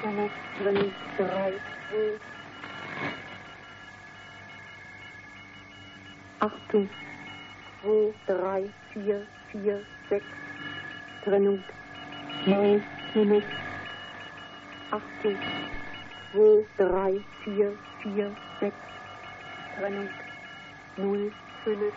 5, 3, 2. Achtung, 2, 3, 4, 4, 6. Trennung. 9, Minus. Achtung, 2, 3, 4, 4, 6. Trennung. 0, 5.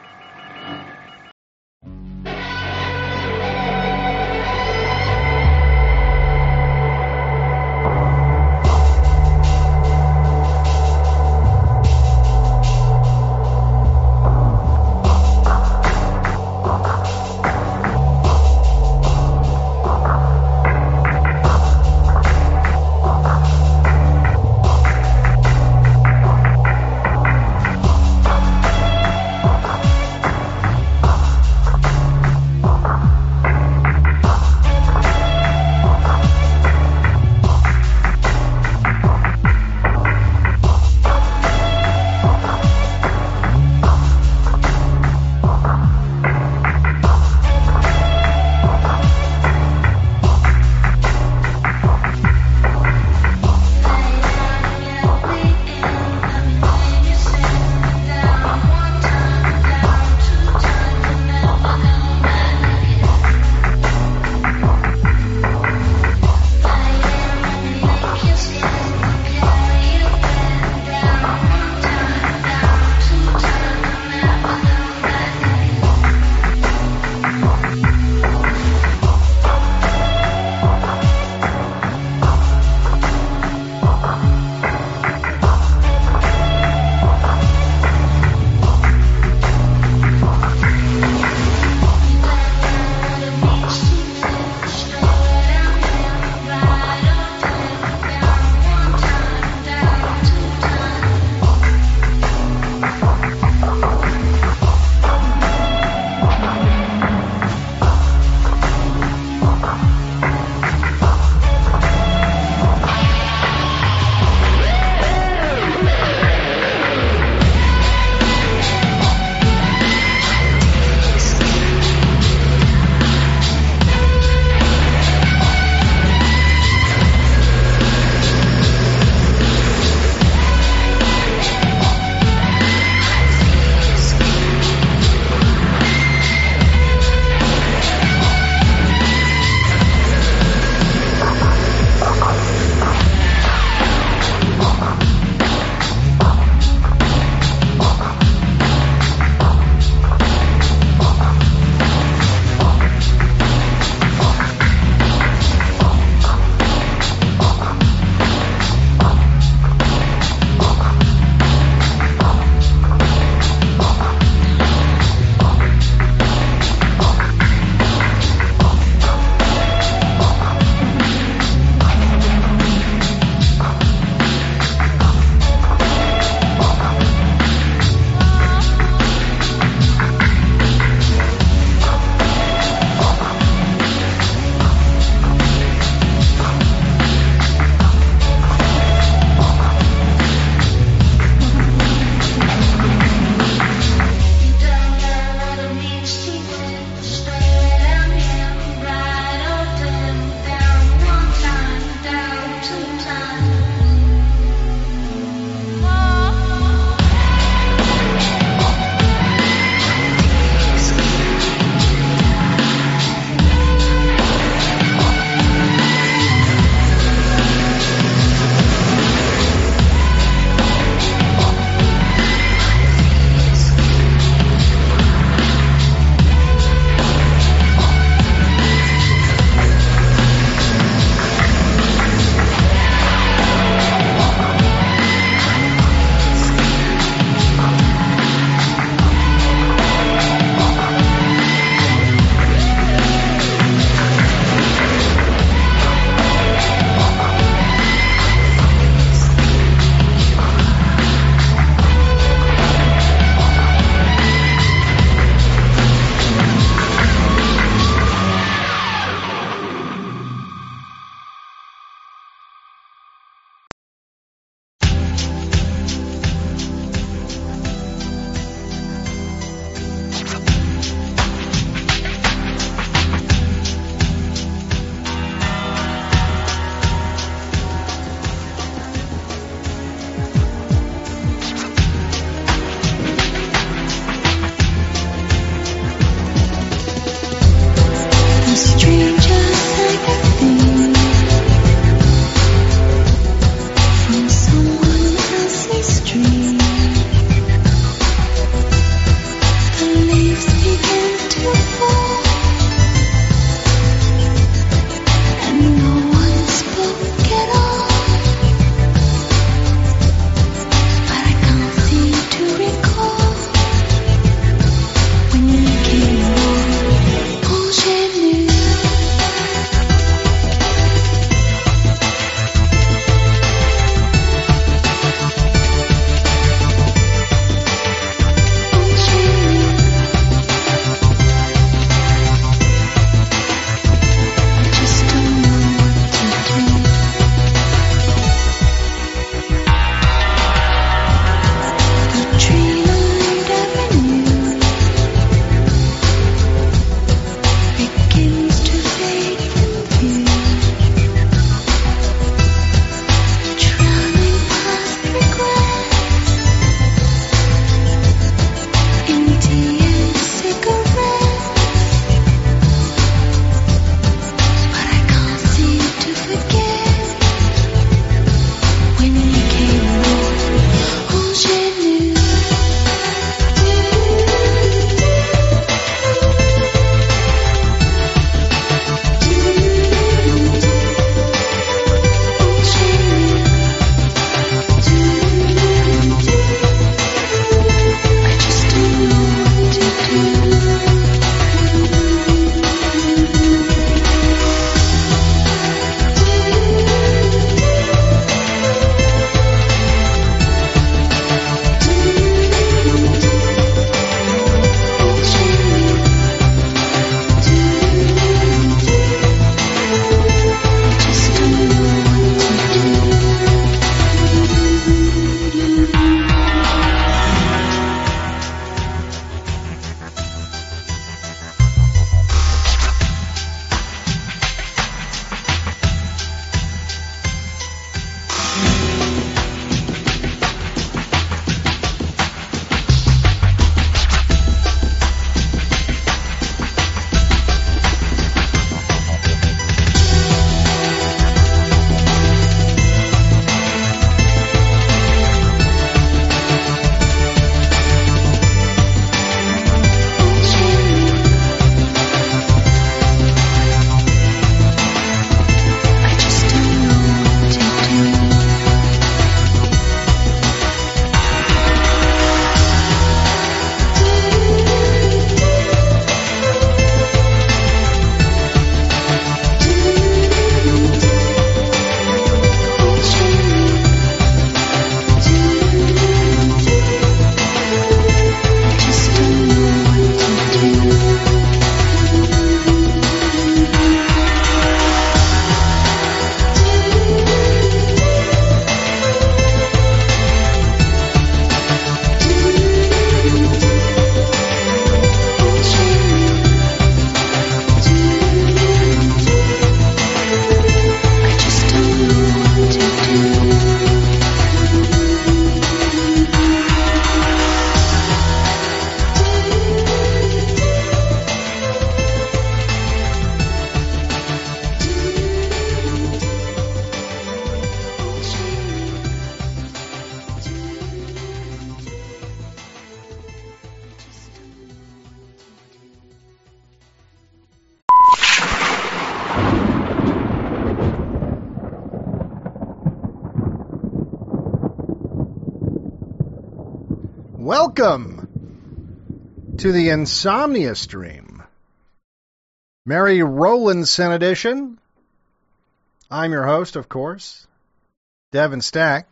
Welcome to the Insomnia Stream. Merry Rowlandson edition. I'm your host, of course, Devin Stack.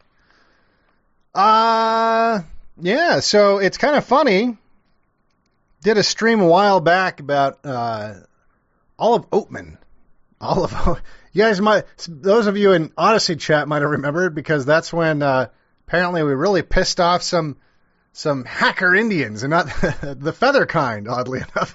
So it's kind of funny. Did a stream a while back about Olive Oatman. You guys might, those of you in Odyssey chat might have remembered, because that's when apparently we really pissed off some hacker Indians, and not the feather kind, oddly enough.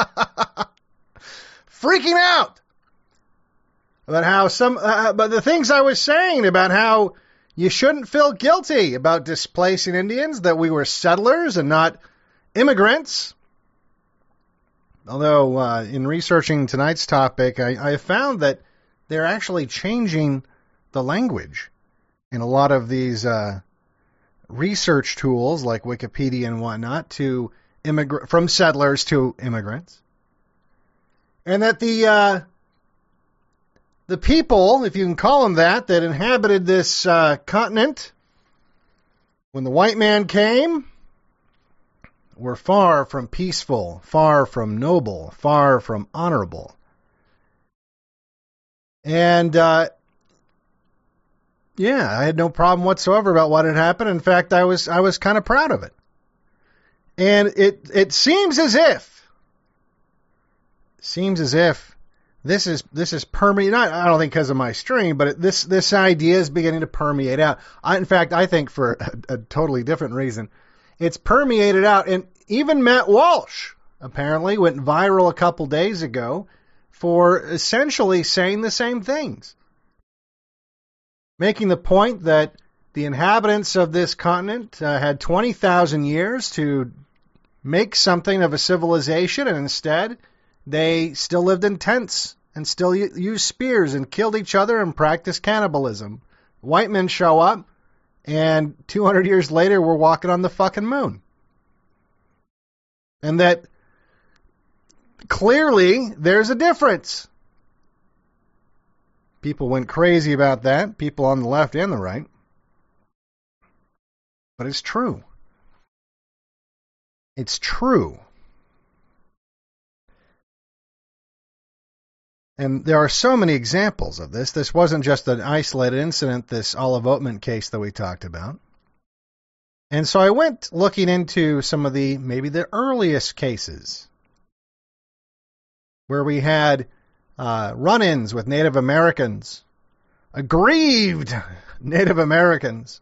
Freaking out about how but the things I was saying about how you shouldn't feel guilty about displacing Indians, that we were settlers and not immigrants. Although, in researching tonight's topic, I found that they're actually changing the language in a lot of these research tools like Wikipedia and whatnot to from settlers to immigrants. And that the people, if you can call them that inhabited this continent when the white man came, were far from peaceful, far from noble, far from honorable. And, I had no problem whatsoever about what had happened. In fact, I was kind of proud of it. And it seems as if this is permeating. I don't think because of my stream, but this idea is beginning to permeate out. In fact, I think for a totally different reason. It's permeated out, and even Matt Walsh apparently went viral a couple days ago for essentially saying the same things. Making the point that the inhabitants of this continent had 20,000 years to make something of a civilization, and instead they still lived in tents and still used spears and killed each other and practiced cannibalism. White men show up, and 200 years later, we're walking on the fucking moon. And that clearly there's a difference. People went crazy about that, people on the left and the right. But it's true. It's true. And there are so many examples of this. This wasn't just an isolated incident, this Olive Oatman case that we talked about. And so I went looking into some of maybe the earliest cases where we had run-ins with Native Americans, aggrieved Native Americans,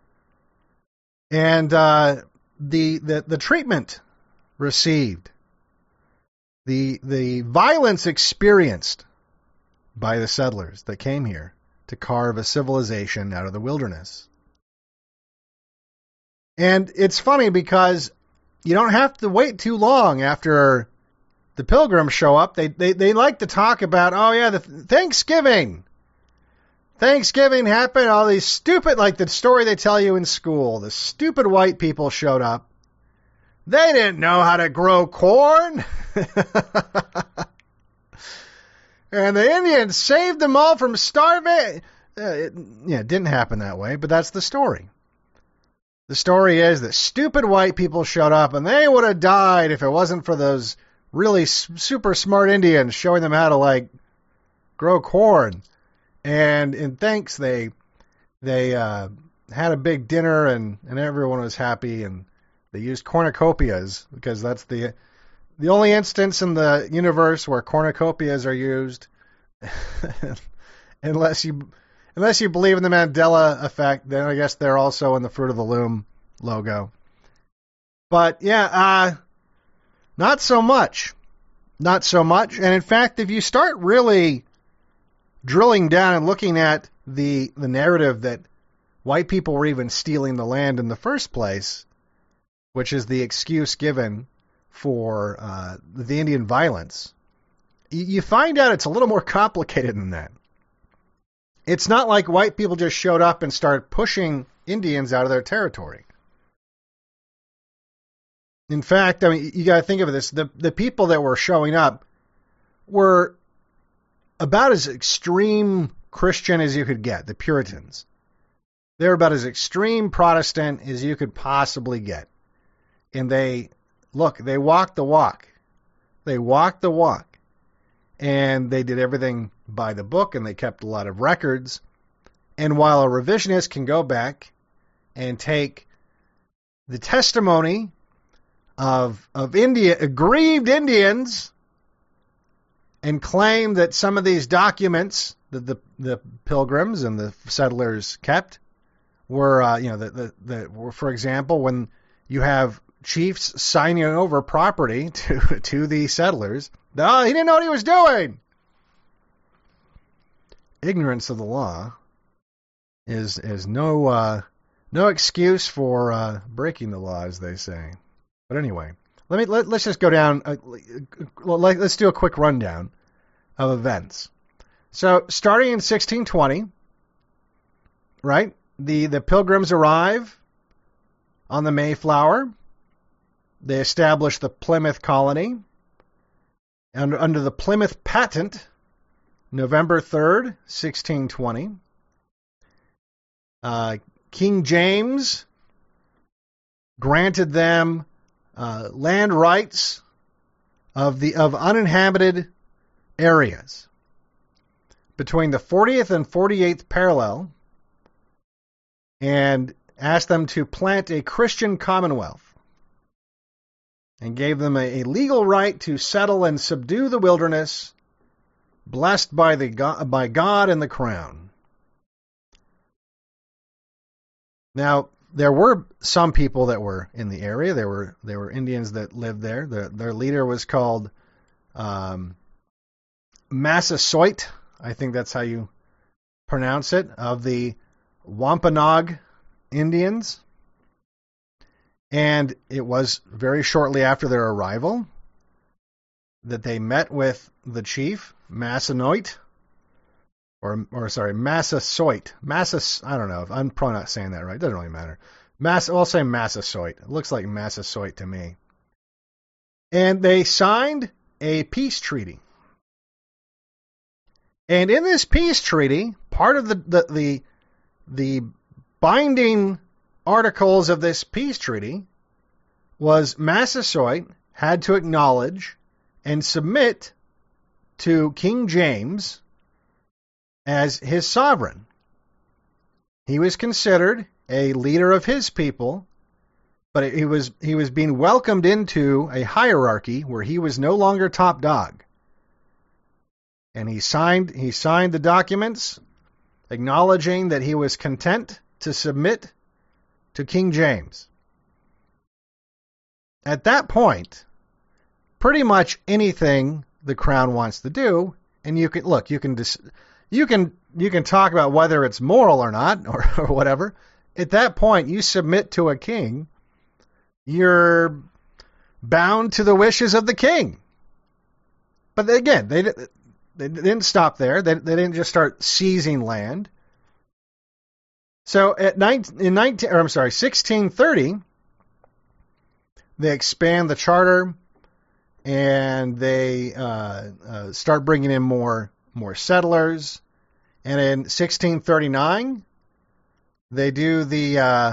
and the treatment received. The violence experienced by the settlers that came here to carve a civilization out of the wilderness. And it's funny because you don't have to wait too long after the Pilgrims show up. They like to talk about, the Thanksgiving. Thanksgiving happened, all these stupid, like the story they tell you in school. The stupid white people showed up. They didn't know how to grow corn. And the Indians saved them all from starving. It didn't happen that way, but that's the story. The story is that stupid white people showed up, and they would have died if it wasn't for those really super smart Indians showing them how to, grow corn. And in thanks, they had a big dinner, and everyone was happy, and they used cornucopias, because that's the only instance in the universe where cornucopias are used, unless you believe in the Mandela effect, then I guess they're also in the Fruit of the Loom logo. But not so much. Not so much. And in fact, if you start really drilling down and looking at the narrative that white people were even stealing the land in the first place, which is the excuse given for the Indian violence, you find out it's a little more complicated than that. It's not like white people just showed up and started pushing Indians out of their territory. In fact, you got to think of this. The people that were showing up were about as extreme Christian as you could get, the Puritans. They're about as extreme Protestant as you could possibly get. And they walked the walk. They walked the walk. And they did everything by the book, and they kept a lot of records. And while a revisionist can go back and take the testimony of aggrieved Indians and claim that some of these documents that the pilgrims and the settlers kept were, were, for example, when you have chiefs signing over property to the settlers, he didn't know what he was doing. Ignorance of the law is no excuse for breaking the law, as they say. But anyway, let's just go down. Let's do a quick rundown of events. So, starting in 1620, right? The Pilgrims arrive on the Mayflower. They establish the Plymouth colony. And under the Plymouth Patent, November 3rd, 1620, King James granted them land rights of uninhabited areas between the 40th and 48th parallel, and asked them to plant a Christian commonwealth, and gave them a legal right to settle and subdue the wilderness, blessed by God and the crown. Now, there were some people that were in the area. There were Indians that lived there. Their leader was called Massasoit. I think that's how you pronounce it, of the Wampanoag Indians. And it was very shortly after their arrival that they met with the chief, Massasoit. I don't know if I'm probably not saying that right. It doesn't really matter. I'll say Massasoit. It looks like Massasoit to me. And they signed a peace treaty. And in this peace treaty, part of the binding articles of this peace treaty was Massasoit had to acknowledge and submit to King James as his sovereign. He was considered a leader of his people, but he was being welcomed into a hierarchy where he was no longer top dog. And he signed the documents acknowledging that he was content to submit to King James. At that point, pretty much anything the crown wants to do, and you can talk about whether it's moral or not, or whatever. At that point, you submit to a king, you're bound to the wishes of the king. But again, they didn't stop there. They didn't just start seizing land. So in 1630, they expand the charter, and they start bringing in more settlers. And in 1639, they do the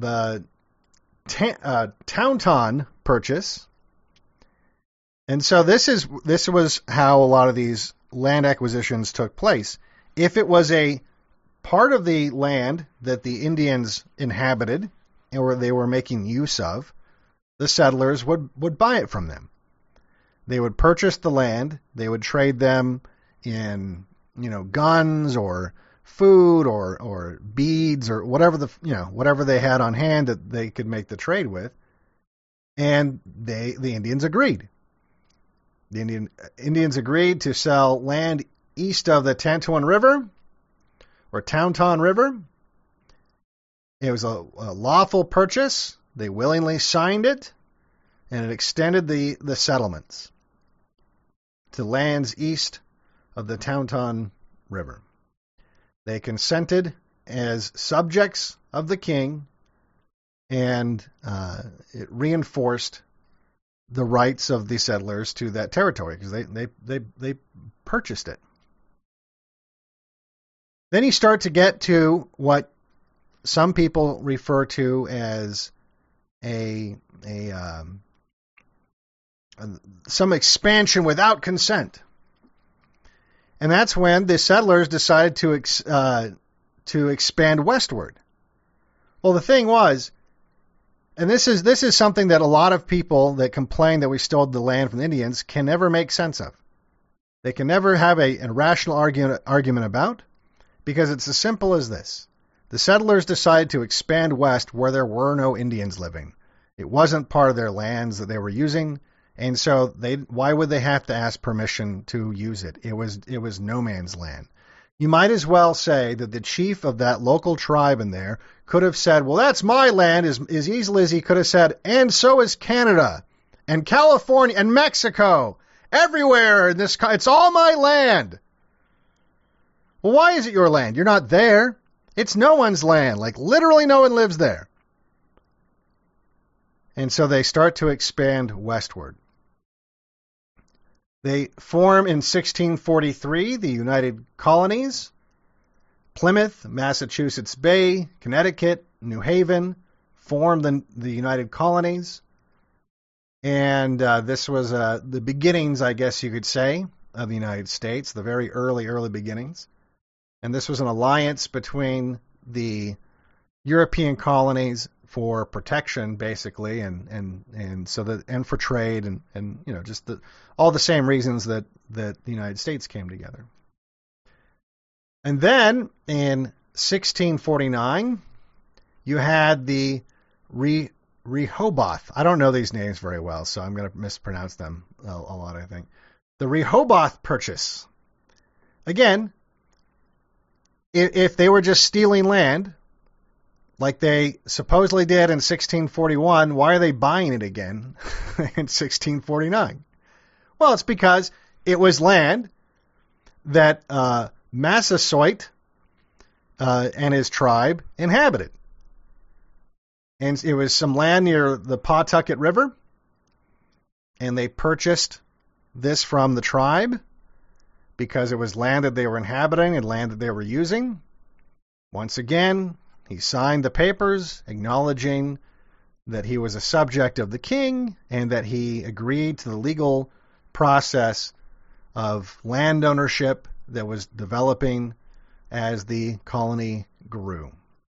Taunton Purchase. And so this was how a lot of these land acquisitions took place. If it was a part of the land that the Indians inhabited or they were making use of, the settlers would buy it from them. They would purchase the land. They would trade them in, guns or food or beads or whatever they had on hand that they could make the trade with. And the Indians agreed. The Indians agreed to sell land east of the Taunton River or Taunton River. It was a lawful purchase. They willingly signed it, and it extended the settlements to lands east of the Taunton River. They consented as subjects of the king, and it reinforced the rights of the settlers to that territory because they purchased it. Then you start to get to what some people refer to as some expansion without consent. And that's when the settlers decided to expand westward. Well, the thing was, and this is something that a lot of people that complain that we stole the land from the Indians can never make sense of. They can never have a rational argument about, because it's as simple as this. The settlers decided to expand west where there were no Indians living. It wasn't part of their lands that they were using, and so why would they have to ask permission to use it? It was no man's land. You might as well say that the chief of that local tribe in there could have said, well, that's my land, as easily as he could have said, and so is Canada, and California, and Mexico, everywhere in this, it's all my land. Well, why is it your land? You're not there. It's no one's land. Like, literally no one lives there. And so they start to expand westward. They form in 1643 the United Colonies. Plymouth, Massachusetts Bay, Connecticut, New Haven formed the United Colonies. And this was the beginnings, I guess you could say, of the United States, the very early beginnings. And this was an alliance between the European colonies for protection, basically, and so that, and for trade, and you know, just all the same reasons that the United States came together. And then in 1649, you had the Rehoboth. I don't know these names very well, so I'm going to mispronounce them a lot, I think. The Rehoboth Purchase. Again, if they were just stealing land, like they supposedly did in 1641, why are they buying it again in 1649? Well, it's because it was land that Massasoit and his tribe inhabited. And it was some land near the Pawtucket River, and they purchased this from the tribe because it was land that they were inhabiting and land that they were using. Once again, he signed the papers acknowledging that he was a subject of the king and that he agreed to the legal process of land ownership that was developing as the colony grew.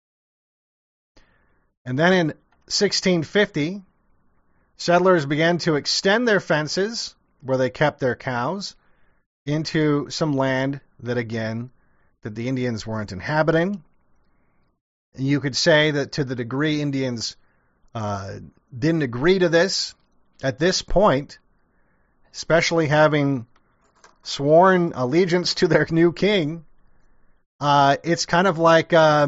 And then in 1650, settlers began to extend their fences where they kept their cows into some land that, again, that the Indians weren't inhabiting. And you could say that to the degree Indians didn't agree to this, at this point, especially having sworn allegiance to their new king, it's kind of like,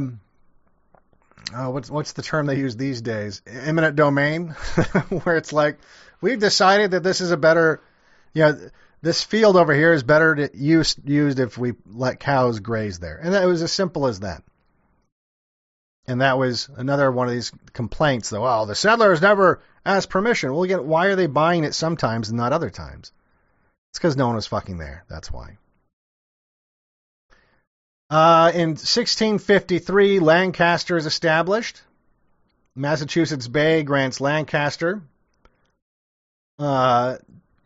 what's the term they use these days? Eminent domain, where it's like, we've decided that this is a better, this field over here is better used if we let cows graze there. And it was as simple as that. And that was another one of these complaints, though. Oh, the settlers never asked permission. Well, again, why are they buying it sometimes and not other times? It's because no one was fucking there. That's why. In 1653, Lancaster is established. Massachusetts Bay grants Lancaster to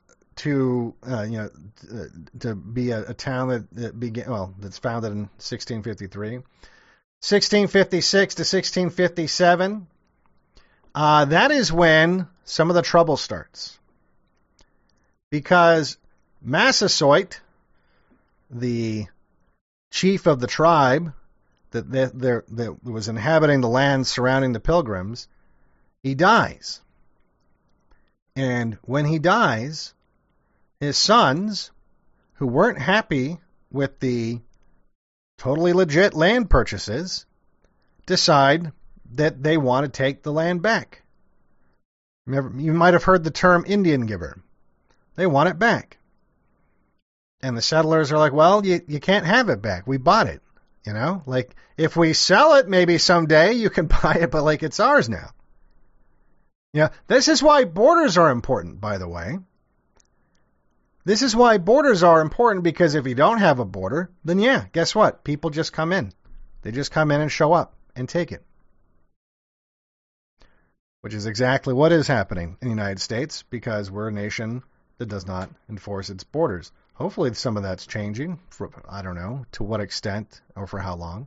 be a town that's founded in 1653. 1656 to 1657, that is when some of the trouble starts. Because Massasoit, the chief of the tribe that was inhabiting the land surrounding the Pilgrims, he dies. And when he dies, his sons, who weren't happy with the totally legit land purchases, decide that they want to take the land back. Remember, you might have heard the term Indian giver. They want it back. And the settlers are like, well, you can't have it back. We bought it. Like, if we sell it, maybe someday you can buy it, but like, it's ours now. This is why borders are important, by the way. This is why borders are important, because if you don't have a border, then guess what? People just come in. They just come in and show up and take it. which is exactly what is happening in the United States because we're a nation that does not enforce its borders. Hopefully some of that's changing. I don't know to what extent or for how long.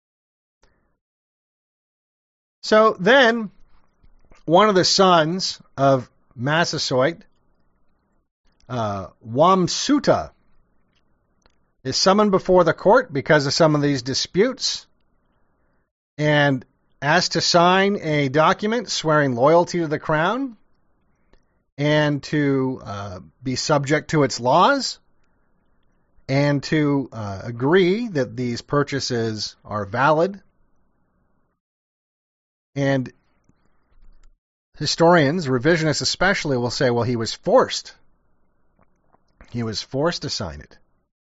So then one of the sons of Massasoit, Wamsuta, is summoned before the court because of some of these disputes and asked to sign a document swearing loyalty to the crown and to be subject to its laws and to agree that these purchases are valid. And historians, revisionists especially, will say, well, he was forced. He was forced to sign it.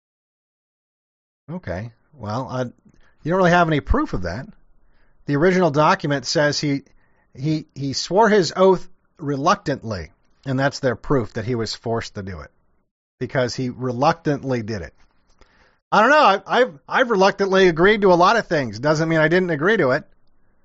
Okay, well, you don't really have any proof of that. The original document says he swore his oath reluctantly, and that's their proof that he was forced to do it because he reluctantly did it. I don't know. I've reluctantly agreed to a lot of things. Doesn't mean I didn't agree to it.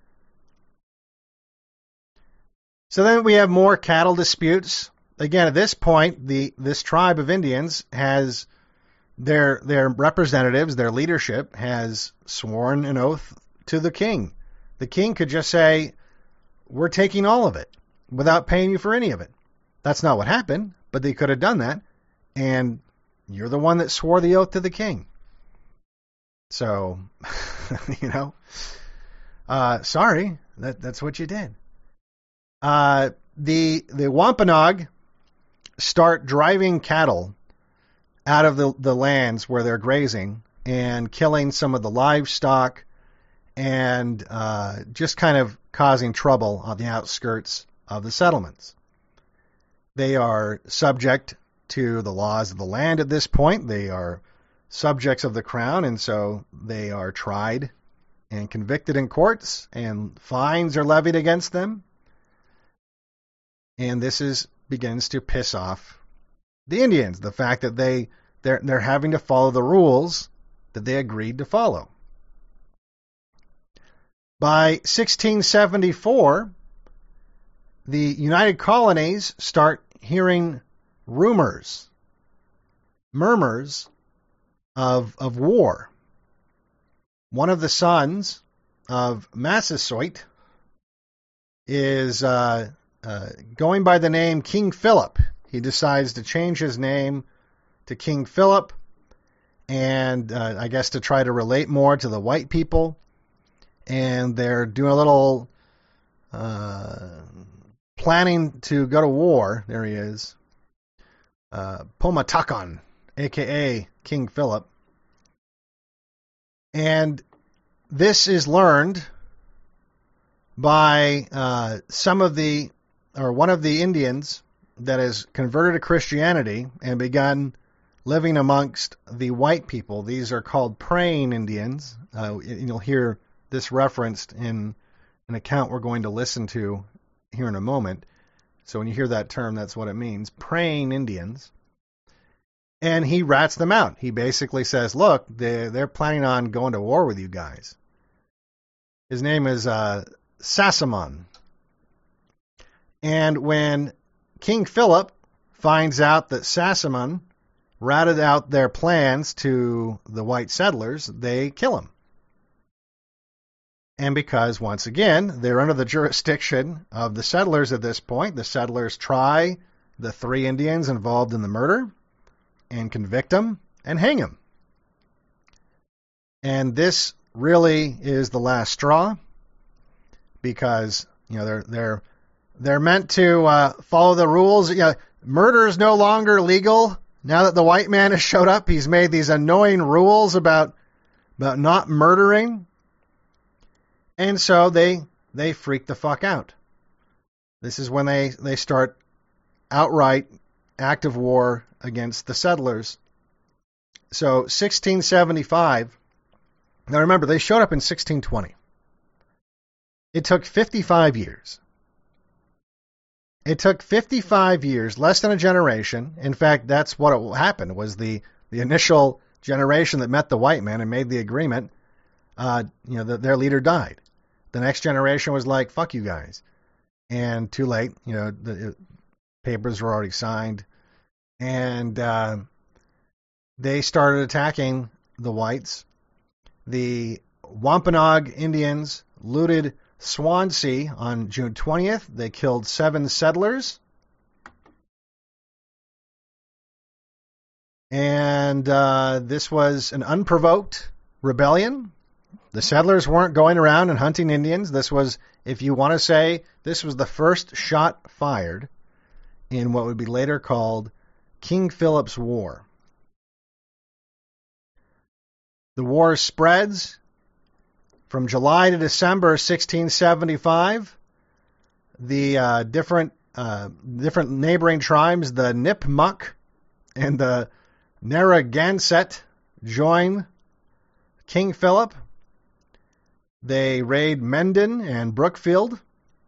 So then we have more cattle disputes. Again, at this point, this tribe of Indians has their representatives, their leadership has sworn an oath to the king. The king could just say, we're taking all of it without paying you for any of it. That's not what happened, but they could have done that. And you're the one that swore the oath to the king. So, sorry, that's what you did. The Wampanoag start driving cattle out of the lands where they're grazing and killing some of the livestock and just kind of causing trouble on the outskirts of the settlements. They are subject to the laws of the land at this point. They are subjects of the crown, and so they are tried and convicted in courts, and fines are levied against them. And this begins to piss off the Indians, the fact that they're having to follow the rules that they agreed to follow. By 1674, the United Colonies start hearing murmurs of war. One of the sons of Massasoit is going by the name King Philip. He decides to change his name to King Philip, and I guess to try to relate more to the white people. And they're doing a little planning to go to war. There he is. Pomatakan, a.k.a. King Philip. And this is learned by one of the Indians that has converted to Christianity and begun living amongst the white people. These are called praying Indians. You'll hear this referenced in an account we're going to listen to here in a moment. So when you hear that term, that's what it means, praying Indians. And he rats them out. He basically says, look, they're planning on going to war with you guys. His name is Sassamon. And when King Philip finds out that Sassamon ratted out their plans to the white settlers, they kill him. And because, once again, they're under the jurisdiction of the settlers at this point, the settlers try the 3 Indians involved in the murder and convict them and hang them. And this really is the last straw because, they're meant to follow the rules. Murder is no longer legal. Now that the white man has showed up, he's made these annoying rules about not murdering. And so they freak the fuck out. This is when they start outright active war against the settlers. So 1675, now remember, they showed up in 1620. It took 55 years. It took 55 years, less than a generation. In fact, that's what happened, was the initial generation that met the white man and made the agreement, their leader died. The next generation was like, fuck you guys. and too late. The papers were already signed, and they started attacking the whites. The Wampanoag Indians looted Swansea on June 20th. They killed 7 settlers. And this was an unprovoked rebellion. The settlers weren't going around and hunting Indians. This was, if you want to say, this was the first shot fired in what would be later called King Philip's War. The war spreads from July to December 1675. The different neighboring tribes, the Nipmuc and the Narragansett, join King Philip. They raid Mendon and Brookfield.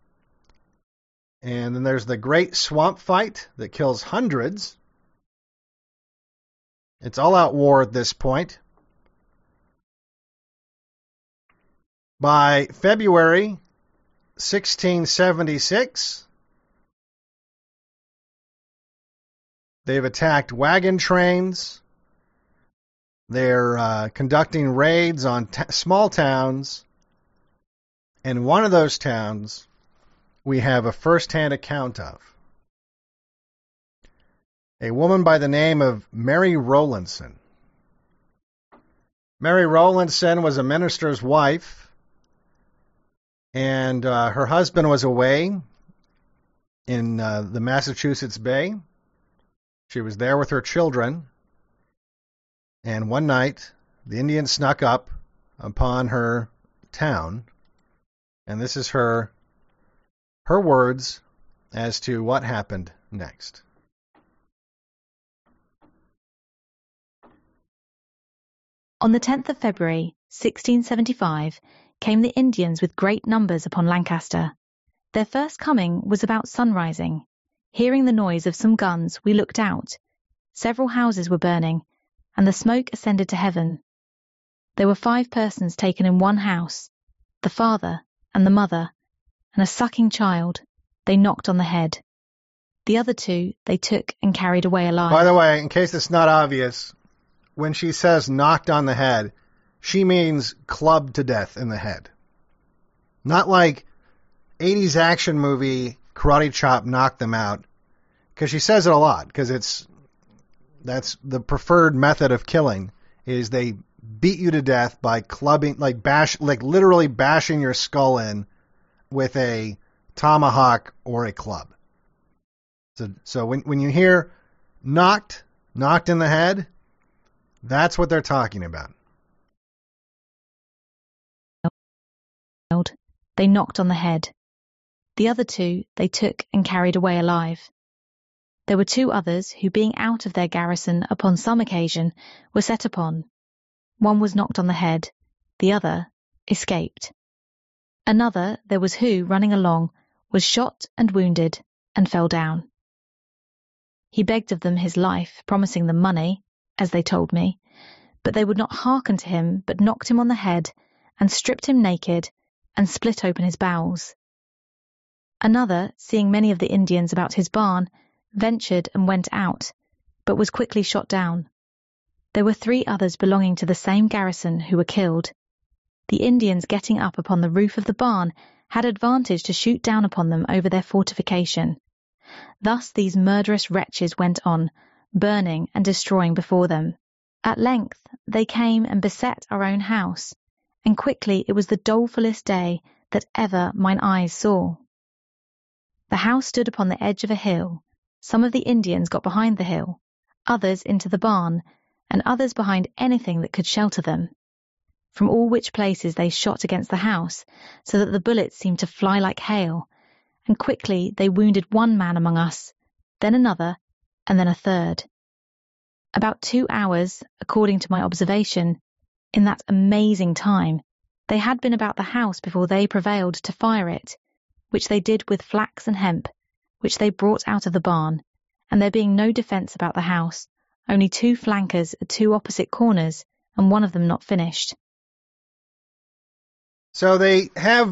And then there's the Great Swamp Fight that kills hundreds. It's all-out war at this point. By February 1676, they've attacked wagon trains. They're conducting raids on small towns. And one of those towns we have a first-hand account of. A woman by the name of Mary Rowlandson. Mary Rowlandson was a minister's wife, and her husband was away in the Massachusetts Bay. She was there with her children, and one night the Indians snuck up upon her town, and this is her words as to what happened next. On the 10th of February, 1675, came the Indians with great numbers upon Lancaster. Their first coming was about sunrising. Hearing the noise of some guns, we looked out. Several houses were burning, and the smoke ascended to heaven. There were 5 persons taken in one house, the father and the mother, and a sucking child. They knocked on the head. The other 2 they took and carried away alive. By the way, in case it's not obvious, when she says knocked on the head, she means clubbed to death in the head. Not like 80s action movie Karate Chop knocked them out. Because she says it a lot, because that's the preferred method of killing, is they beat you to death by clubbing, like literally bashing your skull in with a tomahawk or a club. So when you hear knocked in the head, that's what they're talking about. They knocked on the head. The other 2 they took and carried away alive. There were 2 others who, being out of their garrison upon some occasion, were set upon. One was knocked on the head, the other escaped. Another there was who, running along, was shot and wounded, and fell down. He begged of them his life, promising them money, as they told me, but they would not hearken to him, but knocked him on the head, and stripped him naked, and split open his bowels. Another, seeing many of the Indians about his barn, ventured and went out, but was quickly shot down. There were 3 others belonging to the same garrison who were killed. The Indians, getting up upon the roof of the barn, had advantage to shoot down upon them over their fortification. Thus these murderous wretches went on, burning and destroying before them. At length they came and beset our own house, and quickly it was the dolefullest day that ever mine eyes saw. The house stood upon the edge of a hill. Some of the Indians got behind the hill, others into the barn, and others behind anything that could shelter them. From all which places they shot against the house, so that the bullets seemed to fly like hail, and quickly they wounded one man among us, then another, and then a third. About 2 hours, according to my observation, in that amazing time, they had been about the house before they prevailed to fire it, which they did with flax and hemp, which they brought out of the barn, and there being no defence about the house, only 2 flankers at 2 opposite corners, and one of them not finished. So they have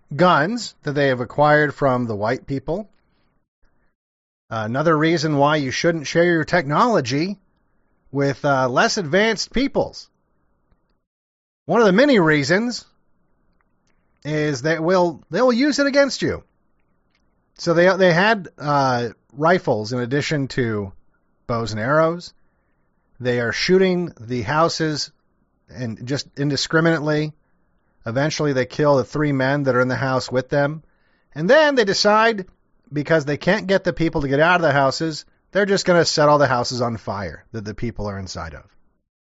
guns that they have acquired from the white people. Another reason why you shouldn't share your technology with less advanced peoples. One of the many reasons is that they'll use it against you. So they had rifles in addition to bows and arrows. They are shooting the houses and just indiscriminately. Eventually they kill the 3 men that are in the house with them. And then they decide, because they can't get the people to get out of the houses, they're just going to set all the houses on fire that the people are inside of.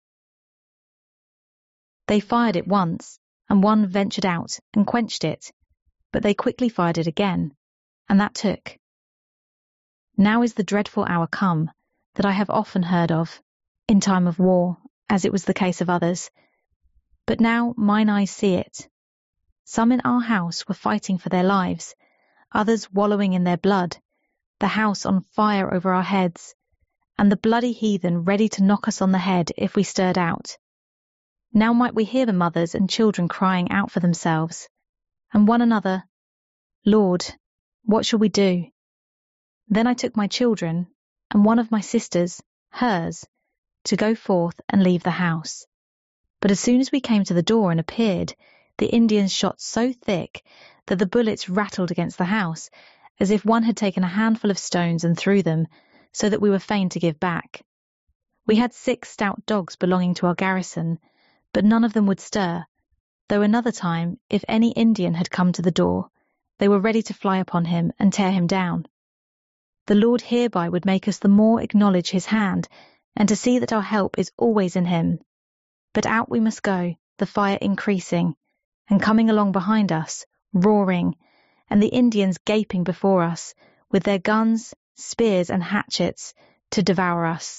They fired it once, and one ventured out and quenched it, but they quickly fired it again, and that took. Now is the dreadful hour come that I have often heard of, in time of war, as it was the case of others. But now mine eyes see it. Some in our house were fighting for their lives, others wallowing in their blood, the house on fire over our heads, and the bloody heathen ready to knock us on the head if we stirred out. Now might we hear the mothers and children crying out for themselves, and one another, Lord, what shall we do? Then I took my children, and one of my sisters, hers, to go forth and leave the house. But as soon as we came to the door and appeared, the Indians shot so thick that the bullets rattled against the house, as if one had taken a handful of stones and threw them, so that we were fain to give back. We had 6 stout dogs belonging to our garrison, but none of them would stir, though another time, if any Indian had come to the door, they were ready to fly upon him and tear him down. The Lord hereby would make us the more acknowledge his hand, and to see that our help is always in him. But out we must go, the fire increasing, and coming along behind us, roaring, and the Indians gaping before us, with their guns, spears, and hatchets, to devour us.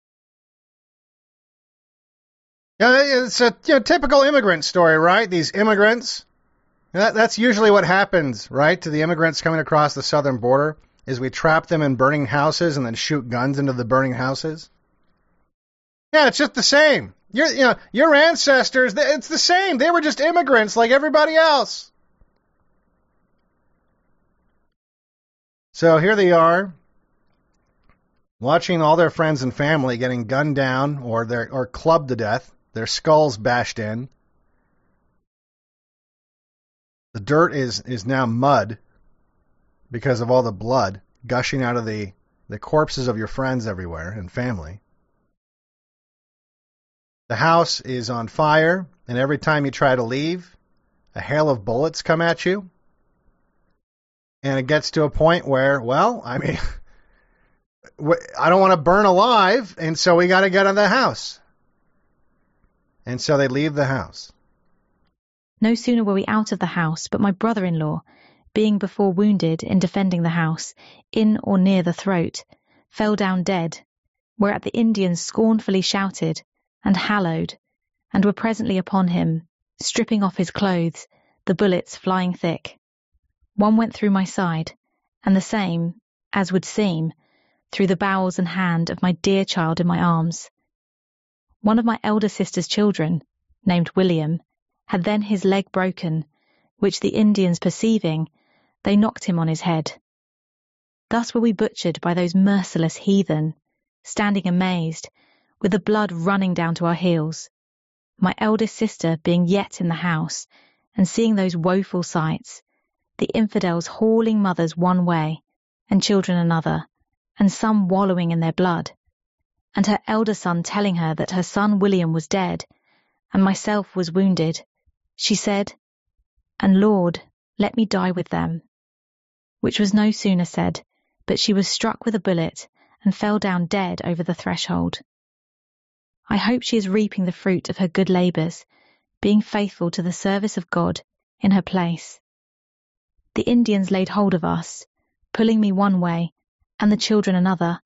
Yeah, it's a typical immigrant story, right? These immigrants, that's usually what happens, right, to the immigrants coming across the southern border, is we trap them in burning houses and then shoot guns into the burning houses. Yeah, it's just the same. Your ancestors, it's the same. They were just immigrants like everybody else. So here they are, watching all their friends and family getting gunned down or clubbed to death, their skulls bashed in. The dirt is now mud because of all the blood gushing out of the corpses of your friends everywhere and family. The house is on fire, and every time you try to leave, a hail of bullets come at you. And it gets to a point where, I don't want to burn alive, and so we got to get out of the house. And so they leave the house. No sooner were we out of the house, but my brother-in-law, being before wounded in defending the house, in or near the throat, fell down dead, whereat the Indians scornfully shouted, and hallowed, and were presently upon him, stripping off his clothes, the bullets flying thick. One went through my side, and the same, as would seem, through the bowels and hand of my dear child in my arms. One of my elder sister's children, named William, had then his leg broken, which the Indians perceiving, they knocked him on his head. Thus were we butchered by those merciless heathen, standing amazed, with the blood running down to our heels, my eldest sister being yet in the house, and seeing those woeful sights, the infidels hauling mothers one way, and children another, and some wallowing in their blood, and her elder son telling her that her son William was dead, and myself was wounded, she said, "And Lord, let me die with them," which was no sooner said, but she was struck with a bullet, and fell down dead over the threshold. I hope she is reaping the fruit of her good labours, being faithful to the service of God in her place. The Indians laid hold of us, pulling me one way, and the children another.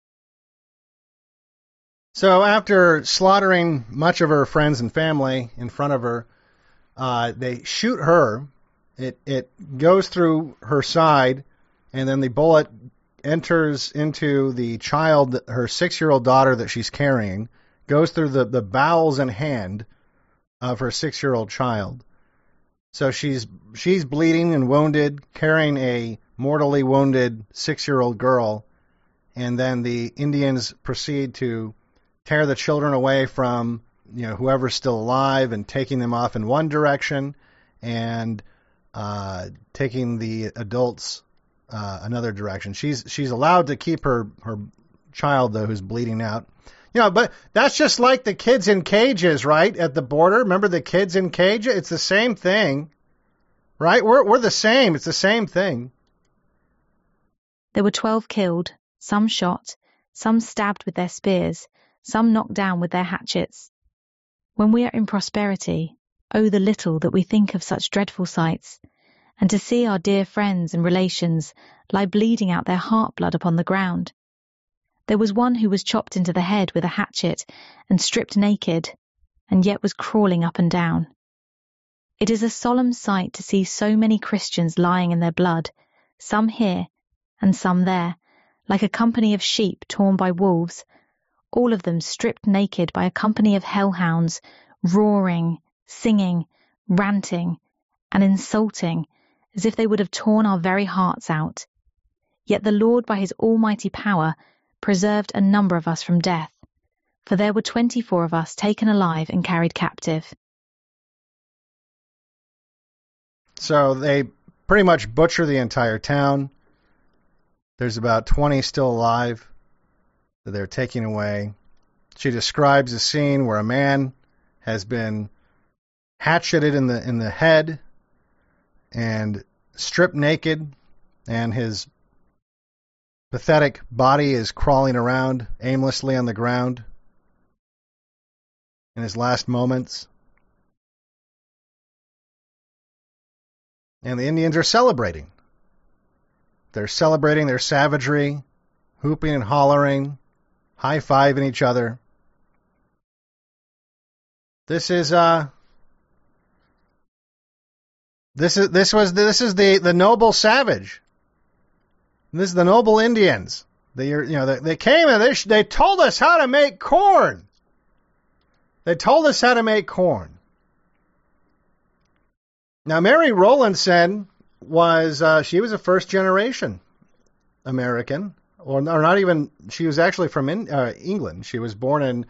So after slaughtering much of her friends and family in front of her, they shoot her. It goes through her side, and then the bullet enters into the child, her 6-year-old daughter that she's carrying, goes through the bowels and hand of her 6-year-old child. So she's bleeding and wounded, carrying a mortally wounded 6-year-old girl, and then the Indians proceed to tear the children away from whoever's still alive and taking them off in one direction, and taking the adults another direction. She's allowed to keep her child though, who's bleeding out. But that's just like the kids in cages, right? At the border. Remember the kids in cages? It's the same thing, right? We're the same. It's the same thing. There were 12 killed, some shot, some stabbed with their spears, some knocked down with their hatchets. When we are in prosperity, oh, the little that we think of such dreadful sights, and to see our dear friends and relations lie bleeding out their heart blood upon the ground. There was one who was chopped into the head with a hatchet and stripped naked, and yet was crawling up and down. It is a solemn sight to see so many Christians lying in their blood, some here and some there, like a company of sheep torn by wolves, all of them stripped naked by a company of hellhounds, roaring, singing, ranting, and insulting, as if they would have torn our very hearts out. Yet the Lord, by his almighty power, preserved a number of us from death, for there were 24 of us taken alive and carried captive. So they pretty much butcher the entire town. There's about 20 still alive that they're taking away. She describes a scene where a man has been hatcheted in the head and stripped naked, and his pathetic body is crawling around aimlessly on the ground in his last moments. And the Indians are celebrating. They're celebrating their savagery, whooping and hollering, high-fiving each other. This is the noble savage. This is the noble Indians. They came and they told us how to make corn. They told us how to make corn. Now, Mary Rowlandson she was a first generation American, or not even. She was actually from England. She was born in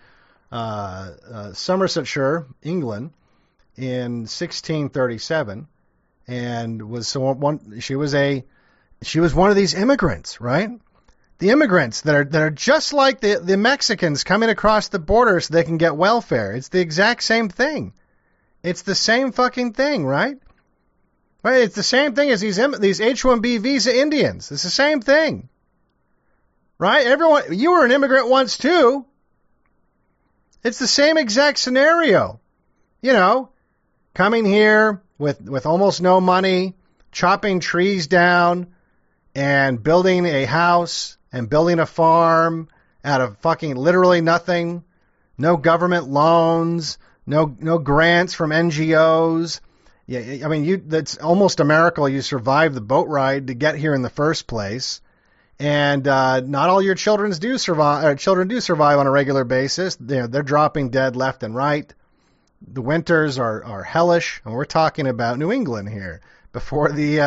Somersetshire, England, in 1637, and she was one of these immigrants, right? The immigrants that are just like the Mexicans coming across the border so they can get welfare. It's the exact same thing. It's the same fucking thing, right? Right? It's the same thing as these H-1B visa Indians. It's the same thing, right? Everyone, you were an immigrant once too. It's the same exact scenario. Coming here with almost no money, chopping trees down, and building a house and building a farm out of fucking literally nothing. No government loans, no grants from NGOs. Yeah, I mean, that's almost a miracle you survived the boat ride to get here in the first place. And not all your children do survive on a regular basis. They're dropping dead left and right. The winters are hellish, and we're talking about New England here before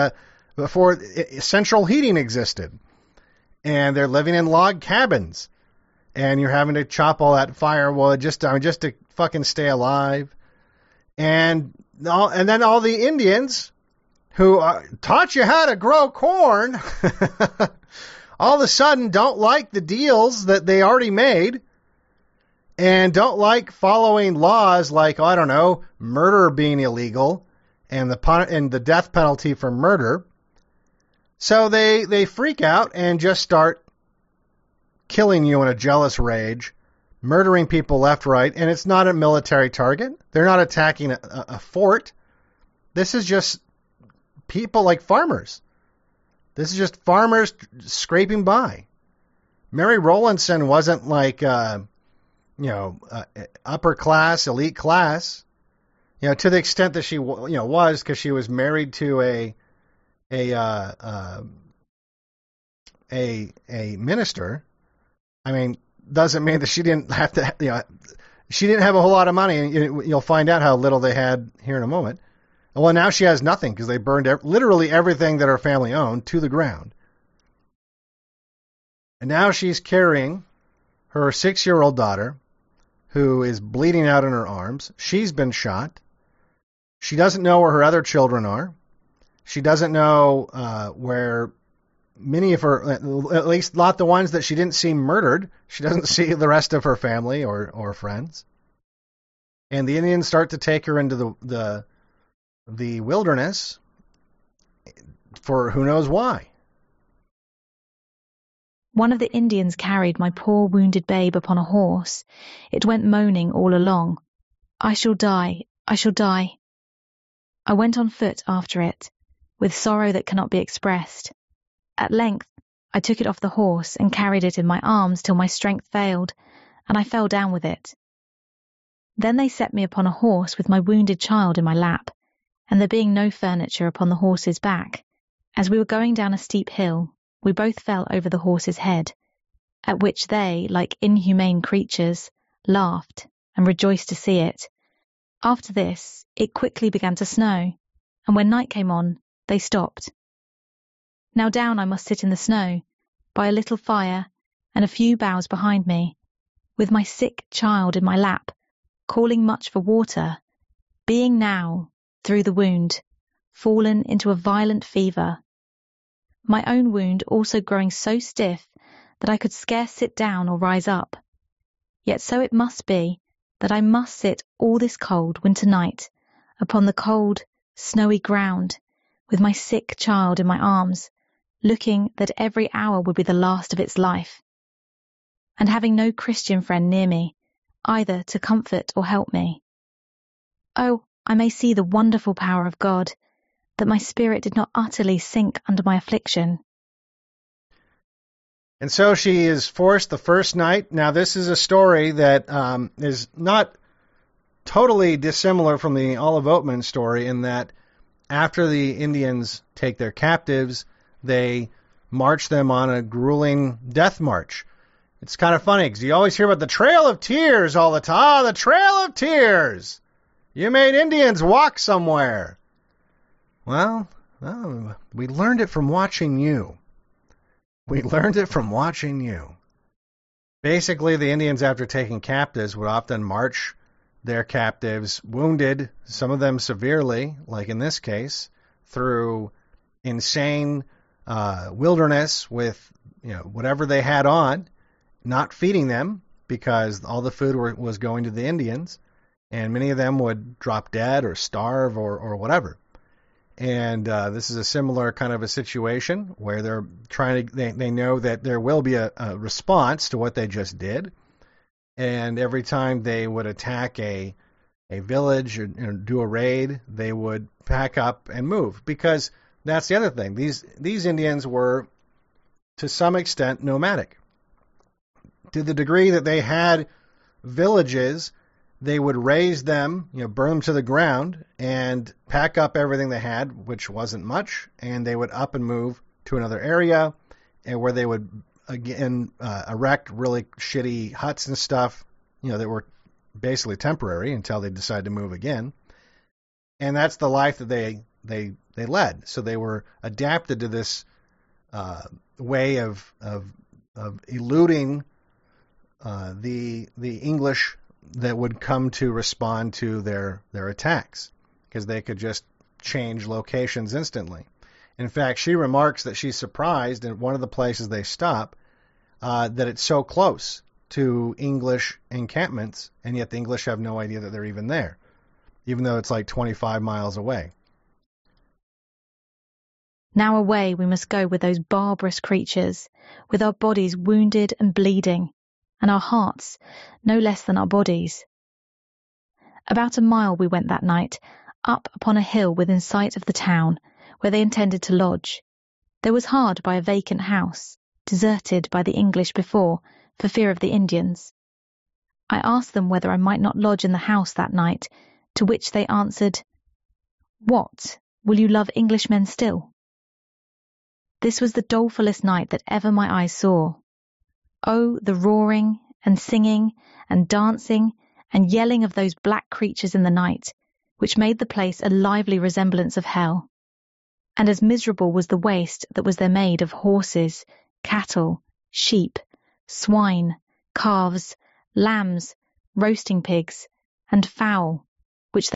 central heating existed. And they're living in log cabins, and you're having to chop all that firewood just to fucking stay alive. And then all the Indians who taught you how to grow corn all of a sudden don't like the deals that they already made, and don't like following laws like, murder being illegal and the death penalty for murder. So they freak out and just start killing you in a jealous rage, murdering people left, right, and it's not a military target. They're not attacking a fort. This is just people like farmers. This is just farmers scraping by. Mary Rowlandson wasn't like, upper class, elite class, to the extent that she, was, because she was married to a minister. I mean, doesn't mean that she didn't have to, she didn't have a whole lot of money, and you'll find out how little they had here in a moment. Well, now she has nothing because they burned literally everything that her family owned to the ground. And now she's carrying her 6-year-old daughter, who is bleeding out in her arms. She's been shot. She doesn't know where her other children are. She doesn't know where many of her, at least not the ones that she didn't see murdered. She doesn't see the rest of her family or friends. And the Indians start to take her into the wilderness for who knows why. One of the Indians carried my poor wounded babe upon a horse. It went moaning all along, "I shall die, I shall die." I went on foot after it, with sorrow that cannot be expressed. At length, I took it off the horse and carried it in my arms till my strength failed, and I fell down with it. Then they set me upon a horse with my wounded child in my lap, and there being no furniture upon the horse's back, as we were going down a steep hill, we both fell over the horse's head, at which they, like inhumane creatures, laughed and rejoiced to see it. After this, it quickly began to snow, and when night came on, they stopped. Now down I must sit in the snow, by a little fire, and a few boughs behind me, with my sick child in my lap, calling much for water, being now, through the wound, fallen into a violent fever. My own wound also growing so stiff that I could scarce sit down or rise up. Yet so it must be that I must sit all this cold winter night upon the cold, snowy ground, with my sick child in my arms, looking that every hour would be the last of its life, and having no Christian friend near me, either to comfort or help me. Oh, I may see the wonderful power of God, that my spirit did not utterly sink under my affliction. And so she is forced the first night. Now, this is a story that is not totally dissimilar from the Olive Oatman story in that after the Indians take their captives, they march them on a grueling death march. It's kind of funny because you always hear about the Trail of Tears all the time. The Trail of Tears! You made Indians walk somewhere. Well, we learned it from watching you. We learned it from watching you. Basically, the Indians, after taking captives, would often march their captives wounded, some of them severely, like in this case, through insane wilderness with whatever they had on, not feeding them because all the food was going to the Indians, and many of them would drop dead or starve or whatever. And this is a similar kind of a situation where they're trying to, they know that there will be a response to what they just did. And every time they would attack a village or do a raid, they would pack up and move. Because that's the other thing. These Indians were, to some extent, nomadic. To the degree that they had villages, they would raise them, burn them to the ground, and pack up everything they had, which wasn't much, and they would up and move to another area, and where they would again erect really shitty huts and stuff, that were basically temporary until they decided to move again. And that's the life that they led. So they were adapted to this way of eluding the English that would come to respond to their attacks, because they could just change locations instantly. In fact, she remarks that she's surprised in one of the places they stop that it's so close to English encampments, and yet the English have no idea that they're even there, even though it's like 25 miles away. Now away we must go with those barbarous creatures, with our bodies wounded and bleeding, and our hearts no less than our bodies. About a mile we went that night, up upon a hill within sight of the town, where they intended to lodge. There was hard by a vacant house, deserted by the English before, for fear of the Indians. I asked them whether I might not lodge in the house that night, to which they answered, "What, will you love Englishmen still?" This was the dolefullest night that ever my eyes saw. Oh, the roaring and singing and dancing and yelling of those black creatures in the night, which made the place a lively resemblance of hell. And as miserable was the waste that was there made of horses, cattle, sheep, swine, calves, lambs, roasting pigs, and fowl, which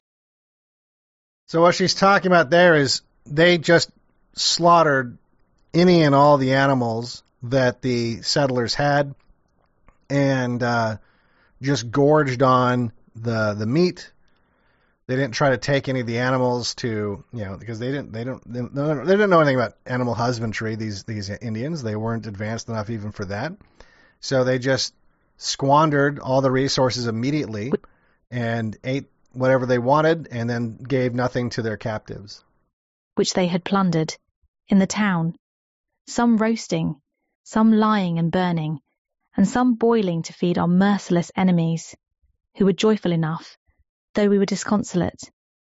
So what she's talking about there is they just slaughtered any and all the animals that the settlers had, and just gorged on the meat. They didn't try to take any of the animals to, because they didn't know anything about animal husbandry. These Indians, they weren't advanced enough even for that. So they just squandered all the resources immediately and ate whatever they wanted, and then gave nothing to their captives, which they had plundered in the town, some roasting, some lying and burning, and some boiling to feed our merciless enemies, who were joyful enough, though we were disconsolate.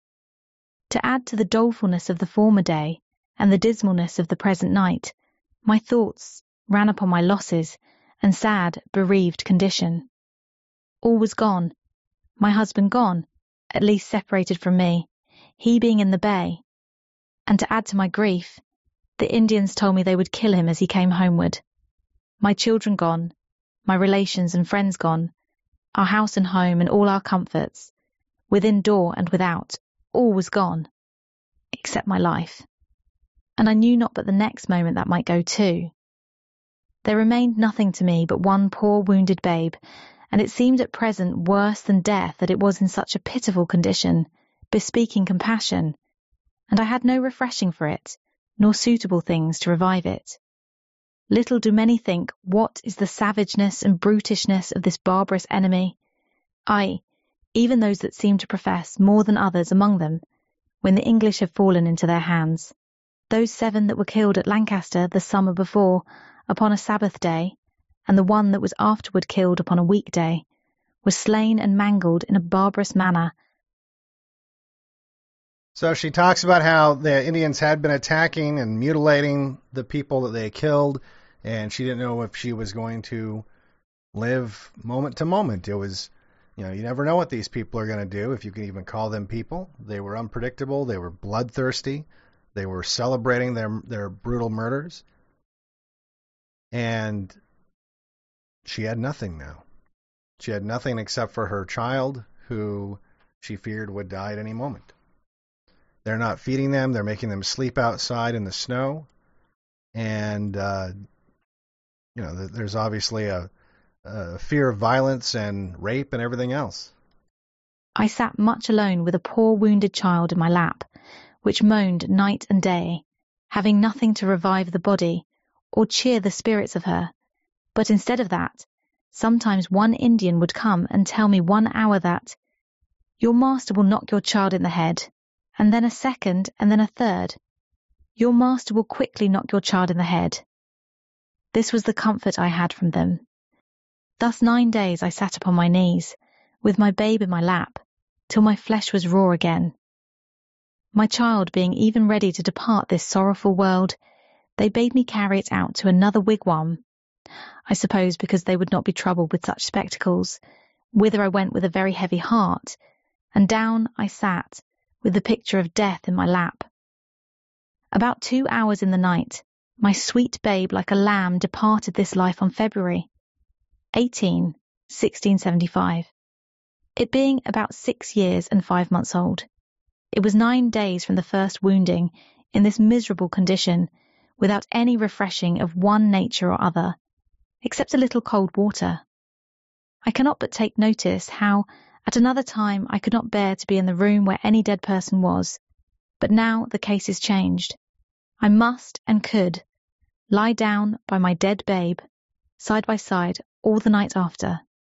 To add to the dolefulness of the former day and the dismalness of the present night, my thoughts ran upon my losses and sad, bereaved condition. All was gone, my husband gone, at least separated from me, he being in the bay, and to add to my grief, the Indians told me they would kill him as he came homeward. My children gone, my relations and friends gone, our house and home and all our comforts, within door and without, all was gone, except my life. And I knew not but the next moment that might go too. There remained nothing to me but one poor wounded babe, and it seemed at present worse than death that it was in such a pitiful condition, bespeaking compassion, and I had no refreshing for it, nor suitable things to revive it. Little do many think what is the savageness and brutishness of this barbarous enemy, aye, even those that seem to profess more than others among them, when the English have fallen into their hands. Those 7 that were killed at Lancaster the summer before, upon a Sabbath day, and the one that was afterward killed upon a weekday, was slain and mangled in a barbarous manner. So she talks about how the Indians had been attacking and mutilating the people that they killed, and she didn't know if she was going to live moment to moment. It was, you never know what these people are going to do, if you can even call them people. They were unpredictable. They were bloodthirsty. They were celebrating their brutal murders. And she had nothing now. She had nothing except for her child, who she feared would die at any moment. They're not feeding them. They're making them sleep outside in the snow. And, there's obviously a fear of violence and rape and everything else. I sat much alone with a poor wounded child in my lap, which moaned night and day, having nothing to revive the body or cheer the spirits of her. But instead of that, sometimes one Indian would come and tell me 1 hour that, "Your master will knock your child in the head," and then a second, and then a third, "Your master will quickly knock your child in the head." This was the comfort I had from them. Thus 9 days I sat upon my knees, with my babe in my lap, till my flesh was raw again. My child being even ready to depart this sorrowful world, they bade me carry it out to another wigwam, I suppose because they would not be troubled with such spectacles, whither I went with a very heavy heart, and down I sat, with the picture of death in my lap. About 2 hours in the night, my sweet babe like a lamb departed this life on February 18, 1675, it being about 6 years and 5 months old. It was 9 days from the first wounding, in this miserable condition, without any refreshing of one nature or other, except a little cold water. I cannot but take notice how, at another time, I could not bear to be in the room where any dead person was, but now the case is changed. I must and could lie down by my dead babe, side by side, all the night after.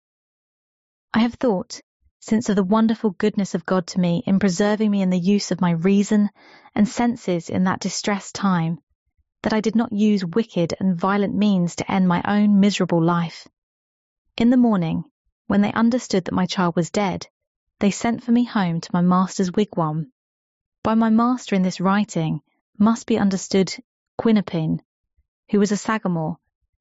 I have thought, since, of the wonderful goodness of God to me in preserving me in the use of my reason and senses in that distressed time, that I did not use wicked and violent means to end my own miserable life. In the morning, when they understood that my child was dead, they sent for me home to my master's wigwam. By my master in this writing must be understood Quinnapin, who was a Sagamore.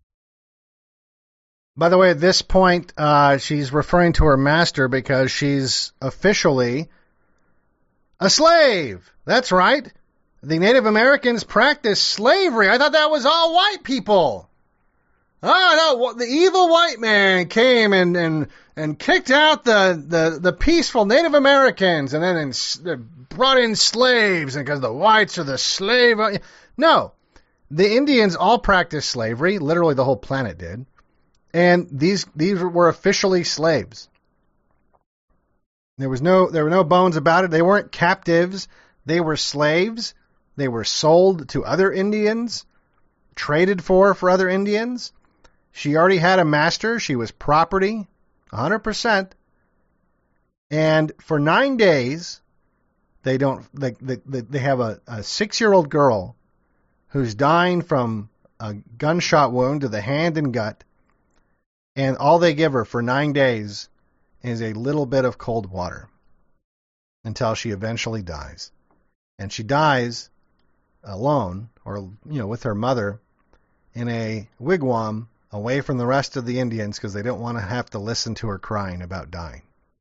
By the way, at this point, she's referring to her master because she's officially A slave. That's right. The Native Americans practiced slavery. I thought that was all white people. Oh, no, the evil white man came and kicked out the peaceful Native Americans and then brought in slaves because the whites are the slave. No, the Indians all practiced slavery. Literally the whole planet did. And these were officially slaves. There were no bones about it. They weren't captives. They were slaves. They were sold to other Indians, traded for other Indians. She already had a master. She was property, 100%. And for 9 days, they have a 6-year-old girl who's dying from a gunshot wound to the hand and gut. And all they give her for 9 days is a little bit of cold water until she eventually dies. And she dies alone, or with her mother, in a wigwam away from the rest of the Indians because they don't want to have to listen to her crying about dying.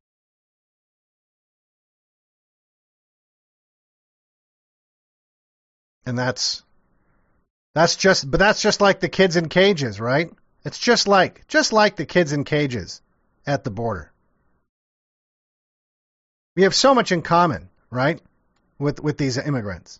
And that's just like the kids in cages, right? It's just like the kids in cages at the border. We have so much in common, right, with these immigrants.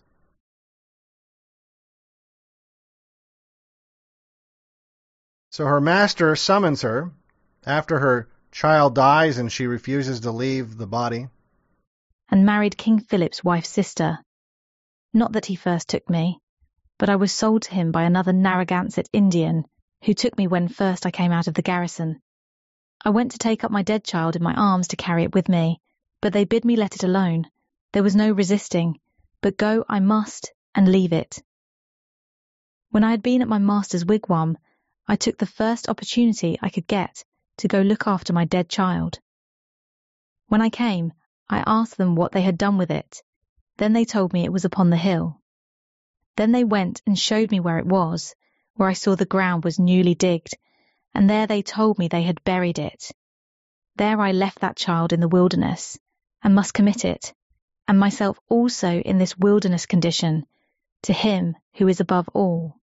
So her master summons her after her child dies and she refuses to leave the body. And married King Philip's wife's sister. Not that he first took me, but I was sold to him by another Narragansett Indian who took me when first I came out of the garrison. I went to take up my dead child in my arms to carry it with me, but they bid me let it alone. There was no resisting, but go I must and leave it. When I had been at my master's wigwam, I took the first opportunity I could get to go look after my dead child. When I came, I asked them what they had done with it. Then they told me it was upon the hill. Then they went and showed me where it was, where I saw the ground was newly digged, and there they told me they had buried it. There I left that child in the wilderness, and must commit it, and myself also in this wilderness condition, to him who is above all.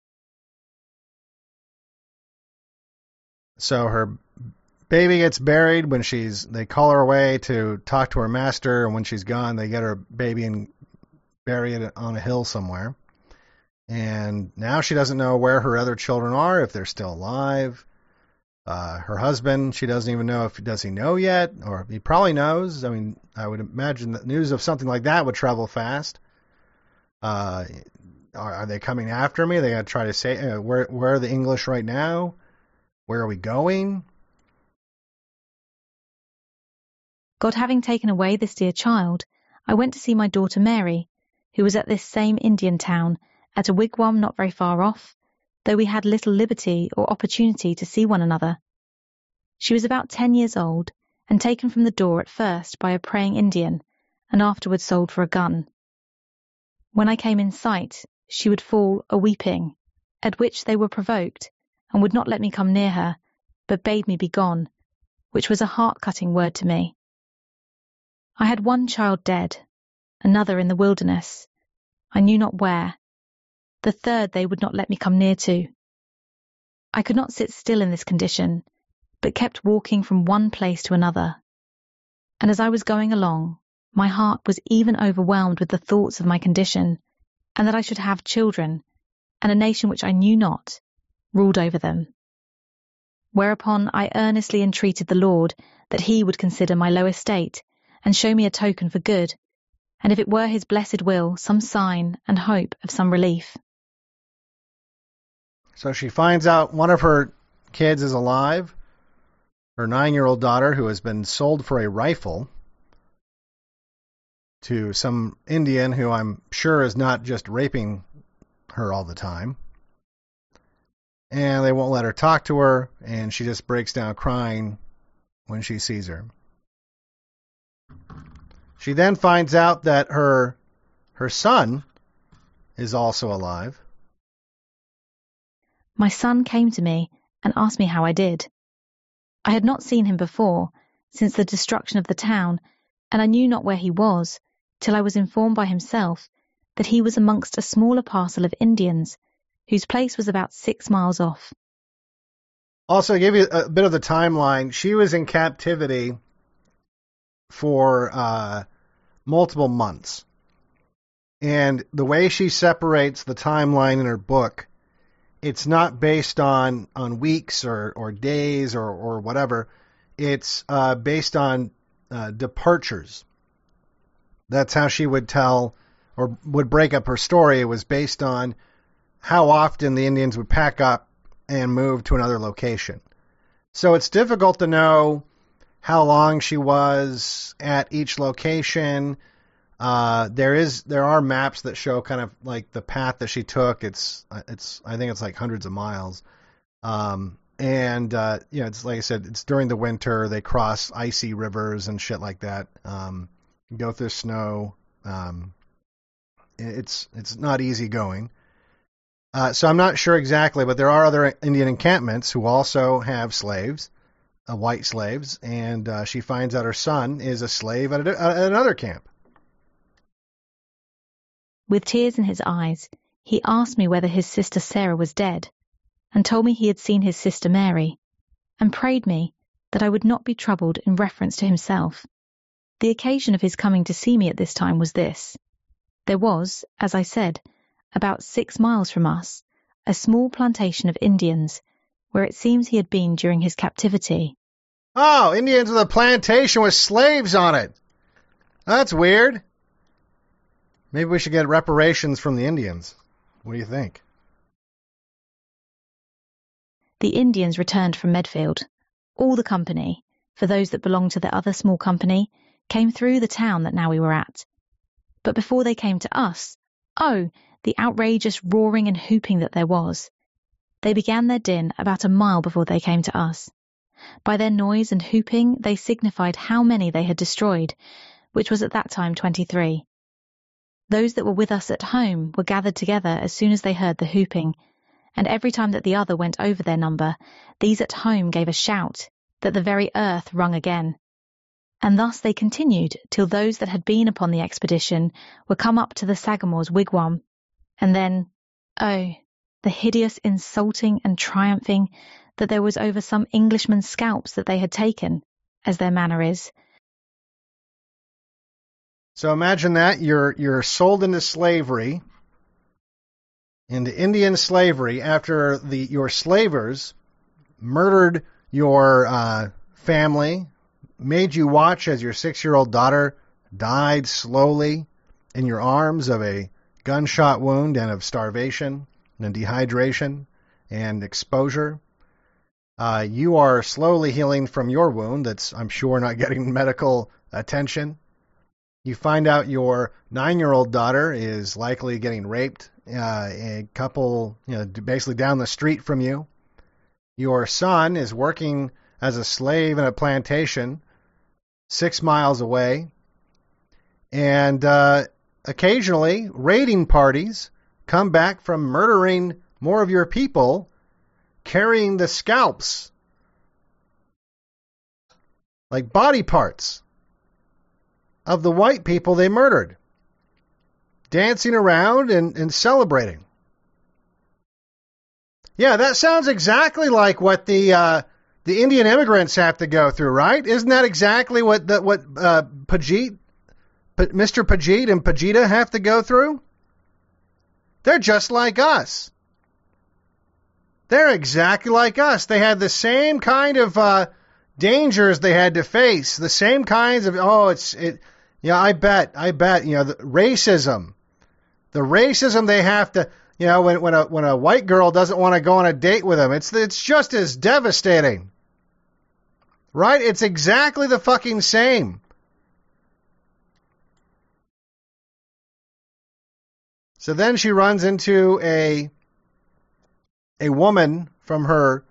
So her baby gets buried when they call her away to talk to her master, and when she's gone, they get her baby and bury it on a hill somewhere. And now she doesn't know where her other children are, if they're still alive. Her husband, she doesn't even know does he know yet, or he probably knows. I mean, I would imagine that news of something like that would travel fast. Are they coming after me? Are they going to try to say, where are the English right now? Where are we going? God having taken away this dear child, I went to see my daughter Mary, who was at this same Indian town, at a wigwam not very far off, though we had little liberty or opportunity to see one another. She was about 10 years old, and taken from the door at first by a praying Indian, and afterwards sold for a gun. When I came in sight, she would fall a-weeping, at which they were provoked, and would not let me come near her, but bade me be gone, which was a heart-cutting word to me. I had one child dead, another in the wilderness, I knew not where. The third they would not let me come near to. I could not sit still in this condition, but kept walking from one place to another. And as I was going along, my heart was even overwhelmed with the thoughts of my condition, and that I should have children, and a nation which I knew not, ruled over them. Whereupon I earnestly entreated the Lord that he would consider my low estate, and show me a token for good, and if it were his blessed will, some sign and hope of some relief. So she finds out one of her kids is alive, her 9-year-old daughter, who has been sold for a rifle to some Indian who I'm sure is not just raping her all the time. And they won't let her talk to her, and she just breaks down crying when she sees her. She then finds out that her son is also alive. My son came to me and asked me how I did. I had not seen him before, since the destruction of the town, and I knew not where he was, till I was informed by himself that he was amongst a smaller parcel of Indians, whose place was about 6 miles off. Also, to give you a bit of the timeline, she was in captivity for multiple months. And the way she separates the timeline in her book, it's not based on weeks or days or whatever. It's based on departures. That's how she would tell or would break up her story. It was based on how often the Indians would pack up and move to another location. So it's difficult to know how long she was at each location. There are maps that show kind of like the path that she took. I think it's like hundreds of miles. It's like I said, it's during the winter. They cross icy rivers and shit like that. Go through snow. It's not easy going. So I'm not sure exactly, but there are other Indian encampments who also have slaves, white slaves, and she finds out her son is a slave at another camp. With tears in his eyes, he asked me whether his sister Sarah was dead, and told me he had seen his sister Mary, and prayed me that I would not be troubled in reference to himself. The occasion of his coming to see me at this time was this. There was, as I said, about 6 miles from us, a small plantation of Indians, where it seems he had been during his captivity. Oh, Indians with a plantation with slaves on it. That's weird. Maybe we should get reparations from the Indians. What do you think? The Indians returned from Medfield. All the company, for those that belonged to the other small company, came through the town that now we were at. But before they came to us, oh, the outrageous roaring and whooping that there was. They began their din about a mile before they came to us. By their noise and hooping they signified how many they had destroyed, which was at that time 23. Those that were with us at home were gathered together as soon as they heard the hooping, and every time that the other went over their number, these at home gave a shout, that the very earth rung again. And thus they continued till those that had been upon the expedition were come up to the Sagamore's wigwam. And then, oh, the hideous insulting and triumphing that there was over some Englishmen's scalps that they had taken, as their manner is. So imagine that you're sold into slavery, into Indian slavery, after your slavers murdered your family, made you watch as your 6-year-old daughter died slowly in your arms of a gunshot wound and of starvation and dehydration and exposure. You are slowly healing from your wound that's, I'm sure, not getting medical attention. You find out your 9-year-old daughter is likely getting raped a couple, basically down the street from you. Your son is working as a slave in a plantation 6 miles away. And occasionally, raiding parties come back from murdering more of your people, carrying the scalps, like body parts, of the white people they murdered, dancing around and celebrating. Yeah, that sounds exactly like what the Indian immigrants have to go through, right? Isn't that exactly what Mr. Pajit and Pajita have to go through? They're just like us. They're exactly like us. They had the same kind of dangers they had to face, the same kinds of I bet the racism they have to, when a white girl doesn't want to go on a date with them, it's just as devastating, right? It's exactly the fucking same. So then she runs into a woman from her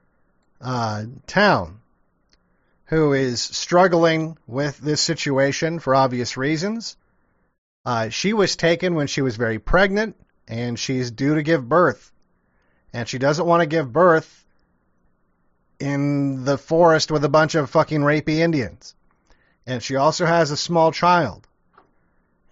town who is struggling with this situation for obvious reasons. She was taken when she was very pregnant, and she's due to give birth. And she doesn't want to give birth in the forest with a bunch of fucking rapey Indians. And she also has a small child.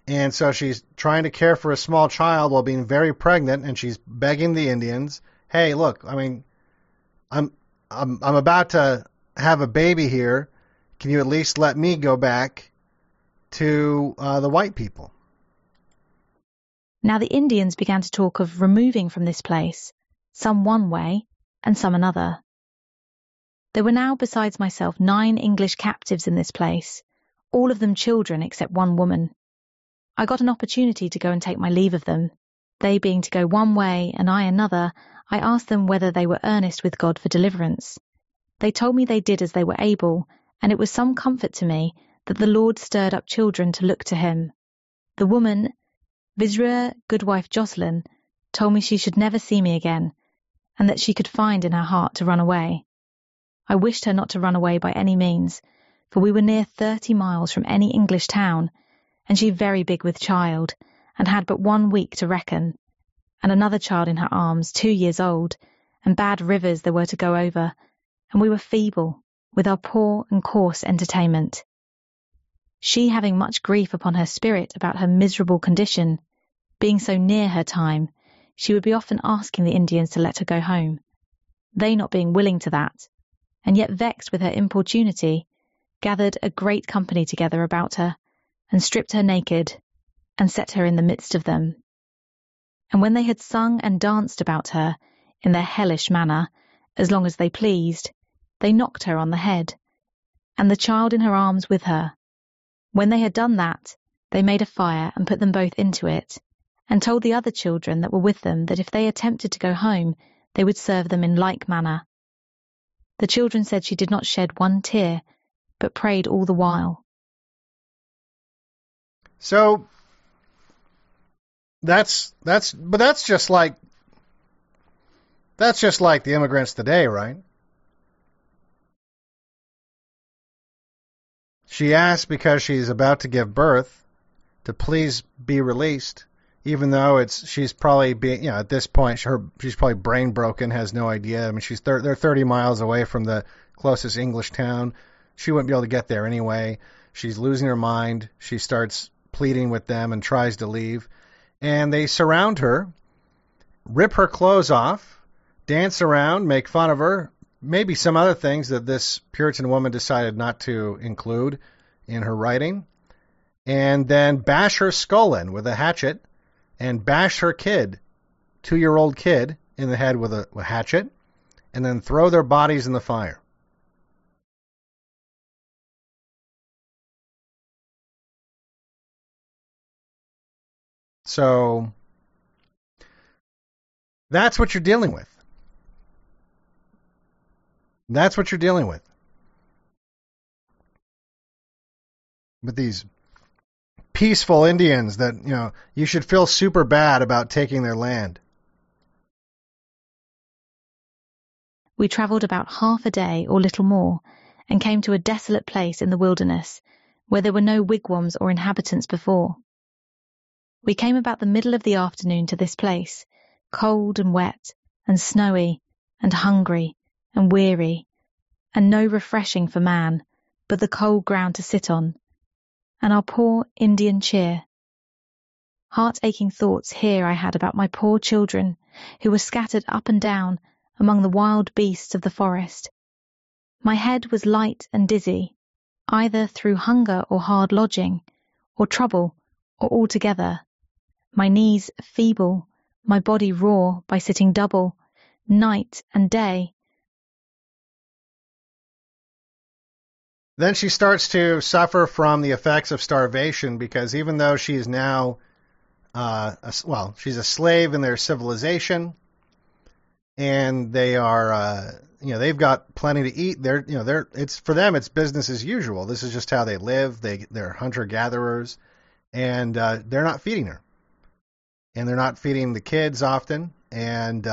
And so she's trying to care for a small child while being very pregnant, and she's begging the Indians, "Hey, look, I mean, I'm about to have a baby here. Can you at least let me go back to the white people?" Now the Indians began to talk of removing from this place, some one way and some another. There were now, besides myself, 9 English captives in this place, all of them children except one woman. I got an opportunity to go and take my leave of them. They being to go one way and I another, I asked them whether they were earnest with God for deliverance. They told me they did as they were able, and it was some comfort to me that the Lord stirred up children to look to him. The woman, Visrua Goodwife Jocelyn, told me she should never see me again, and that she could find in her heart to run away. I wished her not to run away by any means, for we were near 30 miles from any English town, and she very big with child, and had but 1 week to reckon, and another child in her arms, 2 years old, and bad rivers there were to go over, and we were feeble, with our poor and coarse entertainment. She having much grief upon her spirit about her miserable condition, being so near her time, she would be often asking the Indians to let her go home, they not being willing to that, and yet vexed with her importunity, gathered a great company together about her, and stripped her naked, and set her in the midst of them. And when they had sung and danced about her, in their hellish manner, as long as they pleased, they knocked her on the head, and the child in her arms with her. When they had done that, they made a fire and put them both into it, and told the other children that were with them that if they attempted to go home, they would serve them in like manner. The children said she did not shed 1 tear, but prayed all the while. So that's just like the immigrants today, right? She asked because she's about to give birth to please be released, even though she's probably being, at this point she's probably brain broken, has no idea. I mean, they're 30 miles away from the closest English town. She wouldn't be able to get there anyway. She's losing her mind. She starts pleading with them and tries to leave, and they surround her, rip her clothes off, dance around, make fun of her, maybe some other things that this Puritan woman decided not to include in her writing, and then bash her skull in with a hatchet, and bash her kid, 2-year-old kid, in the head with a hatchet, and then throw their bodies in the fire. So that's what you're dealing with. That's what you're dealing with. With these peaceful Indians that, you should feel super bad about taking their land. We travelled about half a day or little more, and came to a desolate place in the wilderness, where there were no wigwams or inhabitants before. We came about the middle of the afternoon to this place, cold and wet, and snowy, and hungry, and weary, and no refreshing for man, but the cold ground to sit on, and our poor Indian cheer. Heart-aching thoughts here I had about my poor children, who were scattered up and down among the wild beasts of the forest. My head was light and dizzy, either through hunger or hard lodging, or trouble, or altogether. My knees feeble, my body raw by sitting double, night and day. Then she starts to suffer from the effects of starvation, because even though she's now, she's a slave in their civilization, and they are, they've got plenty to eat. It's for them, it's business as usual. This is just how they live. They're hunter-gatherers, and they're not feeding her. And they're not feeding the kids often, and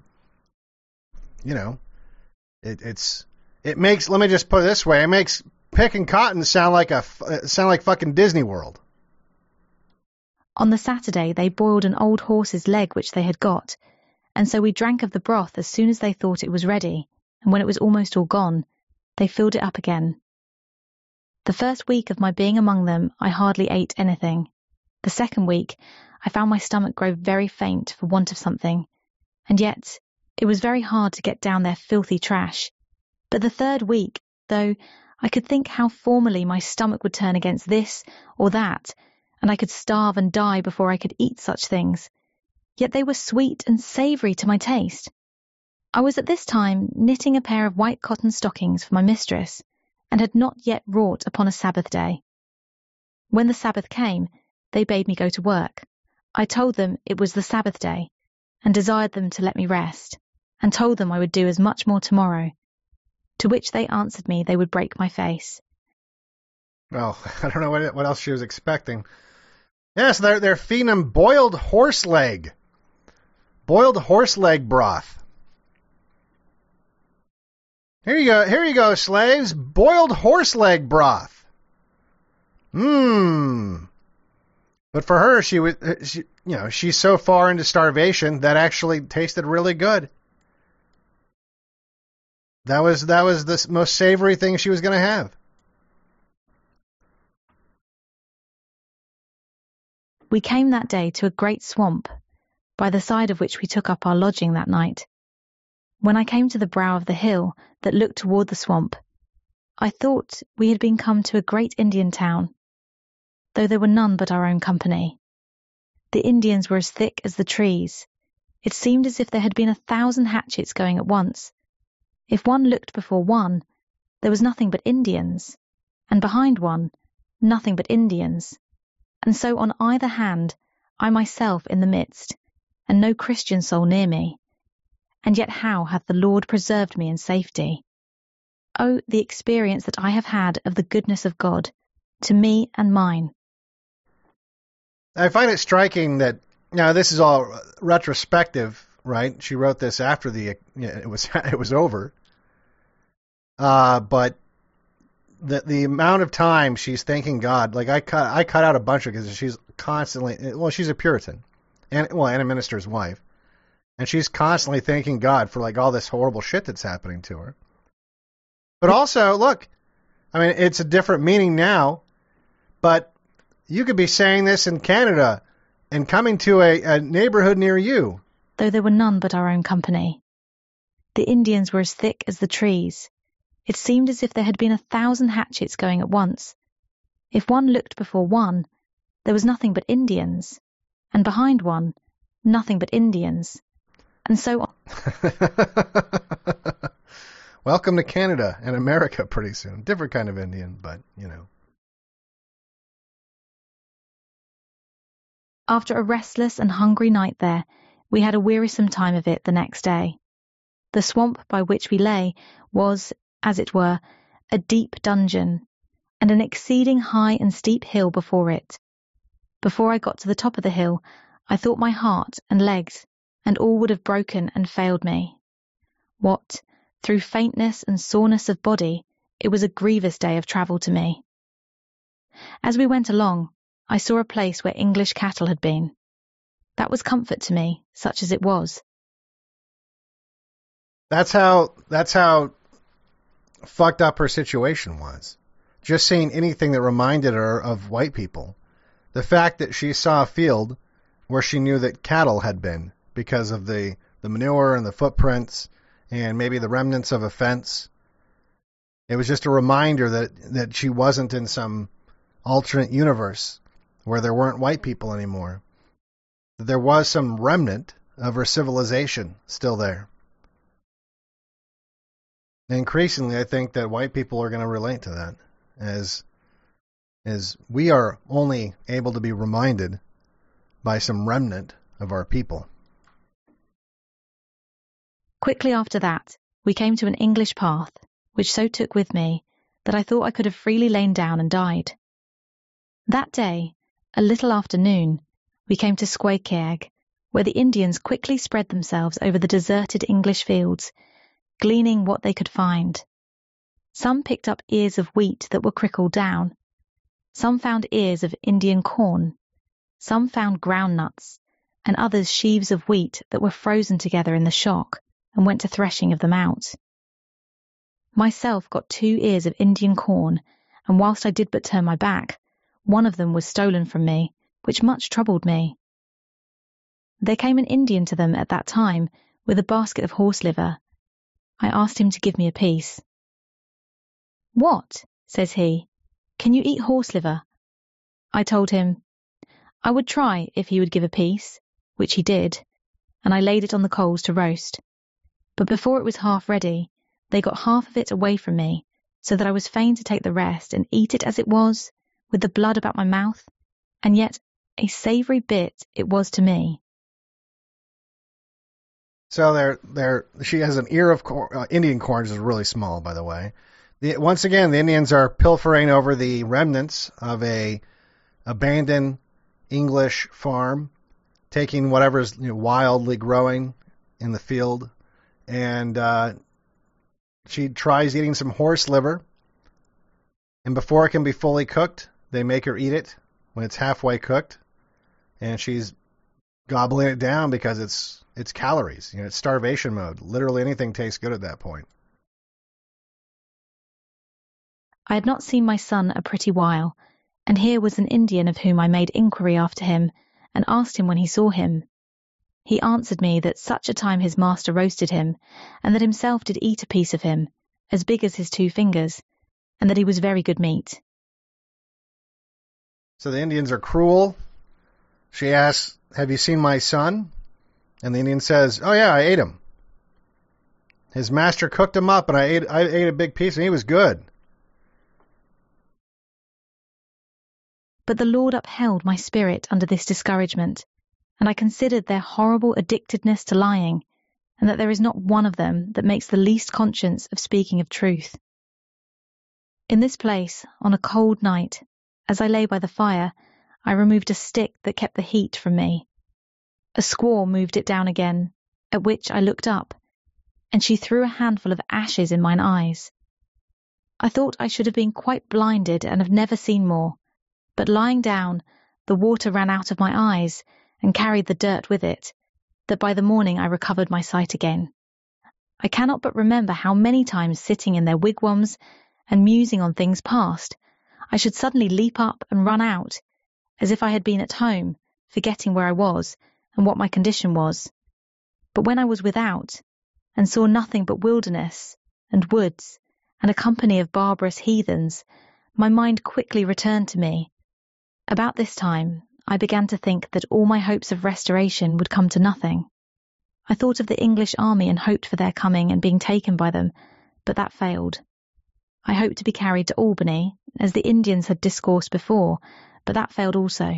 it makes. Let me just put it this way: it makes picking cotton sound like fucking Disney World. On the Saturday, they boiled an old horse's leg which they had got, and so we drank of the broth as soon as they thought it was ready, and when it was almost all gone, they filled it up again. The first week of my being among them, I hardly ate anything. The second week, I found my stomach grow very faint for want of something, and yet it was very hard to get down their filthy trash. But the third week, though, I could think how formally my stomach would turn against this or that, and I could starve and die before I could eat such things. Yet they were sweet and savoury to my taste. I was at this time knitting a pair of white cotton stockings for my mistress, and had not yet wrought upon a Sabbath day. When the Sabbath came, they bade me go to work. I told them it was the Sabbath day, and desired them to let me rest, and told them I would do as much more tomorrow. To which they answered me they would break my face. Well, I don't know what else she was expecting. Yes, they're feeding them boiled horse leg broth. Here you go, slaves. Boiled horse leg broth. But for her, she's so far into starvation that actually tasted really good. That was the most savory thing she was going to have. We came that day to a great swamp, by the side of which we took up our lodging that night. When I came to the brow of the hill that looked toward the swamp, I thought we had been come to a great Indian town, though there were none but our own company. The Indians were as thick as the trees. It seemed as if there had been 1,000 hatchets going at once. If one looked before one, there was nothing but Indians, and behind one, nothing but Indians, and so on either hand, I myself in the midst, and no Christian soul near me. And yet how hath the Lord preserved me in safety? Oh, the experience that I have had of the goodness of God, to me and mine. I find it striking that, now this is all retrospective, right? She wrote this after it was over. But the amount of time she's thanking God, like I cut out a bunch of, because she's constantly, she's a Puritan, and a minister's wife, and she's constantly thanking God for like all this horrible shit that's happening to her. But also, look, I mean, it's a different meaning now, but you could be saying this in Canada and coming to a neighborhood near you. Though there were none but our own company. The Indians were as thick as the trees. It seemed as if there had been 1,000 hatchets going at once. If one looked before one, there was nothing but Indians, and behind one, nothing but Indians, and so on. Welcome to Canada and America pretty soon. Different kind of Indian, but, After a restless and hungry night there, we had a wearisome time of it the next day. The swamp by which we lay was, as it were, a deep dungeon, and an exceeding high and steep hill before it. Before I got to the top of the hill, I thought my heart and legs and all would have broken and failed me. What, through faintness and soreness of body, it was a grievous day of travel to me. As we went along, I saw a place where English cattle had been. That was comfort to me, such as it was. That's how fucked up her situation was. Just seeing anything that reminded her of white people. The fact that she saw a field where she knew that cattle had been because of the manure and the footprints and maybe the remnants of a fence. It was just a reminder that she wasn't in some alternate universe where there weren't white people anymore. There was some remnant of her civilization still there. And increasingly, I think that white people are going to relate to that, as we are only able to be reminded by some remnant of our people. Quickly after that, we came to an English path, which so took with me that I thought I could have freely lain down and died. That day, a little after noon, we came to Squakeag, where the Indians quickly spread themselves over the deserted English fields, gleaning what they could find. Some picked up ears of wheat that were crickled down. Some found ears of Indian corn. Some found groundnuts, and others sheaves of wheat that were frozen together in the shock, and went to threshing of them out. Myself got 2 ears of Indian corn, and whilst I did but turn my back, one of them was stolen from me, which much troubled me. There came an Indian to them at that time with a basket of horse liver. I asked him to give me a piece. "What?" says he. "Can you eat horse liver?" I told him I would try if he would give a piece, which he did, and I laid it on the coals to roast. But before it was half ready, they got half of it away from me, so that I was fain to take the rest and eat it as it was, with the blood about my mouth, and yet a savoury bit it was to me. So she has an ear of corn. Indian corn is really small, by the way. Once again, the Indians are pilfering over the remnants of a abandoned English farm, taking whatever's wildly growing in the field, and she tries eating some horse liver, and before it can be fully cooked, they make her eat it when it's halfway cooked, and she's gobbling it down because it's calories. It's starvation mode. Literally anything tastes good at that point. I had not seen my son a pretty while, and here was an Indian of whom I made inquiry after him, and asked him when he saw him. He answered me that such a time his master roasted him, and that himself did eat a piece of him, as big as his 2 fingers, and that he was very good meat. So the Indians are cruel. She asks, "Have you seen my son?" And the Indian says, "Oh yeah, I ate him. His master cooked him up, and I ate a big piece, and he was good." But the Lord upheld my spirit under this discouragement, and I considered their horrible addictedness to lying, and that there is not one of them that makes the least conscience of speaking of truth. In this place, on a cold night, as I lay by the fire, I removed a stick that kept the heat from me. A squaw moved it down again, at which I looked up, and she threw a handful of ashes in mine eyes. I thought I should have been quite blinded and have never seen more, but lying down, the water ran out of my eyes and carried the dirt with it, that by the morning I recovered my sight again. I cannot but remember how many times sitting in their wigwams and musing on things past, I should suddenly leap up and run out, as if I had been at home, forgetting where I was and what my condition was. But when I was without, and saw nothing but wilderness and woods and a company of barbarous heathens, my mind quickly returned to me. About this time, I began to think that all my hopes of restoration would come to nothing. I thought of the English army and hoped for their coming and being taken by them, but that failed. I hoped to be carried to Albany, as the Indians had discoursed before, but that failed also.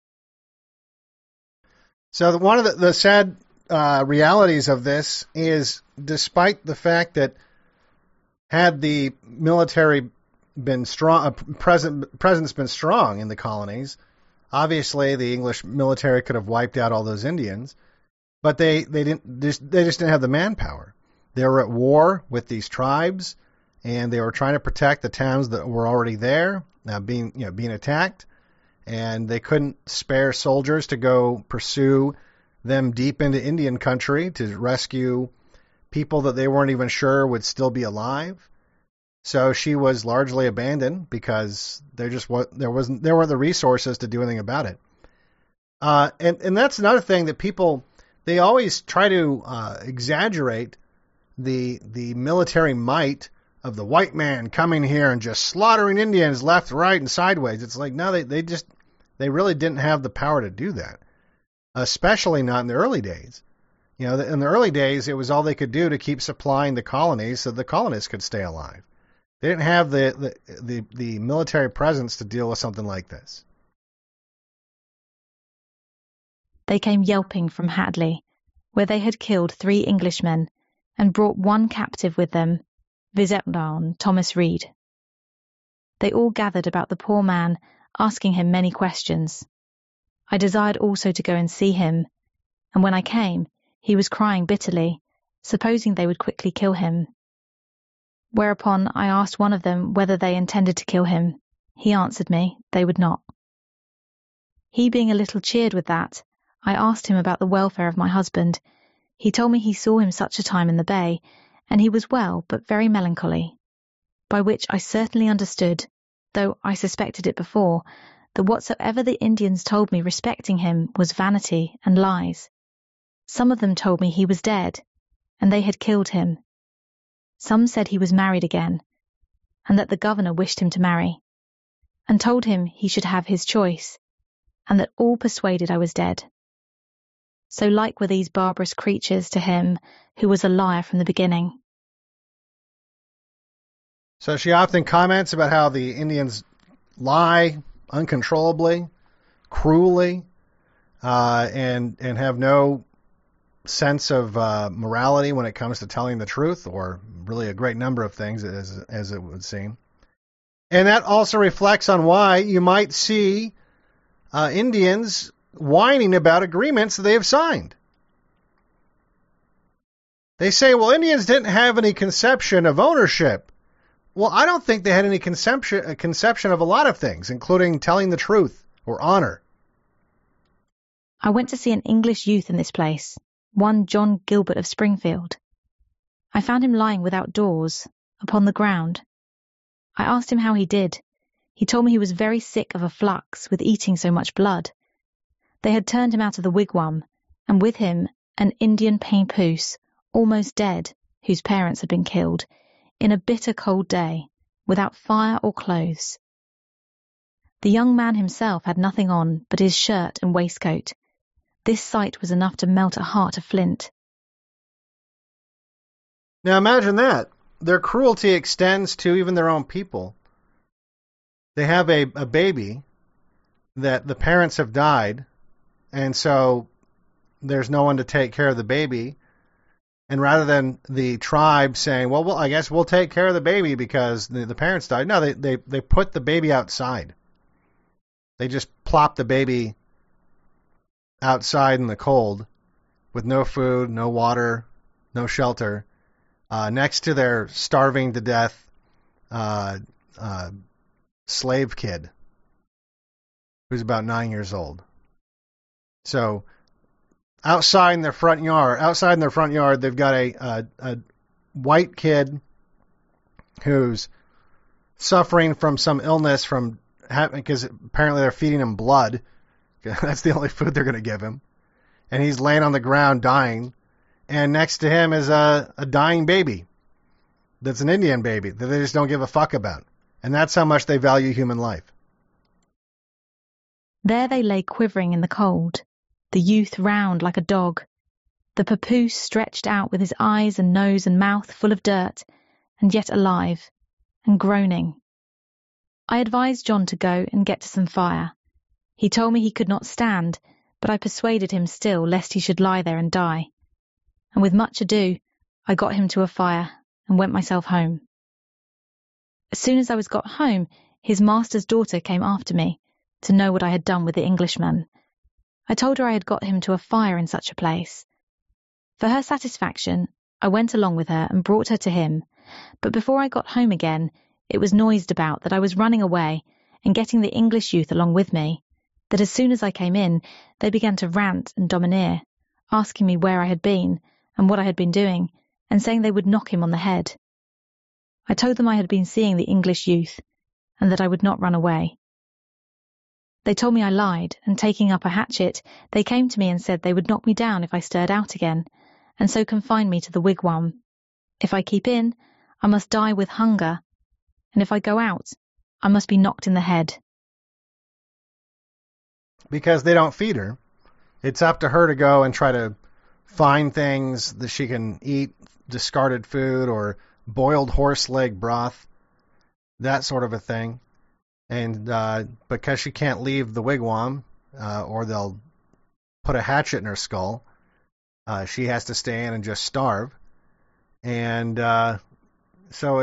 So one of the sad realities of this is, despite the fact that had the military been strong, presence been strong in the colonies, obviously the English military could have wiped out all those Indians, but they just didn't have the manpower. They were at war with these tribes, and they were trying to protect the towns that were already there, being attacked, and they couldn't spare soldiers to go pursue them deep into Indian country to rescue people that they weren't even sure would still be alive. So she was largely abandoned because there weren't the resources to do anything about it. And that's another thing that people, they always try to exaggerate the military might of the white man coming here and just slaughtering Indians left, right, and sideways. It's like, no, they really didn't have the power to do that, especially not in the early days. In the early days, it was all they could do to keep supplying the colonies so the colonists could stay alive. They didn't have the military presence to deal with something like this. They came yelping from Hatley, where they had killed 3 Englishmen and brought 1 captive with them, Viscount Thomas Reed. They all gathered about the poor man, asking him many questions. I desired also to go and see him, and when I came, he was crying bitterly, supposing they would quickly kill him. Whereupon I asked one of them whether they intended to kill him. He answered me they would not. He being a little cheered with that, I asked him about the welfare of my husband. He told me he saw him such a time in the bay, and he was well but very melancholy, by which I certainly understood, though I suspected it before, that whatsoever the Indians told me respecting him was vanity and lies. Some of them told me he was dead, and they had killed him. Some said he was married again, and that the governor wished him to marry, and told him he should have his choice, and that all persuaded I was dead. So like were these barbarous creatures to him who was a liar from the beginning. So she often comments about how the Indians lie uncontrollably, cruelly, and have no sense of morality when it comes to telling the truth, or really a great number of things, as it would seem. And that also reflects on why you might see Indians whining about agreements that they have signed. They say, well, Indians didn't have any conception of ownership. Well, I don't think they had any conception of a lot of things, including telling the truth or honor. I went to see an English youth in this place, one John Gilbert of Springfield. I found him lying without doors, upon the ground. I asked him how he did. He told me he was very sick of a flux with eating so much blood. They had turned him out of the wigwam, and with him an Indian papoose, almost dead, whose parents had been killed, in a bitter cold day, without fire or clothes. The young man himself had nothing on but his shirt and waistcoat. This sight was enough to melt a heart of flint. Now imagine that. Their cruelty extends to even their own people. They have a baby that the parents have died, and so there's no one to take care of the baby. And rather than the tribe saying, well, I guess we'll take care of the baby because the parents died, no, they put the baby outside. They just plop the baby outside in the cold with no food, no water, no shelter, next to their starving to death slave kid who's about 9 years old. So outside in their front yard, they've got a white kid who's suffering from some illness because apparently they're feeding him blood. That's the only food they're going to give him. And he's laying on the ground dying. And next to him is a dying baby. That's an Indian baby that they just don't give a fuck about. And that's how much they value human life. There they lay quivering in the cold, the youth round like a dog, the papoose stretched out with his eyes and nose and mouth full of dirt, and yet alive, and groaning. I advised John to go and get to some fire. He told me he could not stand, but I persuaded him still, lest he should lie there and die. And with much ado, I got him to a fire and went myself home. As soon as I was got home, his master's daughter came after me to know what I had done with the Englishman. I told her I had got him to a fire in such a place. For her satisfaction, I went along with her and brought her to him, but before I got home again, it was noised about that I was running away and getting the English youth along with me, that as soon as I came in, they began to rant and domineer, asking me where I had been and what I had been doing, and saying they would knock him on the head. I told them I had been seeing the English youth, and that I would not run away. They told me I lied, and taking up a hatchet, they came to me and said they would knock me down if I stirred out again, and so confine me to the wigwam. If I keep in, I must die with hunger, and if I go out, I must be knocked in the head. Because they don't feed her. It's up to her to go and try to find things that she can eat, discarded food or boiled horse leg broth, that sort of a thing. And because she can't leave the wigwam, or they'll put a hatchet in her skull, she has to stay in and just starve. And so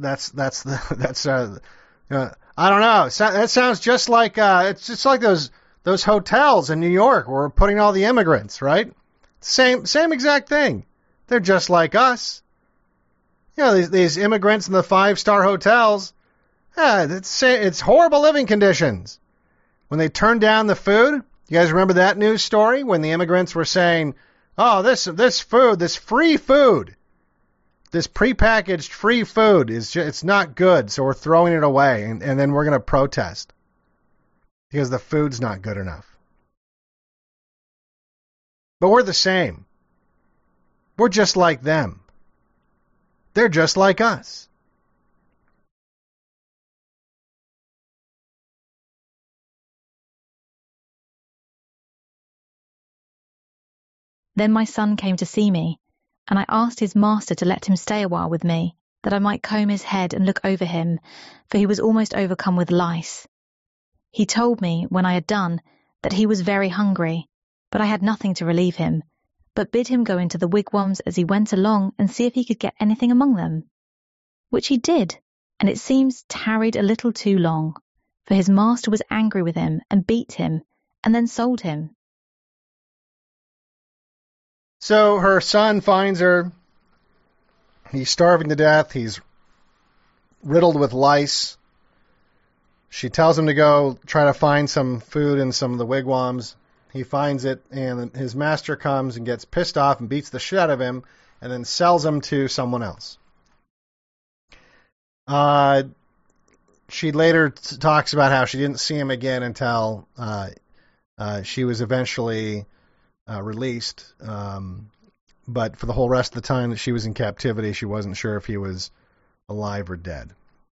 I don't know. That sounds just like it's just like those hotels in New York where we're putting all the immigrants, right? Same exact thing. They're just like us. You know, these immigrants in the 5-star hotels. Yeah, it's horrible living conditions. When they turned down the food, you guys remember that news story when the immigrants were saying, "Oh, this food, this free food, this prepackaged free food it's not good, so we're throwing it away, and then we're going to protest." because the food's not good enough. But we're the same. We're just like them. They're just like us. Then my son came to see me, and I asked his master to let him stay a while with me, that I might comb his head and look over him, for he was almost overcome with lice. He told me, when I had done, that he was very hungry, but I had nothing to relieve him, but bid him go into the wigwams as he went along and see if he could get anything among them. Which he did, and it seems tarried a little too long, for his master was angry with him and beat him, and then sold him. So her son finds her. He's starving to death. He's riddled with lice. She tells him to go try to find some food in some of the wigwams. He finds it, and his master comes and gets pissed off and beats the shit out of him, and then sells him to someone else. She later talks about how she didn't see him again until she was eventually released. But for the whole rest of the time that she was in captivity, she wasn't sure if he was alive or dead.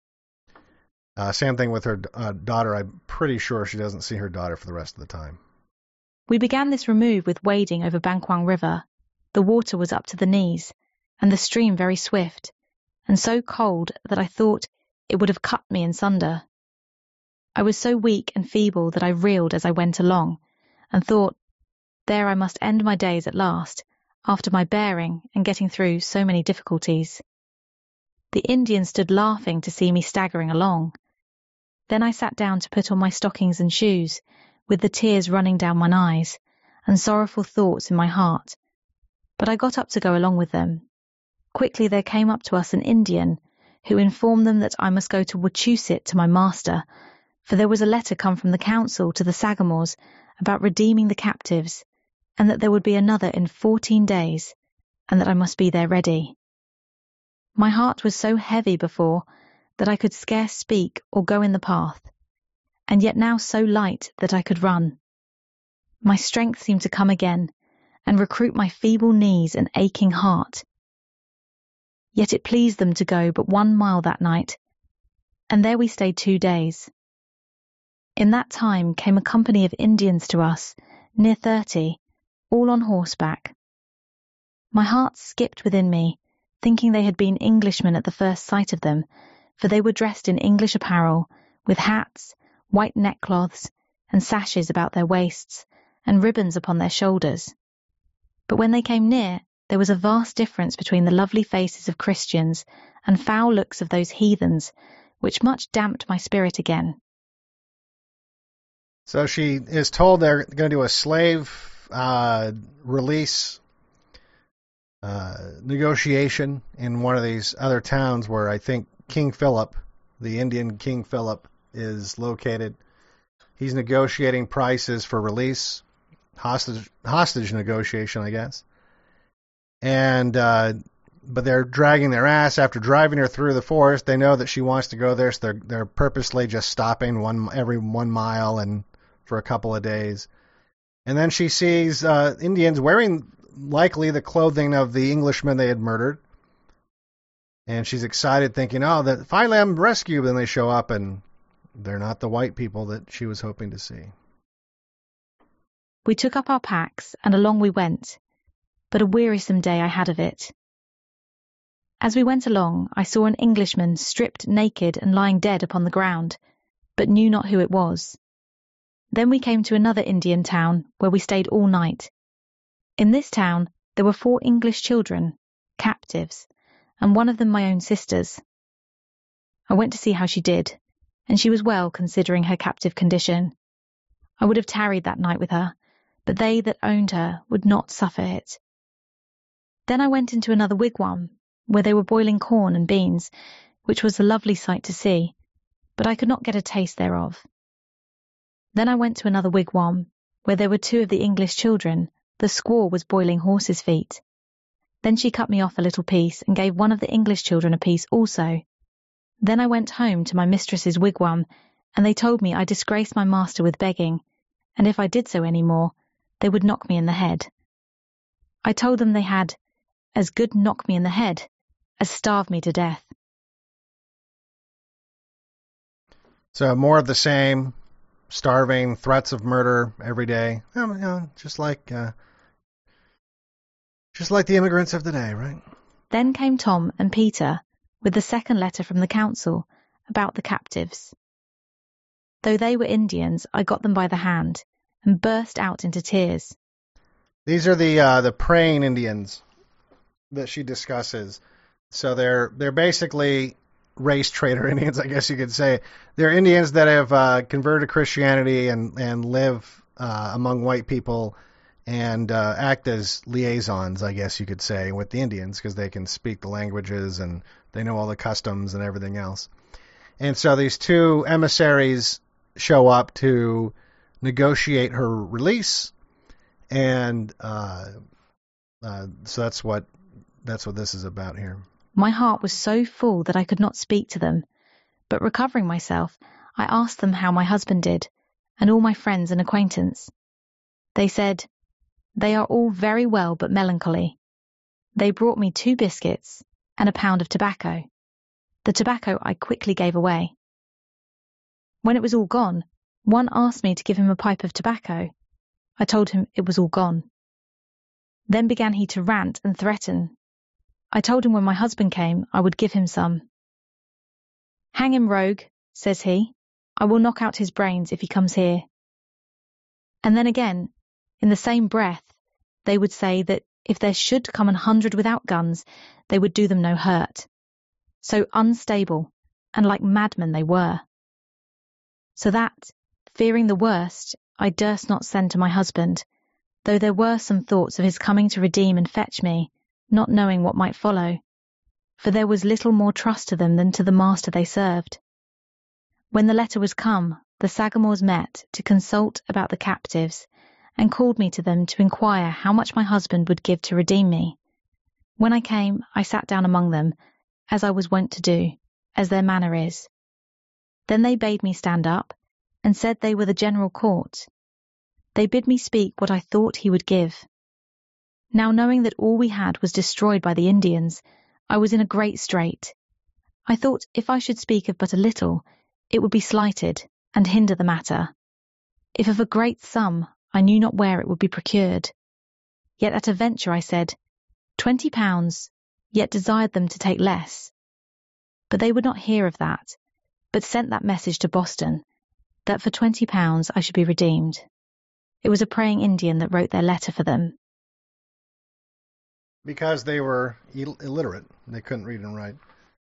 Same thing with her daughter. I'm pretty sure she doesn't see her daughter for the rest of the time. We began this remove with wading over Bangkwang River. The water was up to the knees, and the stream very swift, and so cold that I thought it would have cut me in sunder. I was so weak and feeble that I reeled as I went along, and thought, there I must end my days at last, after my bearing and getting through so many difficulties. The Indians stood laughing to see me staggering along. Then I sat down to put on my stockings and shoes, with the tears running down mine eyes, and sorrowful thoughts in my heart. But I got up to go along with them. Quickly there came up to us an Indian, who informed them that I must go to Wachusett to my master, for there was a letter come from the council to the Sagamores about redeeming the captives, and that there would be another in 14 days, and that I must be there ready. My heart was so heavy before that I could scarce speak or go in the path, and yet now so light that I could run. My strength seemed to come again, and recruit my feeble knees and aching heart. Yet it pleased them to go but 1 mile that night, and there we stayed 2 days. In that time came a company of Indians to us, near 30, all on horseback. My heart skipped within me, thinking they had been Englishmen at the first sight of them, for they were dressed in English apparel, with hats, white neckcloths, and sashes about their waists, and ribbons upon their shoulders. But when they came near, there was a vast difference between the lovely faces of Christians and foul looks of those heathens, which much damped my spirit again. So she is told they're going to do a slave release negotiation in one of these other towns where I think King Philip, the Indian King Philip, is located. He's negotiating prices for release, hostage negotiation, I guess. And but they're dragging their ass after driving her through the forest. They know that she wants to go there, so they're purposely just stopping every 1 mile and for a couple of days. And then she sees Indians wearing likely the clothing of the Englishmen they had murdered. And she's excited, thinking, oh, that finally I'm rescued. Then they show up, and they're not the white people that she was hoping to see. We took up our packs, and along we went, but a wearisome day I had of it. As we went along, I saw an Englishman stripped naked and lying dead upon the ground, but knew not who it was. Then we came to another Indian town, where we stayed all night. In this town there were 4 English children, captives, and one of them my own sister's. I went to see how she did, and she was well considering her captive condition. I would have tarried that night with her, but they that owned her would not suffer it. Then I went into another wigwam, where they were boiling corn and beans, which was a lovely sight to see, but I could not get a taste thereof. Then I went to another wigwam, where there were 2 of the English children. The squaw was boiling horses' feet. Then she cut me off a little piece and gave one of the English children a piece also. Then I went home to my mistress's wigwam, and they told me I disgraced my master with begging, and if I did so any more, they would knock me in the head. I told them they had as good knock me in the head as starve me to death. So more of the same, starving, threats of murder every day. Just like the immigrants of today, right? Then came Tom and Peter with the second letter from the council about the captives. Though they were Indians, I got them by the hand and burst out into tears. These are the praying Indians that she discusses. So they're basically race traitor Indians, I guess you could say. They're Indians that have converted to Christianity and live among white people and act as liaisons, I guess you could say, with the Indians because they can speak the languages and they know all the customs and everything else. And so these two emissaries show up to negotiate her release, and so that's what this is about here. My heart was so full that I could not speak to them, but recovering myself, I asked them how my husband did, and all my friends and acquaintance. They said, "They are all very well but melancholy." They brought me 2 biscuits and a pound of tobacco. The tobacco I quickly gave away. When it was all gone, one asked me to give him a pipe of tobacco. I told him it was all gone. Then began he to rant and threaten. I told him when my husband came, I would give him some. "Hang him, rogue," says he. "I will knock out his brains if he comes here." And then again, in the same breath, they would say that if there should come 100 without guns, they would do them no hurt. So unstable, and like madmen they were. So that, fearing the worst, I durst not send to my husband, though there were some thoughts of his coming to redeem and fetch me, not knowing what might follow, for there was little more trust to them than to the master they served. When the letter was come, the Sagamores met to consult about the captives, and called me to them to inquire how much my husband would give to redeem me. When I came, I sat down among them, as I was wont to do, as their manner is. Then they bade me stand up, and said they were the general court. They bid me speak what I thought he would give. Now knowing that all we had was destroyed by the Indians, I was in a great strait. I thought if I should speak of but a little, it would be slighted, and hinder the matter. If of a great sum, I knew not where it would be procured. Yet at a venture I said, 20 pounds, yet desired them to take less. But they would not hear of that, but sent that message to Boston, that for 20 pounds I should be redeemed. It was a praying Indian that wrote their letter for them. Because they were illiterate. They couldn't read and write.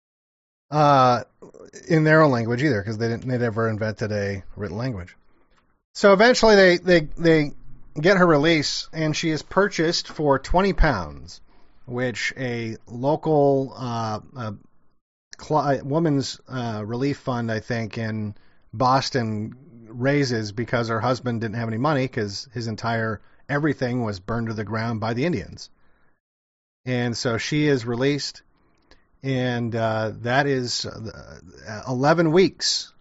In their own language either, because they never invented a written language. So eventually they get her release, and she is purchased for 20 pounds, which a local woman's relief fund, I think, in Boston raises because her husband didn't have any money because his entire everything was burned to the ground by the Indians. And so she is released, and that is 11 weeks.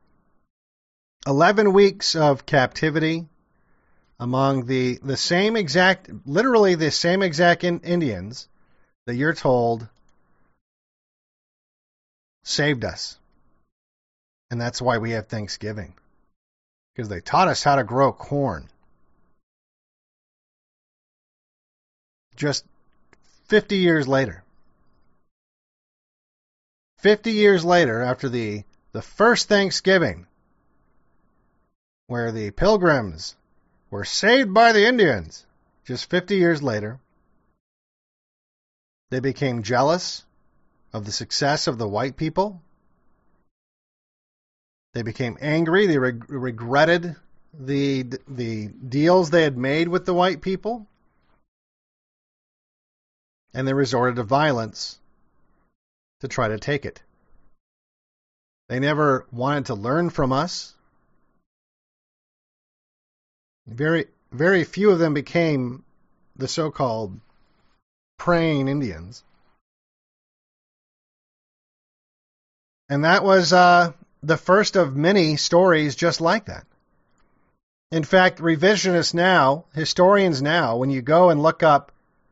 11 weeks of captivity among the same exact, literally the same exact Indians that you're told saved us. And that's why we have Thanksgiving. Because they taught us how to grow corn. Just 50 years later. 50 years later, after the first Thanksgiving, where the Pilgrims were saved by the Indians, just 50 years later, they became jealous of the success of the white people. They became angry. They regretted the deals they had made with the white people. And they resorted to violence to try to take it. They never wanted to learn from us. Very, very few of them became the so-called praying Indians. And that was the first of many stories just like that. In fact, revisionists now, historians now, when you go and look up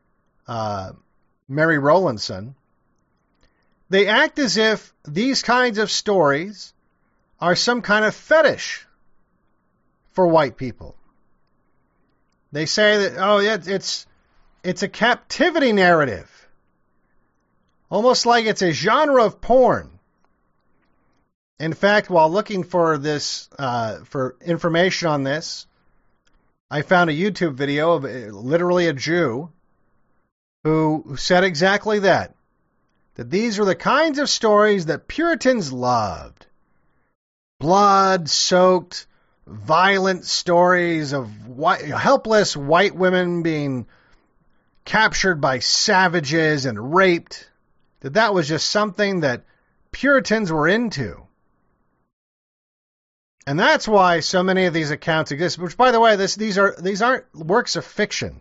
Mary Rowlandson, they act as if these kinds of stories are some kind of fetish for white people. They say that, oh, yeah, it's a captivity narrative. Almost like it's a genre of porn. In fact, while looking for this, for information on this, I found a YouTube video of literally a Jew who said exactly that these are the kinds of stories that Puritans loved. Blood-soaked, violent stories of helpless white women being captured by savages and raped. That was just something that Puritans were into. And that's why so many of these accounts exist. Which, by the way, these aren't works of fiction.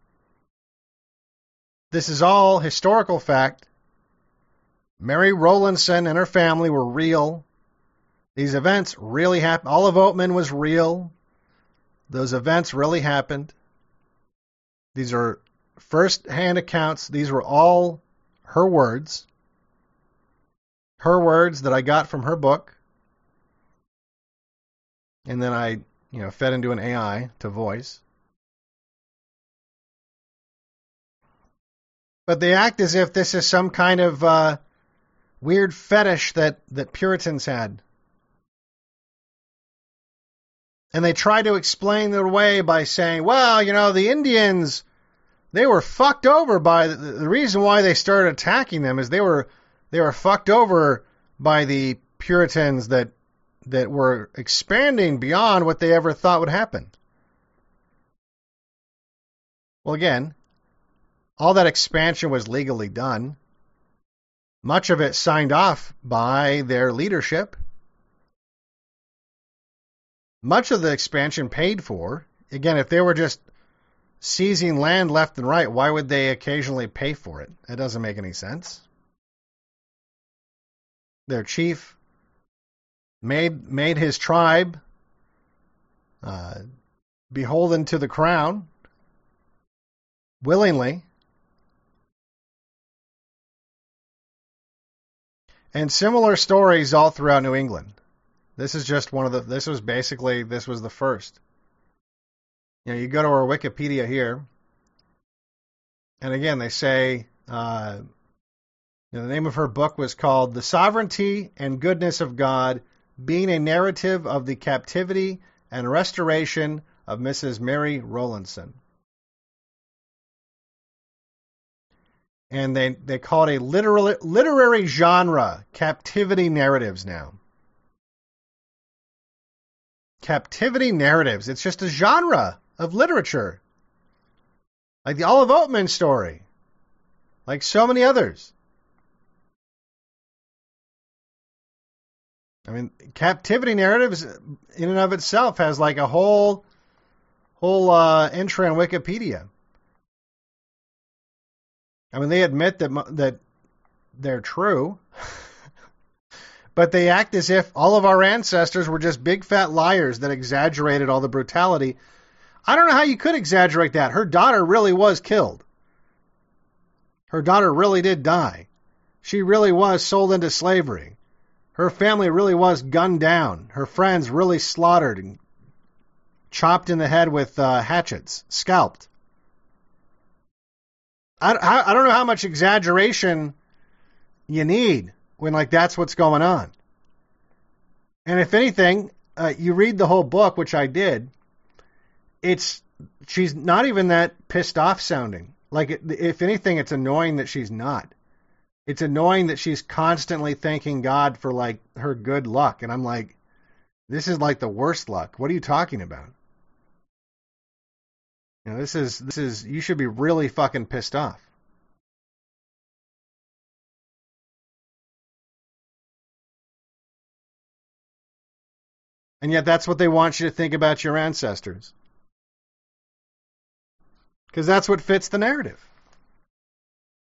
This is all historical fact. Mary Rowlandson and her family were real. These events really happened. Olive Oatman was real. Those events really happened. These are first-hand accounts. These were all her words. Her words that I got from her book. And then I, fed into an AI to voice. But they act as if this is some kind of weird fetish that Puritans had. And they try to explain it away by saying, well, the Indians, they were fucked over by the reason why they started attacking them is they were fucked over by the Puritans that were expanding beyond what they ever thought would happen. Well, again, all that expansion was legally done. Much of it signed off by their leadership. Much of the expansion paid for. Again, if they were just seizing land left and right, why would they occasionally pay for it? That doesn't make any sense. Their chief made his tribe beholden to the crown willingly. And similar stories all throughout New England. This is just this was the first. You go to our Wikipedia here, and again, they say, the name of her book was called The Sovereignty and Goodness of God, being a narrative of the captivity and restoration of Mrs. Mary Rowlandson. And they call it a literary genre, captivity narratives now. Captivity narratives. It's just a genre of literature. Like the Olive Oatman story. Like so many others. I mean, captivity narratives in and of itself has like a whole entry on Wikipedia. I mean, they admit that they're true, but they act as if all of our ancestors were just big fat liars that exaggerated all the brutality. I don't know how you could exaggerate that. Her daughter really was killed. Her daughter really did die. She really was sold into slavery. Her family really was gunned down. Her friends really slaughtered and chopped in the head with hatchets, scalped. I don't know how much exaggeration you need when that's what's going on. And if anything, you read the whole book, which I did. She's not even that pissed off sounding. If anything, it's annoying that she's not. It's annoying that she's constantly thanking God for her good luck. And I'm like, this is the worst luck. What are you talking about? This is, you should be really fucking pissed off. And yet that's what they want you to think about your ancestors. Because that's what fits the narrative.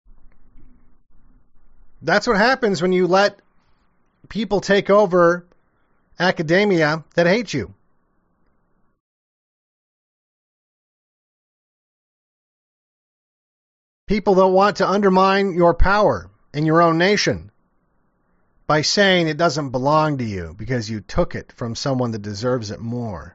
That's what happens when you let people take over academia that hate you. People that want to undermine your power in your own nation by saying it doesn't belong to you because you took it from someone that deserves it more.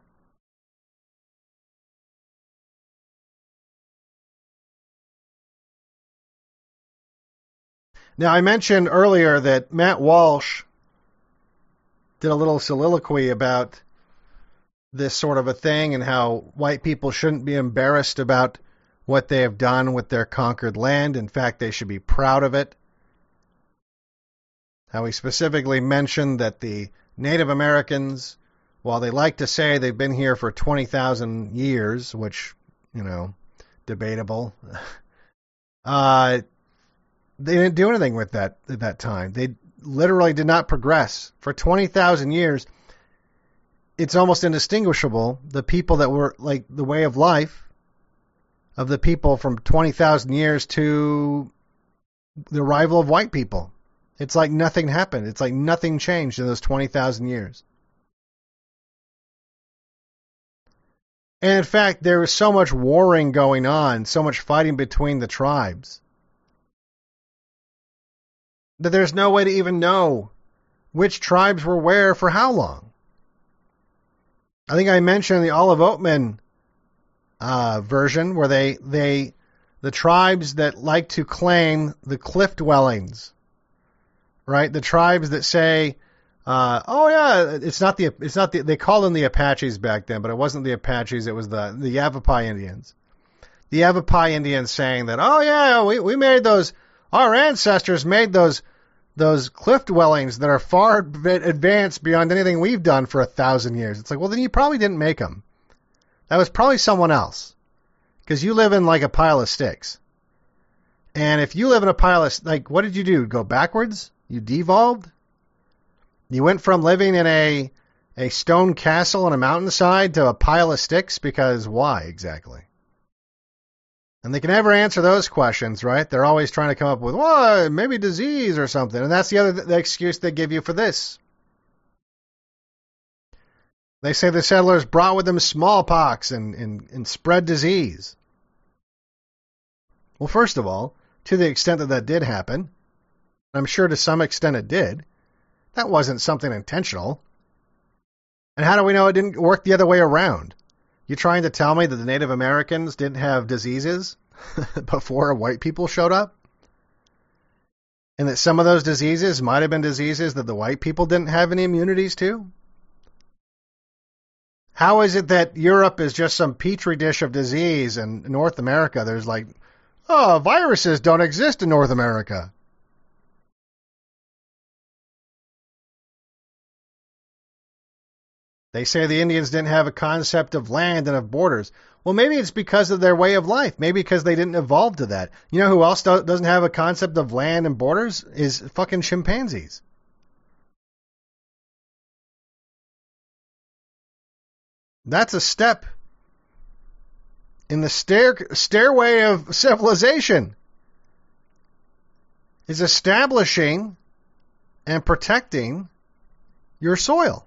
Now, I mentioned earlier that Matt Walsh did a little soliloquy about this sort of a thing and how white people shouldn't be embarrassed about what they have done with their conquered land. In fact, they should be proud of it. How he specifically mentioned that the Native Americans, while they like to say they've been here for 20,000 years, which, debatable, they didn't do anything with that at that time. They literally did not progress. For 20,000 years, it's almost indistinguishable. The people that were, like, the way of life of the people from 20,000 years to the arrival of white people. It's like nothing happened. It's like nothing changed in those 20,000 years. And in fact, there was so much warring going on, so much fighting between the tribes, that there's no way to even know which tribes were where for how long. I think I mentioned the Olive Oatman version where the tribes that like to claim the cliff dwellings, right? The tribes that say, they called them the Apaches back then, but it wasn't the Apaches, it was the Yavapai Indians. The Yavapai Indians saying that, we made those, our ancestors made those cliff dwellings that are far advanced beyond anything we've done for 1,000 years. It's like, well, then you probably didn't make them. That was probably someone else, because you live in like a pile of sticks. And if you live in a pile of, what did you do? Go backwards? You devolved? You went from living in a stone castle on a mountainside to a pile of sticks, because why exactly? And they can never answer those questions, right? They're always trying to come up with, well, maybe disease or something. And that's the excuse they give you for this. They say the settlers brought with them smallpox and spread disease. Well, first of all, to the extent that did happen, I'm sure to some extent it did, that wasn't something intentional. And how do we know it didn't work the other way around? You trying to tell me that the Native Americans didn't have diseases before white people showed up? And that some of those diseases might have been diseases that the white people didn't have any immunities to? How is it that Europe is just some petri dish of disease and North America there's viruses don't exist in North America? They say the Indians didn't have a concept of land and of borders. Well, maybe it's because of their way of life. Maybe because they didn't evolve to that. You know who else doesn't have a concept of land and borders? Is fucking chimpanzees. That's a step in the stairway of civilization. Is establishing and protecting your soil.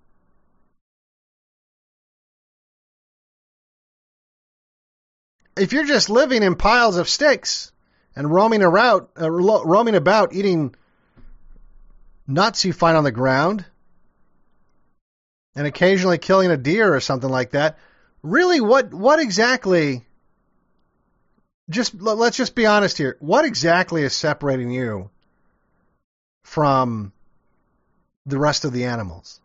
If you're just living in piles of sticks and roaming about eating nuts you find on the ground and occasionally killing a deer or something like that, really what exactly, let's just be honest here, what exactly is separating you from the rest of the animals?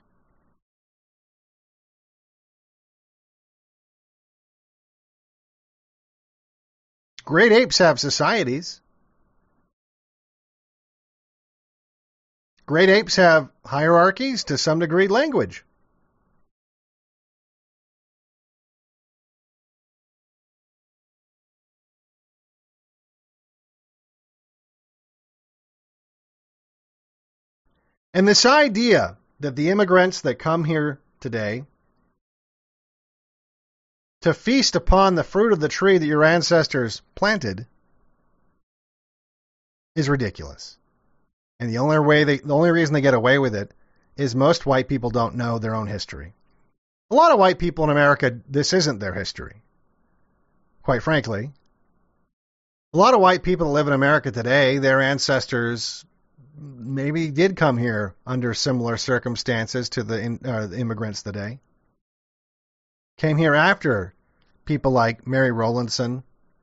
Great apes have societies. Great apes have hierarchies, to some degree, language. And this idea that the immigrants that come here today to feast upon the fruit of the tree that your ancestors planted is ridiculous. And the only reason they get away with it is most white people don't know their own history. A lot of white people in America, this isn't their history. Quite frankly. A lot of white people that live in America today, their ancestors maybe did come here under similar circumstances to the immigrants today. Came here after people like Mary Rowlandson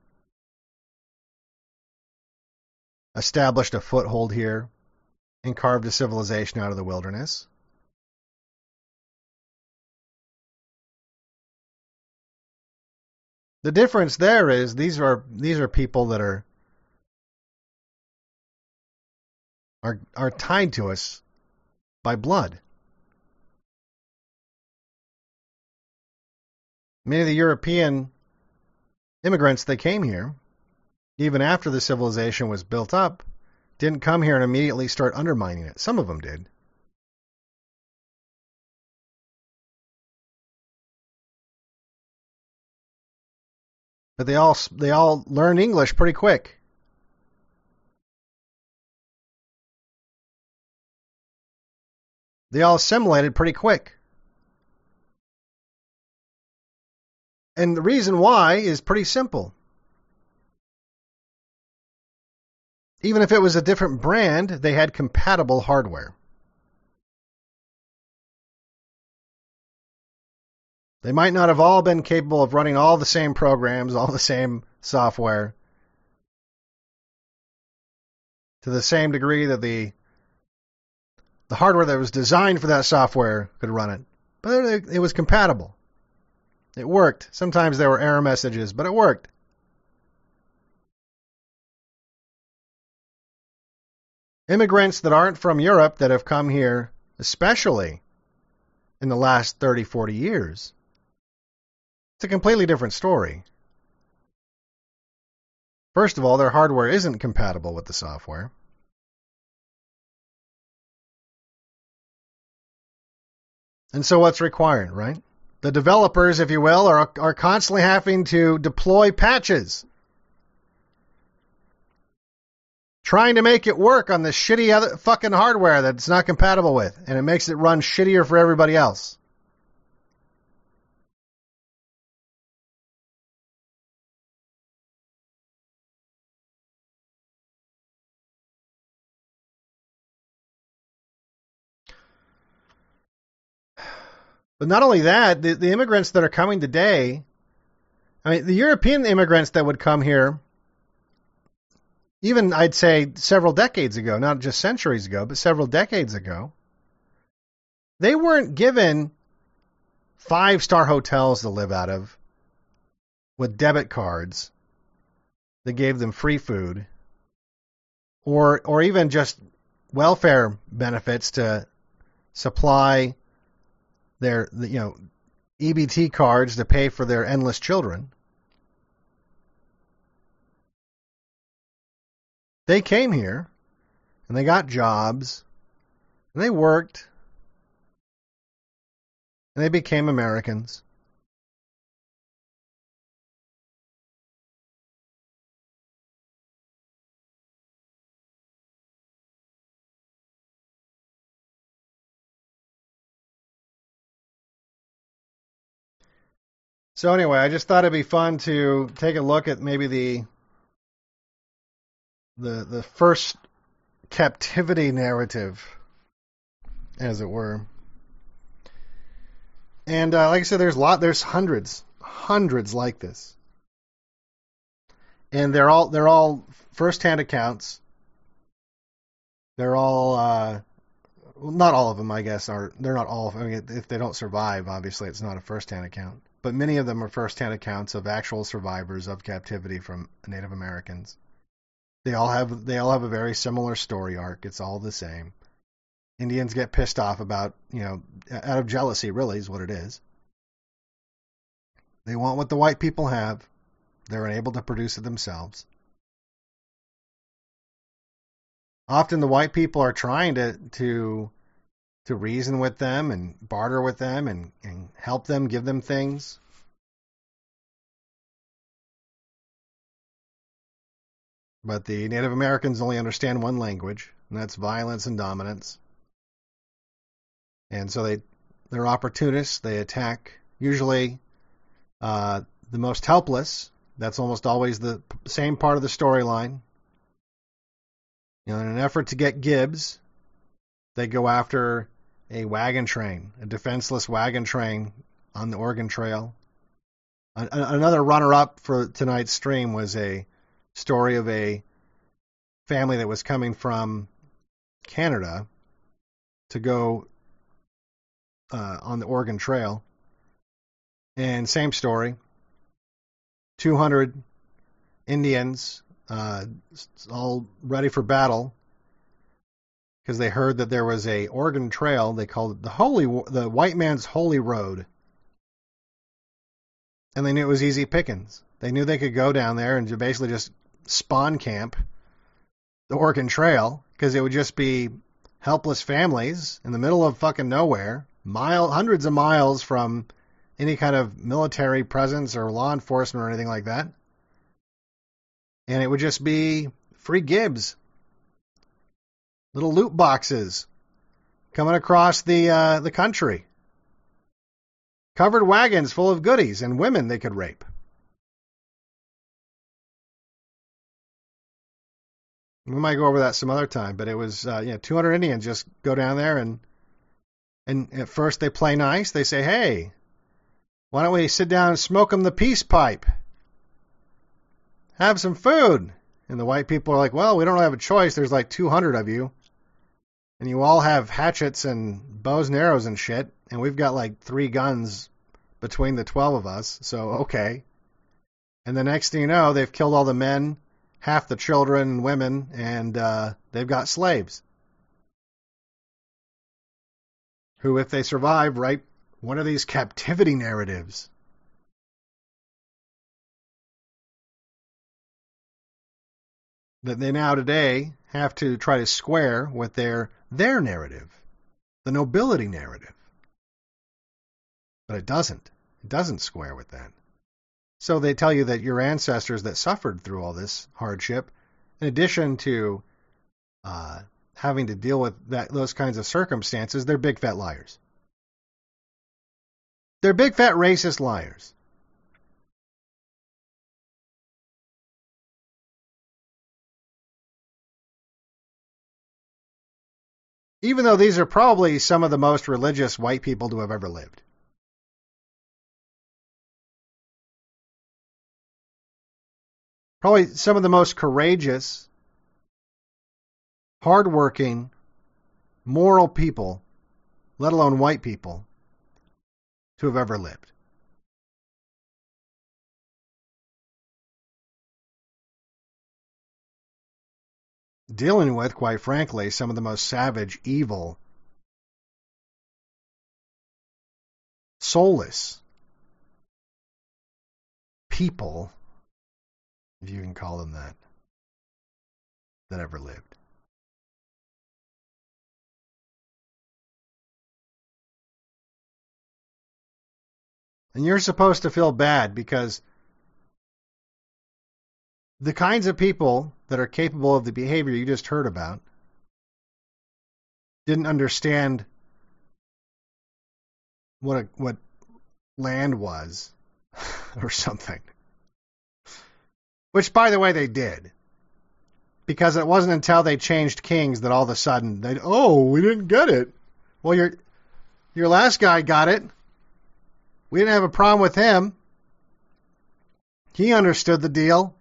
established a foothold here and carved a civilization out of the wilderness. The difference there is these are people that are tied to us by blood. Many of the European immigrants that came here, even after the civilization was built up, didn't come here and immediately start undermining it. Some of them did. But they all learned English pretty quick. They all assimilated pretty quick. And the reason why is pretty simple. Even if it was a different brand, they had compatible hardware. They might not have all been capable of running all the same programs, all the same software, to the same degree that the hardware that was designed for that software could run it. But it was compatible. It worked. Sometimes there were error messages, but it worked. Immigrants that aren't from Europe that have come here, especially in the last 30, 40 years, it's a completely different story. First of all, their hardware isn't compatible with the software. And so what's required, right? The developers, if you will, are constantly having to deploy patches, trying to make it work on this shitty other fucking hardware that it's not compatible with, and it makes it run shittier for everybody else. But not only that, the immigrants that are coming today, I mean, the European immigrants that would come here, even I'd say several decades ago, not just centuries ago, but several decades ago, they weren't given 5-star hotels to live out of with debit cards that gave them free food, or even just welfare benefits to supply their EBT cards to pay for their endless children. They came here and they got jobs and they worked and they became Americans. So anyway, I just thought it'd be fun to take a look at maybe the first captivity narrative, as it were. And like I said, there's hundreds like this, and they're all first-hand accounts. They're all not all of them, I guess, they're not all. I mean, if they don't survive, obviously it's not a first-hand account. But many of them are first-hand accounts of actual survivors of captivity from Native Americans. They all have a very similar story arc. It's all the same. Indians get pissed off about, out of jealousy, really, is what it is. They want what the white people have. They're unable to produce it themselves. Often the white people are trying to reason with them and barter with them and help them, give them things. But the Native Americans only understand one language, and that's violence and dominance. And so they're opportunists. They attack usually the most helpless. That's almost always the same part of the storyline. In an effort to get Gibbs, they go after a wagon train, a defenseless wagon train on the Oregon Trail. Another runner-up for tonight's stream was a story of a family that was coming from Canada to go on the Oregon Trail. And same story, 200 Indians all ready for battle because they heard that there was a Oregon Trail. They called it the white man's holy road. And they knew it was easy pickings. They knew they could go down there and basically just spawn camp the Oregon Trail because it would just be helpless families in the middle of fucking nowhere, hundreds of miles from any kind of military presence or law enforcement or anything like that. And it would just be free Gibbs. Little loot boxes coming across the country. Covered wagons full of goodies and women they could rape. We might go over that some other time, but it was 200 Indians just go down there and at first they play nice. They say, "Hey, why don't we sit down and smoke them the peace pipe? Have some food." And the white people are like, "Well, we don't have a choice. There's like 200 of you. And you all have hatchets and bows and arrows and shit. And we've got like 3 guns between the 12 of us. So, okay." And the next thing you know, they've killed all the men, half the children and women, and they've got slaves. Who, if they survive, write one of these captivity narratives. That they now today have to try to square with their narrative, the nobility narrative. But it doesn't. It doesn't square with that. So they tell you that your ancestors that suffered through all this hardship, in addition to having to deal with those kinds of circumstances, they're big fat liars. They're big fat racist liars. Even though these are probably some of the most religious white people to have ever lived. Probably some of the most courageous, hardworking, moral people, let alone white people, to have ever lived. Dealing with, quite frankly, some of the most savage, evil, soulless people, if you can call them that ever lived. And you're supposed to feel bad because the kinds of people that are capable of the behavior you just heard about didn't understand what land was or something. Which, by the way, they did. Because it wasn't until they changed kings that all of a sudden we didn't get it. Well, your last guy got it. We didn't have a problem with him. He understood the deal.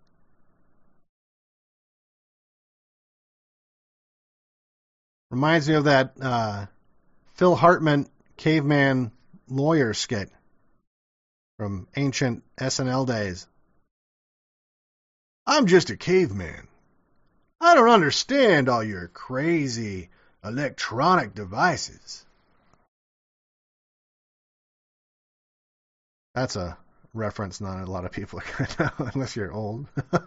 Reminds me of that Phil Hartman caveman lawyer skit from ancient SNL days. "I'm just a caveman. I don't understand all your crazy electronic devices." That's a reference not a lot of people are going to know unless you're old.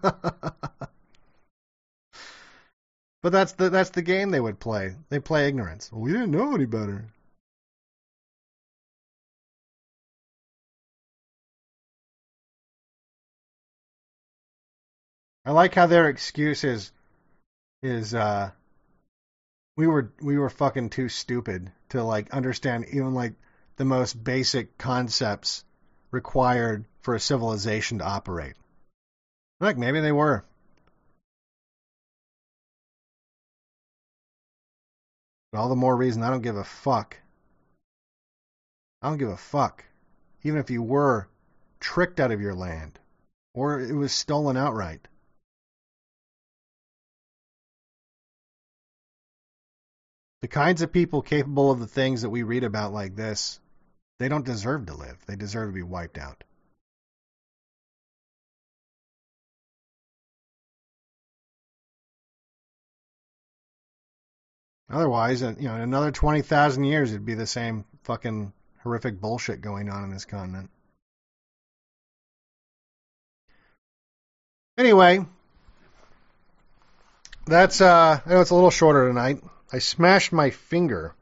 But that's the game they would play. They play ignorance. Well, we didn't know any better. I like how their excuse is we were fucking too stupid to like understand even like the most basic concepts required for a civilization to operate. Like maybe they were. But all the more reason I don't give a fuck. I don't give a fuck. Even if you were tricked out of your land or it was stolen outright. The kinds of people capable of the things that we read about like this, they don't deserve to live. They deserve to be wiped out. Otherwise, in another 20,000 years, it'd be the same fucking horrific bullshit going on in this continent. Anyway, that's I know it's a little shorter tonight. I smashed my finger.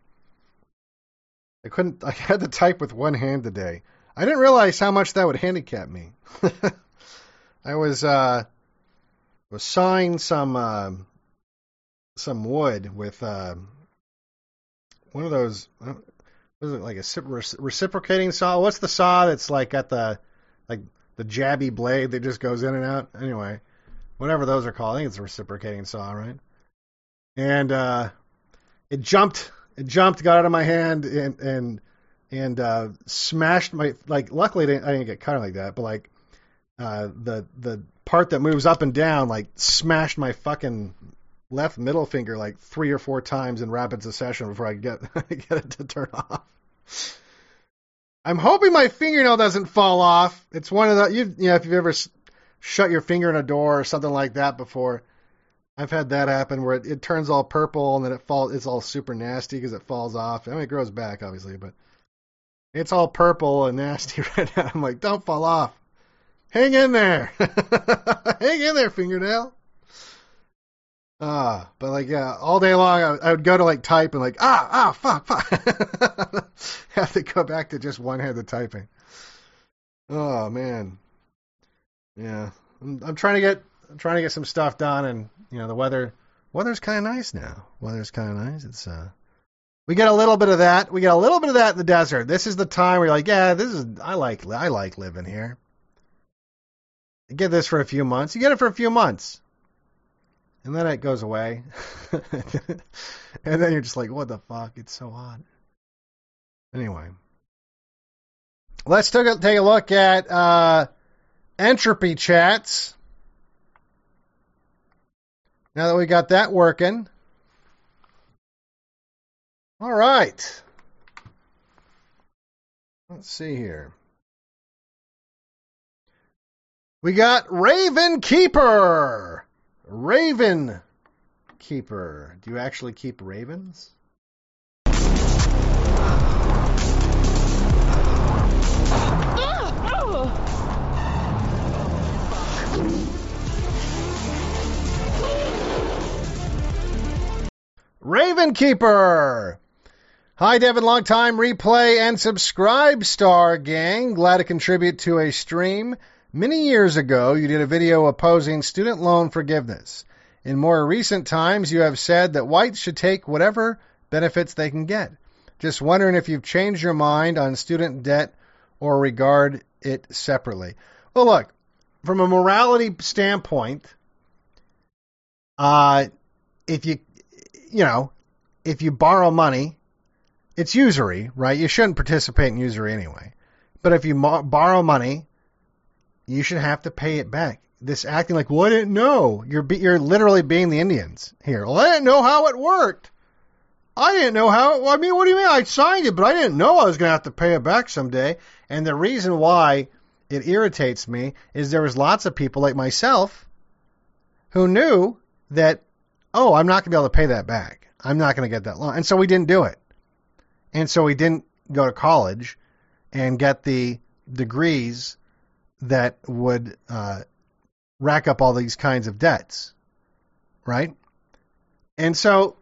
I had to type with one hand today. I didn't realize how much that would handicap me. I was sawing some wood with one of those. What is it, like a reciprocating saw? What's the saw that's like got the jabby blade that just goes in and out? Anyway, whatever those are called. I think it's a reciprocating saw, right? And it jumped, got out of my hand, and smashed my, like, luckily I didn't get cut like that, but like the part that moves up and down like smashed my fucking left middle finger like 3 or 4 times in rapid succession before I get it to turn off. I'm hoping my fingernail doesn't fall off. It's one of the, if you've ever shut your finger in a door or something like that before, I've had that happen where it turns all purple and then it's all super nasty because it falls off. I mean, it grows back obviously, but it's all purple and nasty right now. I'm like, don't fall off. Hang in there. Hang in there, fingernail. But like, yeah, all day long I would go to like type and like, fuck. Have to go back to just one-handed typing. Oh man. Yeah. I'm trying to get some stuff done, and the weather's kind of nice now. Weather's kind of nice. It's we get a little bit of that. We get a little bit of that in the desert. This is the time where you're like, yeah, I like living here. You get this for a few months. You get it for a few months. And then it goes away. And then you're just like, what the fuck? It's so hot. Anyway. Let's take a look at entropy chats. Now that we got that working. All right. Let's see here. We got Raven Keeper. Raven Keeper. Do you actually keep ravens? Raven Keeper. Hi, Devin, long-time replay and subscribe star gang. Glad to contribute to a stream. Many years ago, you did a video opposing student loan forgiveness. In more recent times, you have said that whites should take whatever benefits they can get. Just wondering if you've changed your mind on student debt or regard it separately. Well, look, from a morality standpoint, if you borrow money, it's usury, right? You shouldn't participate in usury anyway. But if you borrow money, you should have to pay it back. This acting like, well, I didn't know. You're literally being the Indians here. Well, I didn't know how it worked. I didn't know how. What do you mean? I signed it, but I didn't know I was going to have to pay it back someday. And the reason why it irritates me is there was lots of people like myself who knew that, oh, I'm not going to be able to pay that back. I'm not going to get that loan. And so we didn't do it. And so we didn't go to college and get the degrees that would rack up all these kinds of debts, right? And so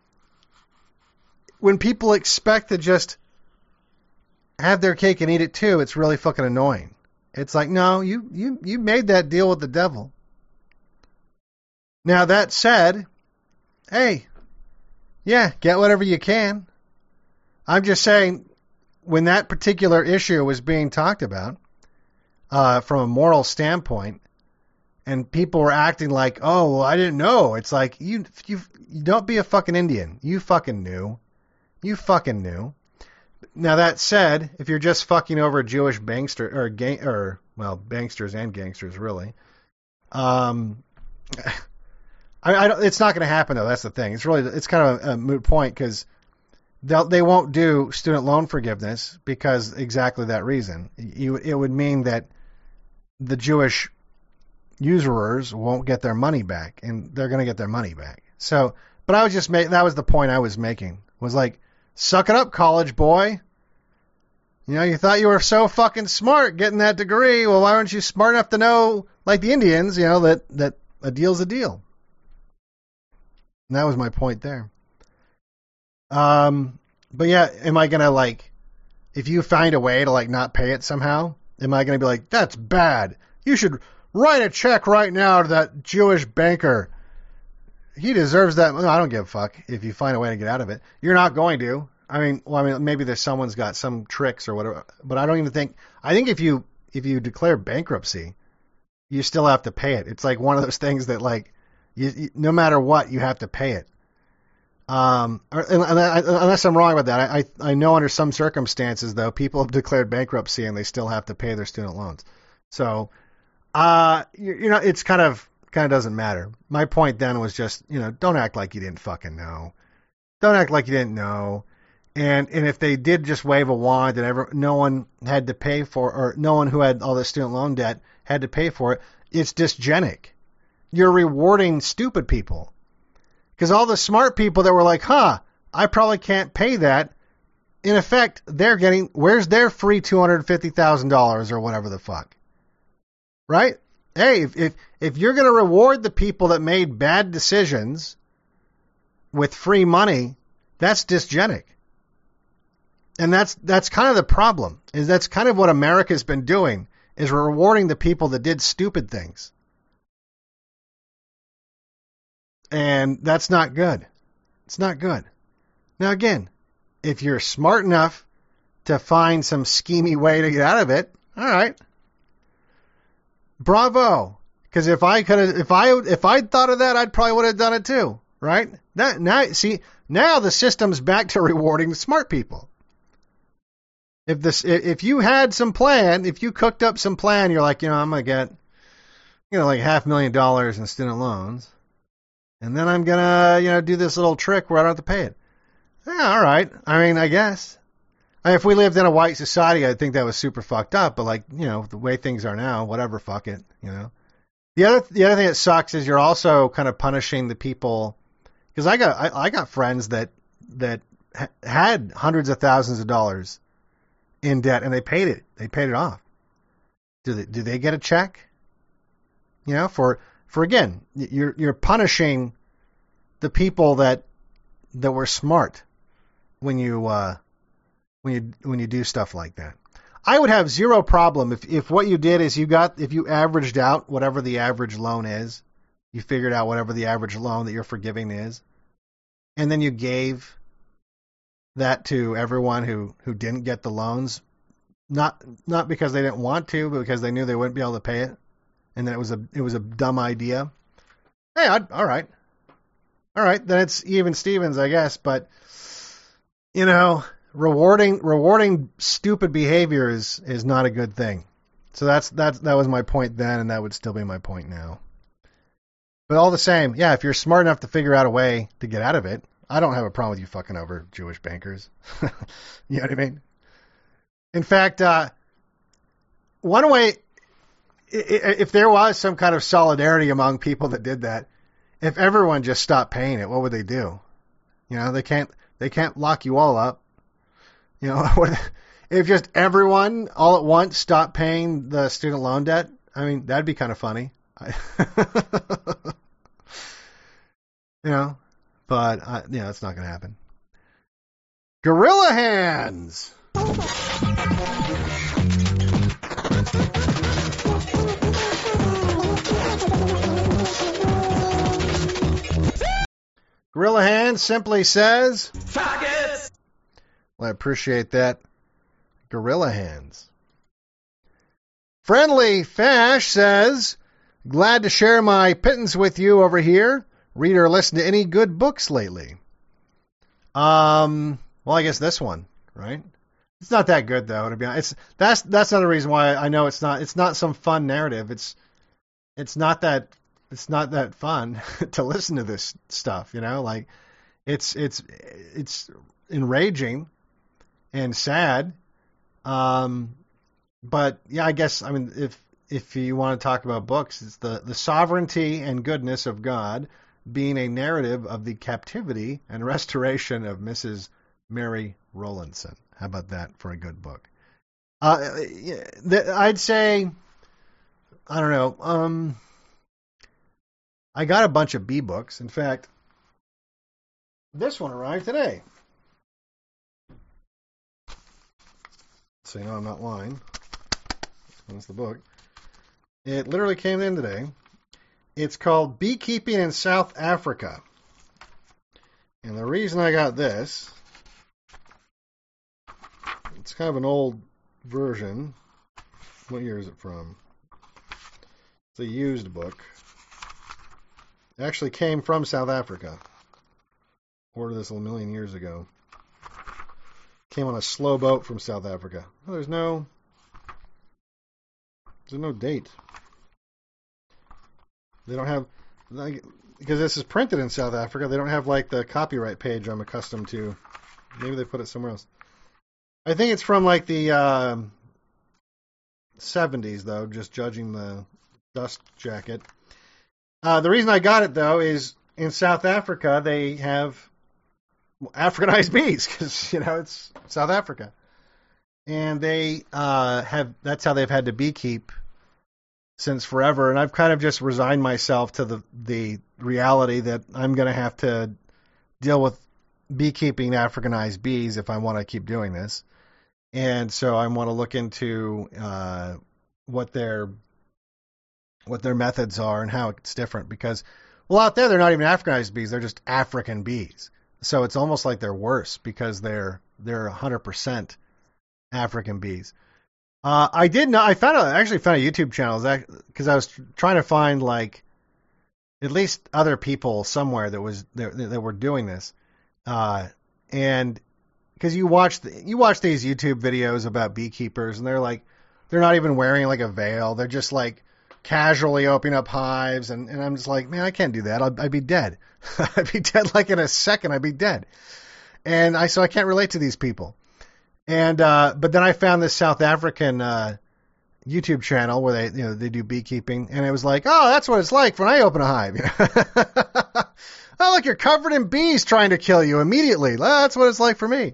when people expect to just have their cake and eat it too, it's really fucking annoying. It's like, no, you made that deal with the devil. Now, that said, hey, Yeah, get whatever you can. I'm just saying, when that particular issue was being talked about from a moral standpoint, and people were acting like, oh, well, I didn't know. It's like, you don't be a fucking Indian. You fucking knew. You fucking knew. Now, that said, if you're just fucking over Jewish bankster, banksters and gangsters, really, it's not going to happen, though. That's the thing. It's kind of a moot point, because they won't do student loan forgiveness because exactly that reason. It would mean that the Jewish usurers won't get their money back, and they're going to get their money back. So, but that was the point I was making, was like, suck it up, college boy. You know, you thought you were so fucking smart getting that degree. Well, why aren't you smart enough to know, like the Indians, you know, that a deal's a deal? And that was my point there. But yeah, am I going to, like, if you find a way to, like, not pay it somehow, am I going to be like, that's bad. You should write a check right now to that Jewish banker. He deserves that. No, I don't give a fuck if you find a way to get out of it. You're not going to. I mean, maybe someone's got some tricks or whatever, but I don't even think. I think if you declare bankruptcy, you still have to pay it. It's like one of those things that, like, you no matter what, you have to pay it. Unless I'm wrong about that. I know under some circumstances, though, people have declared bankruptcy and they still have to pay their student loans. So, it's kind of doesn't matter. My point then was just, don't act like you didn't fucking know. Don't act like you didn't know. And if they did just wave a wand and no one had to pay for, or no one who had all this student loan debt had to pay for it, it's dysgenic. You're rewarding stupid people. Because all the smart people that were like, I probably can't pay that, in effect, where's their free $250,000 or whatever the fuck? Right? Hey, if you're going to reward the people that made bad decisions with free money, that's dysgenic. And that's kind of the problem, is that's kind of what America's been doing, is rewarding the people that did stupid things. And that's not good. It's not good. Now, again, if you're smart enough to find some schemy way to get out of it, all right. Bravo. Because if I'd thought of that, I'd probably would have done it too, right? Now the system's back to rewarding the smart people. If you had some plan, if you cooked up some plan, you're like, I'm gonna get, like $500,000 in student loans. And then I'm going to, do this little trick where I don't have to pay it. Yeah, all right. I mean, I guess. If we lived in a white society, I'd think that was super fucked up. But, like, the way things are now, whatever, fuck it, The other thing that sucks is you're also kind of punishing the people. Because I got friends that had hundreds of thousands of dollars in debt, and they paid it. They paid it off. Do they get a check? For again, you're punishing the people that were smart when you do stuff like that. I would have zero problem if what you did is if you averaged out whatever the average loan is, you figured out whatever the average loan that you're forgiving is, and then you gave that to everyone who didn't get the loans, not because they didn't want to, but because they knew they wouldn't be able to pay it. And then it was a dumb idea. Hey, all right. Then it's even Stevens, I guess. But rewarding stupid behavior is not a good thing. So that was my point then, and that would still be my point now. But all the same, yeah, if you're smart enough to figure out a way to get out of it, I don't have a problem with you fucking over Jewish bankers. You know what I mean? In fact, one way. If there was some kind of solidarity among people that did that, if everyone just stopped paying it, what would they do? They can't lock you all up. If just everyone all at once stopped paying the student loan debt, I mean, that'd be kind of funny. But it's not going to happen. Gorilla Hands. Gorilla Hands simply says, Faggots! well, I appreciate that. Gorilla Hands. Friendly Fash says, glad to share my pittance with you over here. Read or listen to any good books lately? Well, I guess this one, right? It's not that good though, to be honest. That's another reason why I know it's not some fun narrative. It's not that fun to listen to this stuff, you know? Like it's enraging and sad. But yeah, I guess, I mean, if you want to talk about books, it's the sovereignty and goodness of God being a narrative of the captivity and restoration of Mrs. Mary Rowlandson. How about that for a good book? I'd say, I don't know, I got a bunch of B books. In fact, this one arrived today. So you know I'm not lying. That's the book. It literally came in today. It's called Beekeeping in South Africa. And the reason I got this, it's kind of an old version. What year is it from? It's a used book. It actually came from South Africa. Ordered this a million years ago. Came on a slow boat from South Africa. Oh, there's no date. They don't have, like, because this is printed in South Africa, they don't have like the copyright page I'm accustomed to. Maybe they put it somewhere else. I think it's from like the 70s though, just judging the dust jacket. The reason I got it though is in South Africa they have Africanized bees because you know it's South Africa, and they that's how they've had to beekeep since forever. And I've kind of just resigned myself to the reality that I'm going to have to deal with beekeeping Africanized bees if I want to keep doing this. And so I want to look into what their methods are and how it's different because, well, out there they're not even Africanized bees; they're just African bees. So it's almost like they're worse because they're 100% African bees. I actually found a YouTube channel because I was trying to find like at least other people somewhere that were doing this, and because you watch these YouTube videos about beekeepers and they're not even wearing like a veil, they're just like casually opening up hives, and I'm just like, man, I can't do that. I'd be dead. I'd be dead like in a second. I'd be dead, and so I can't relate to these people. And but then I found this South African YouTube channel where they do beekeeping, and it was like, oh, that's what it's like when I open a hive. Oh, look, you're covered in bees trying to kill you immediately. That's what it's like for me.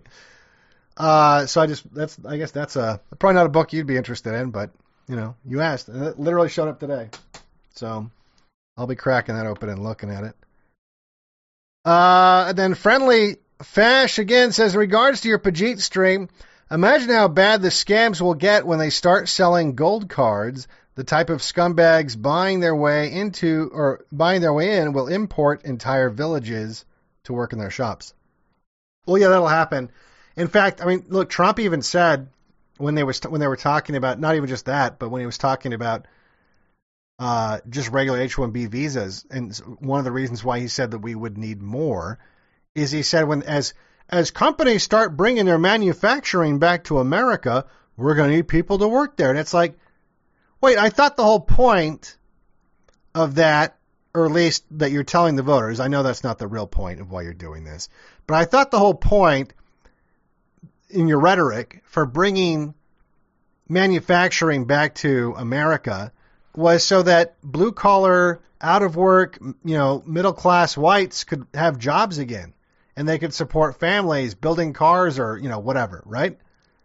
So I guess that's probably not a book you'd be interested in, but you asked, and it literally showed up today, so I'll be cracking that open and looking at it. And then Friendly Fash again says, in regards to your Pajit stream, imagine how bad the scams will get when they start selling gold cards. The type of scumbags buying their way in will import entire villages to work in their shops. Well, yeah, that'll happen. In fact, I mean, look, Trump even said when they were talking about not even just that, but when he was talking about just regular H-1B visas, and one of the reasons why he said that we would need more is he said as companies start bringing their manufacturing back to America, we're going to need people to work there. And it's like, wait, I thought the whole point of that, or at least that you're telling the voters, I know that's not the real point of why you're doing this, but I thought the whole point in your rhetoric for bringing manufacturing back to America was so that blue collar, out of work, middle class whites could have jobs again, and they could support families, building cars or whatever, right?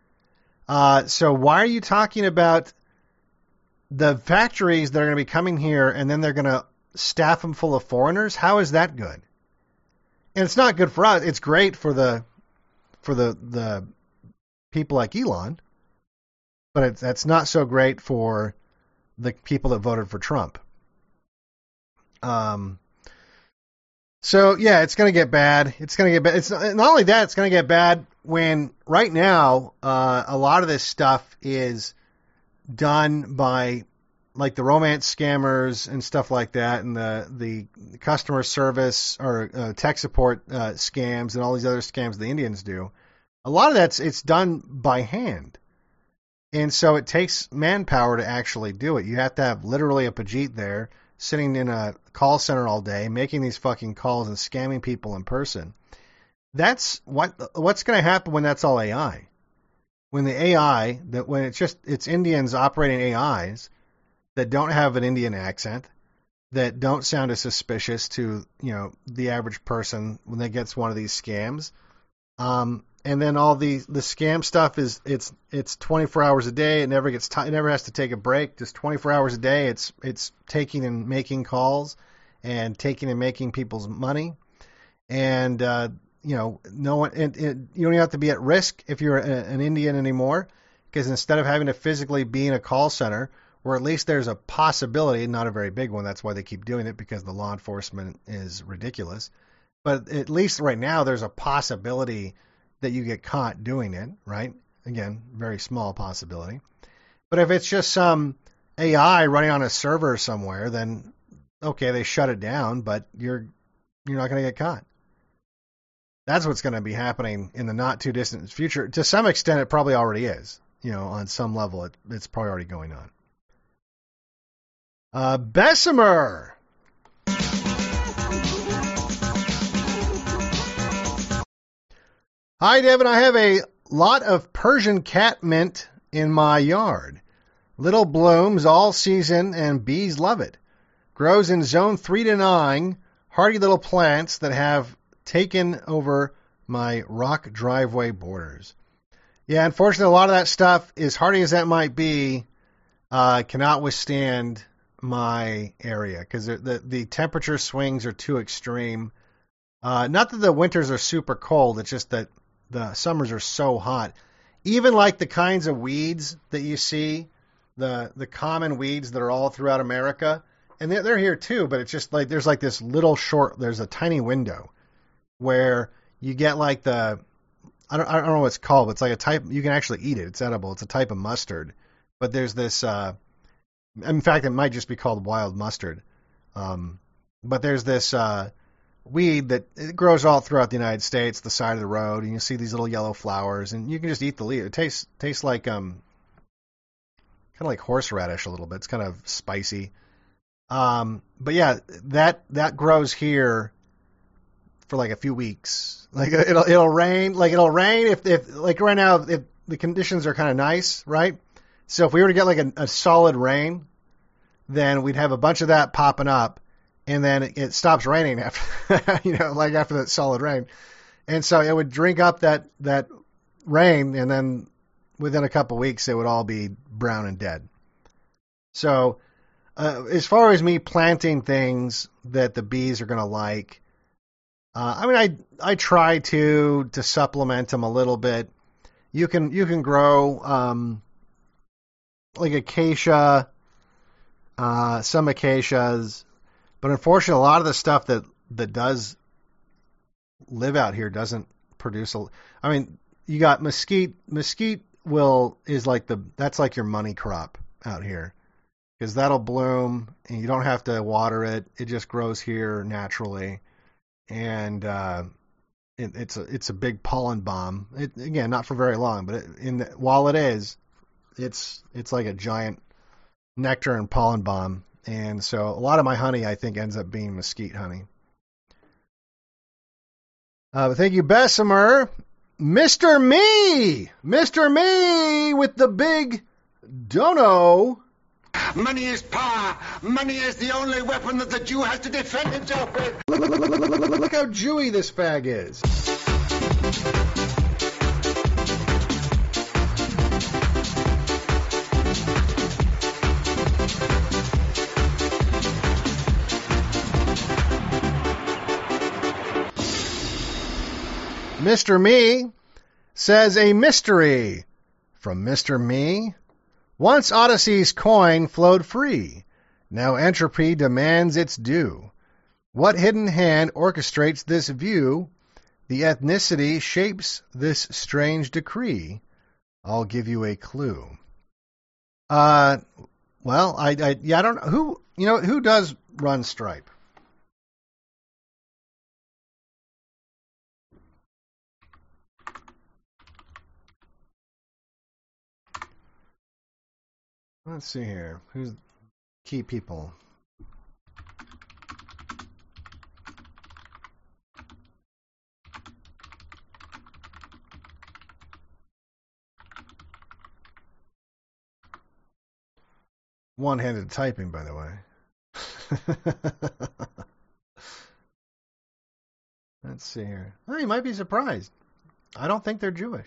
So why are you talking about the factories that are going to be coming here and then they're going to staff them full of foreigners? How is that good? And it's not good for us. It's great for the people like Elon, but that's not so great for the people that voted for Trump. So, yeah, it's going to get bad. It's going to get bad. It's not only that, it's going to get bad when right now a lot of this stuff is done by like the romance scammers and stuff like that, and the customer service or tech support scams and all these other scams the Indians do. A lot of it's done by hand. And so it takes manpower to actually do it. You have to have literally a Pajit there sitting in a call center all day, making these fucking calls and scamming people in person. That's what's going to happen when that's all AI. When the AI, when it's Indians operating AIs that don't have an Indian accent, that don't sound as suspicious to, the average person when they gets one of these scams. And then all the scam stuff it's 24 hours a day. It never gets it never has to take a break. Just 24 hours a day. It's taking and making calls and taking and making people's money. And no one. And you don't have to be at risk if you're an Indian anymore, because instead of having to physically be in a call center, or at least there's a possibility, not a very big one. That's why they keep doing it, because the law enforcement is ridiculous. But at least right now, there's a possibility that you get caught doing it, right? Again, very small possibility. But if it's just some AI running on a server somewhere, then okay, they shut it down, but you're not going to get caught. That's what's going to be happening in the not too distant future. To some extent, it probably already is. On some level, it's probably already going on. Bessemer. Hi, Devin. I have a lot of Persian cat mint in my yard. Little blooms all season, and bees love it. Grows in zone 3 to 9, hardy little plants that have taken over my rock driveway borders. Yeah, unfortunately, a lot of that stuff, as hardy as that might be, cannot withstand my area, because the temperature swings are too extreme. Not that the winters are super cold, it's just that the summers are so hot. Even like the kinds of weeds that you see, the common weeds that are all throughout America, and they're here too, but it's just like there's like this little there's a tiny window where you get like I don't know what it's called, but it's like a type, you can actually eat it. It's edible. It's a type of mustard. But there's this, in fact, it might just be called wild mustard. But there's this weed that it grows all throughout the United States, the side of the road, and you see these little yellow flowers, and you can just eat the leaf. It tastes like kind of like horseradish a little bit. It's kind of spicy. But yeah, that grows here for like a few weeks. Like it'll rain. Like it'll rain if like right now, if the conditions are kind of nice, right? So if we were to get like a solid rain, then we'd have a bunch of that popping up, and then it stops raining after, like after that solid rain. And so it would drink up that rain, and then within a couple weeks, it would all be brown and dead. So as far as me planting things that the bees are going to like, I try to supplement them a little bit. You can grow like acacia, some acacias, but unfortunately, a lot of the stuff that does live out here doesn't produce you got mesquite. Mesquite that's like your money crop out here, because that'll bloom and you don't have to water it. It just grows here naturally, and it's a big pollen bomb. Again, not for very long, but while it is, it's like a giant nectar and pollen bomb. And so a lot of my honey, I think, ends up being mesquite honey. But thank you, Bessemer. Mr. Me with the big dono. Money is power. Money is the only weapon that the Jew has to defend himself with. Look how Jewy this fag is. Mr. Me says a mystery from Mr. Me. Once Odyssey's coin flowed free. Now entropy demands its due. What hidden hand orchestrates this view? The ethnicity shapes this strange decree. I'll give you a clue. Well, I don't know who does run Stripe. Let's see here. Who's key people? One-handed typing, by the way. Let's see here. Oh, you might be surprised. I don't think they're Jewish.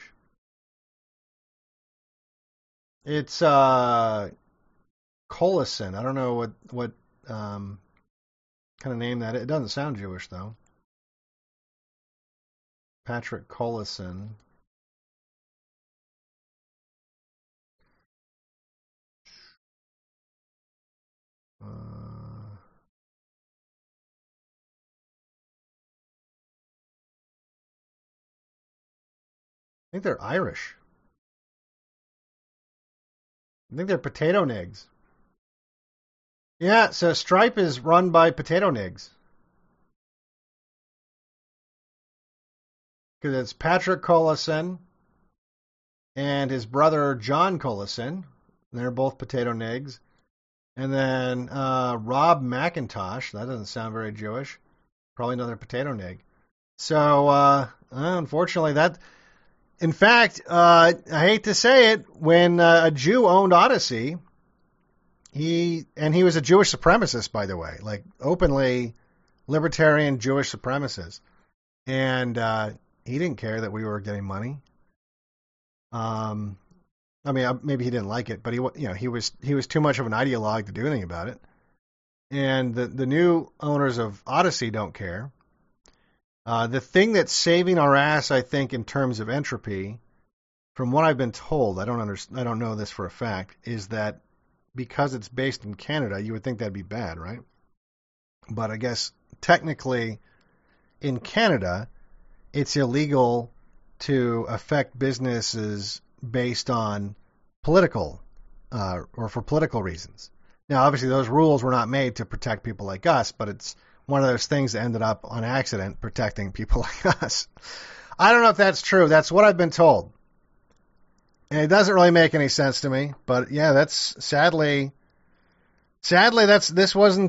It's Collison. I don't know what kind of name that is. It doesn't sound Jewish though. Patrick Collison. I think they're Irish. I think they're potato nigs. Yeah, so Stripe is run by potato nigs. Because it's Patrick Collison and his brother John Collison. They're both potato nigs. And then Rob McIntosh. That doesn't sound very Jewish. Probably another potato nig. So, unfortunately, that... In fact, I hate to say it, when a Jew owned Odyssey, he was a Jewish supremacist, by the way, like openly libertarian Jewish supremacist, and he didn't care that we were getting money. I mean, maybe he didn't like it, but he was too much of an ideologue to do anything about it. And the new owners of Odyssey don't care. The thing that's saving our ass, I think, in terms of entropy, from what I've been told, I don't know this for a fact, is that because it's based in Canada, you would think that'd be bad, right? But I guess technically, in Canada, it's illegal to affect businesses based on political or for political reasons. Now, obviously, those rules were not made to protect people like us, but it's one of those things that ended up on accident protecting people like us. I don't know if that's true. That's what I've been told. And it doesn't really make any sense to me. But yeah, that's sadly this wasn't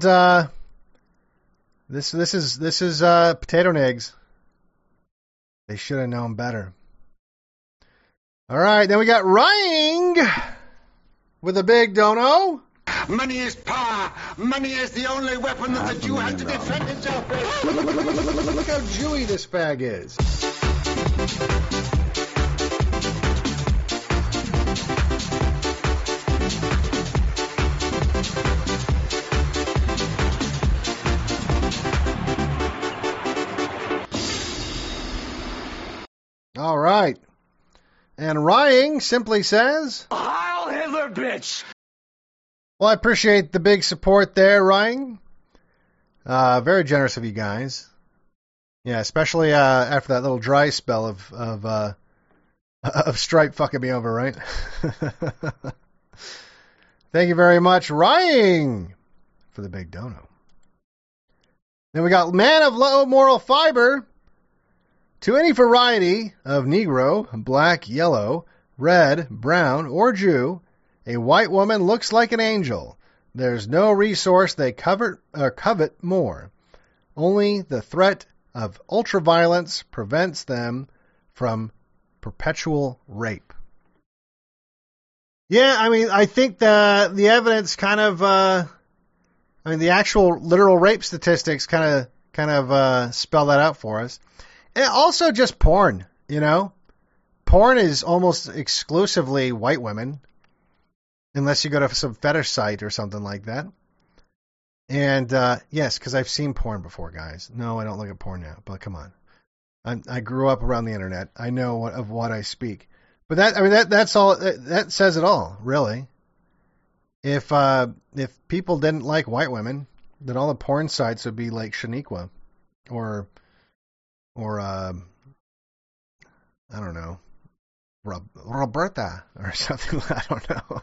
this is potato nigs. They should have known better. All right, then we got Rying with a big dono. Money is power. Money is the only weapon that the Jew has to defend himself with. Look how Jewy this fag is. All right. And Rying simply says, Heil Hitler, bitch! Well, I appreciate the big support there, Rying. Very generous of you guys. Yeah, especially after that little dry spell of Stripe fucking me over, right? Thank you very much, Rying, for the big dono. Then we got Man of Low Moral Fiber. To any variety of Negro, black, yellow, red, brown, or Jew, a white woman looks like an angel. There's no resource they covet more. Only the threat of ultraviolence prevents them from perpetual rape. Yeah, I mean, I think the evidence kind of, the actual literal rape statistics kind of spell that out for us. And also just porn, you know? Porn is almost exclusively white women. Unless you go to some fetish site or something like that. And, yes, because I've seen porn before, guys. No, I don't look at porn now, but come on. I grew up around the internet. I know of what I speak. But that's all, that says it all, really. If people didn't like white women, then all the porn sites would be like Shaniqua or I don't know, Roberta or something. I don't know.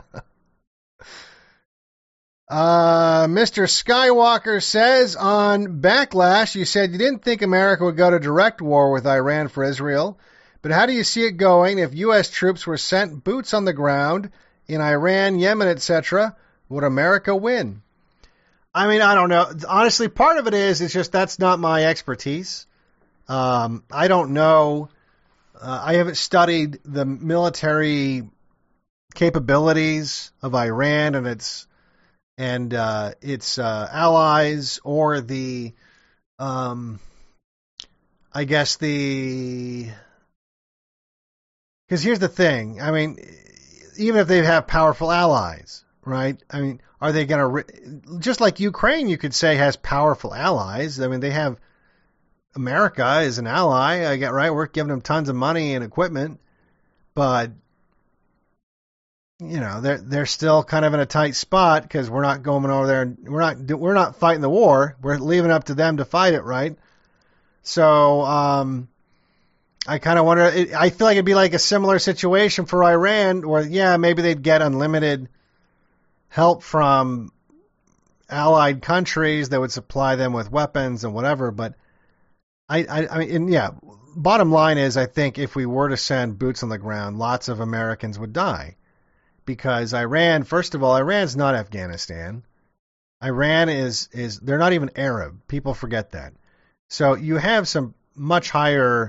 Mr. Skywalker says on Backlash, you said you didn't think America would go to direct war with Iran for Israel, but how do you see it going if U.S. troops were sent boots on the ground in Iran, Yemen, etc.? Would America win? I mean, I don't know. Honestly, part of it is it's just that's not my expertise. I don't know. I haven't studied the military capabilities of Iran and its allies, or the I guess because here's the thing. I mean, even if they have powerful allies, right? I mean, are they going to just like Ukraine? You could say has powerful allies. I mean, they have America as an ally. I get right. We're giving them tons of money and equipment, but you know, they're still kind of in a tight spot because we're not going over there and we're not fighting the war. We're leaving it up to them to fight it, right? So I kind of wonder. I feel like it'd be like a similar situation for Iran, where yeah, maybe they'd get unlimited help from allied countries that would supply them with weapons and whatever. But I mean, and yeah, bottom line is, I think if we were to send boots on the ground, lots of Americans would die. Because Iran, first of all, Iran's not Afghanistan. Iran is they're not even Arab. People forget that. So you have some much higher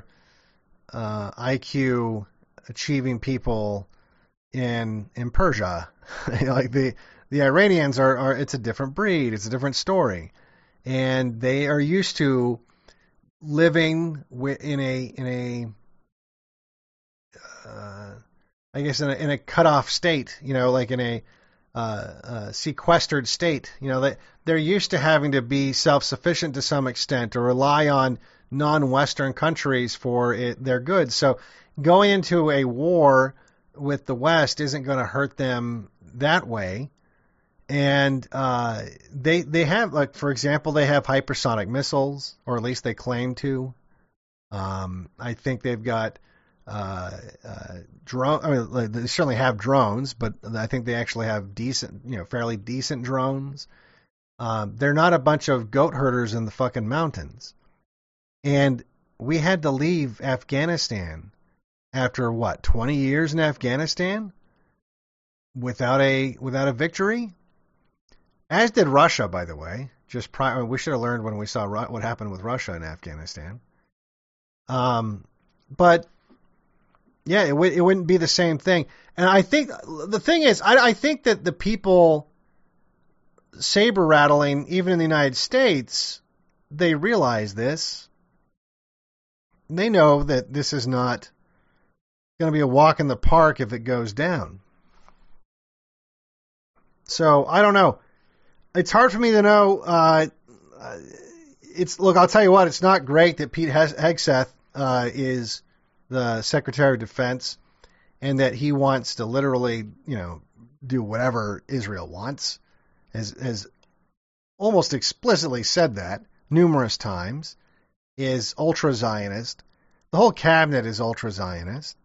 IQ achieving people in Persia. Like the Iranians are it's a different breed. It's a different story, and they are used to living in a I guess in a cut-off state, you know, like in a sequestered state. You know, they're used to having to be self-sufficient to some extent or rely on non-Western countries for their goods. So going into a war with the West isn't going to hurt them that way. And they have, like, for example, they have hypersonic missiles, or at least they claim to. I think they've got drone. I mean, they certainly have drones, but I think they actually have decent, you know, fairly decent drones. They're not a bunch of goat herders in the fucking mountains. And we had to leave Afghanistan after what, 20 years in Afghanistan without a victory. As did Russia, by the way. Just prior, we should have learned when we saw what happened with Russia in Afghanistan. But yeah, it wouldn't be the same thing. And I think the thing is, I think that the people saber rattling, even in the United States, they realize this. They know that this is not going to be a walk in the park if it goes down. So I don't know. It's hard for me to know. Look, I'll tell you what. It's not great that Pete Hegseth is the Secretary of Defense, and that he wants to literally, you know, do whatever Israel wants, has almost explicitly said that numerous times, is ultra-Zionist. The whole cabinet is ultra-Zionist.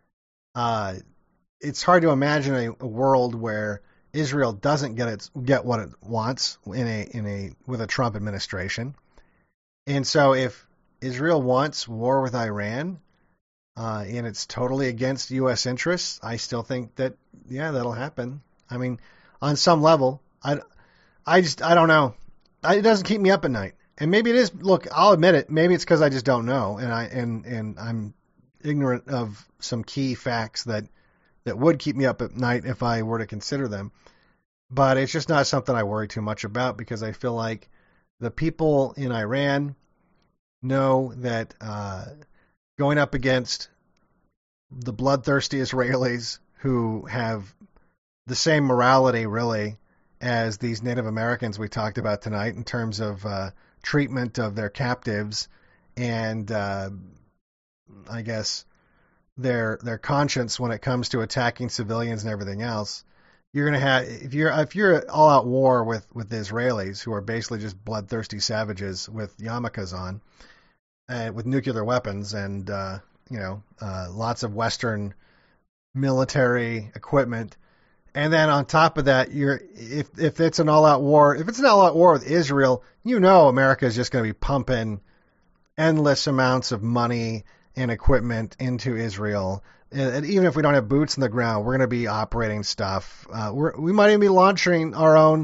It's hard to imagine a world where Israel doesn't get what it wants with a Trump administration. And so if Israel wants war with Iran, and it's totally against U.S. interests, I still think that, yeah, that'll happen. I mean, on some level, I don't know. It doesn't keep me up at night. And maybe it is. Look, I'll admit it. Maybe it's because I just don't know, and I'm ignorant of some key facts that would keep me up at night if I were to consider them. But it's just not something I worry too much about, because I feel like the people in Iran know that going up against the bloodthirsty Israelis who have the same morality, really, as these Native Americans we talked about tonight in terms of treatment of their captives and I guess their conscience when it comes to attacking civilians and everything else. you're going to have, if you're all out war with the Israelis, who are basically just bloodthirsty savages with yarmulkes on, with nuclear weapons and, lots of Western military equipment. And then on top of that, if it's an all-out war, with Israel, America is just going to be pumping endless amounts of money and equipment into Israel. And even if we don't have boots in the ground, we're going to be operating stuff. We might even be launching our own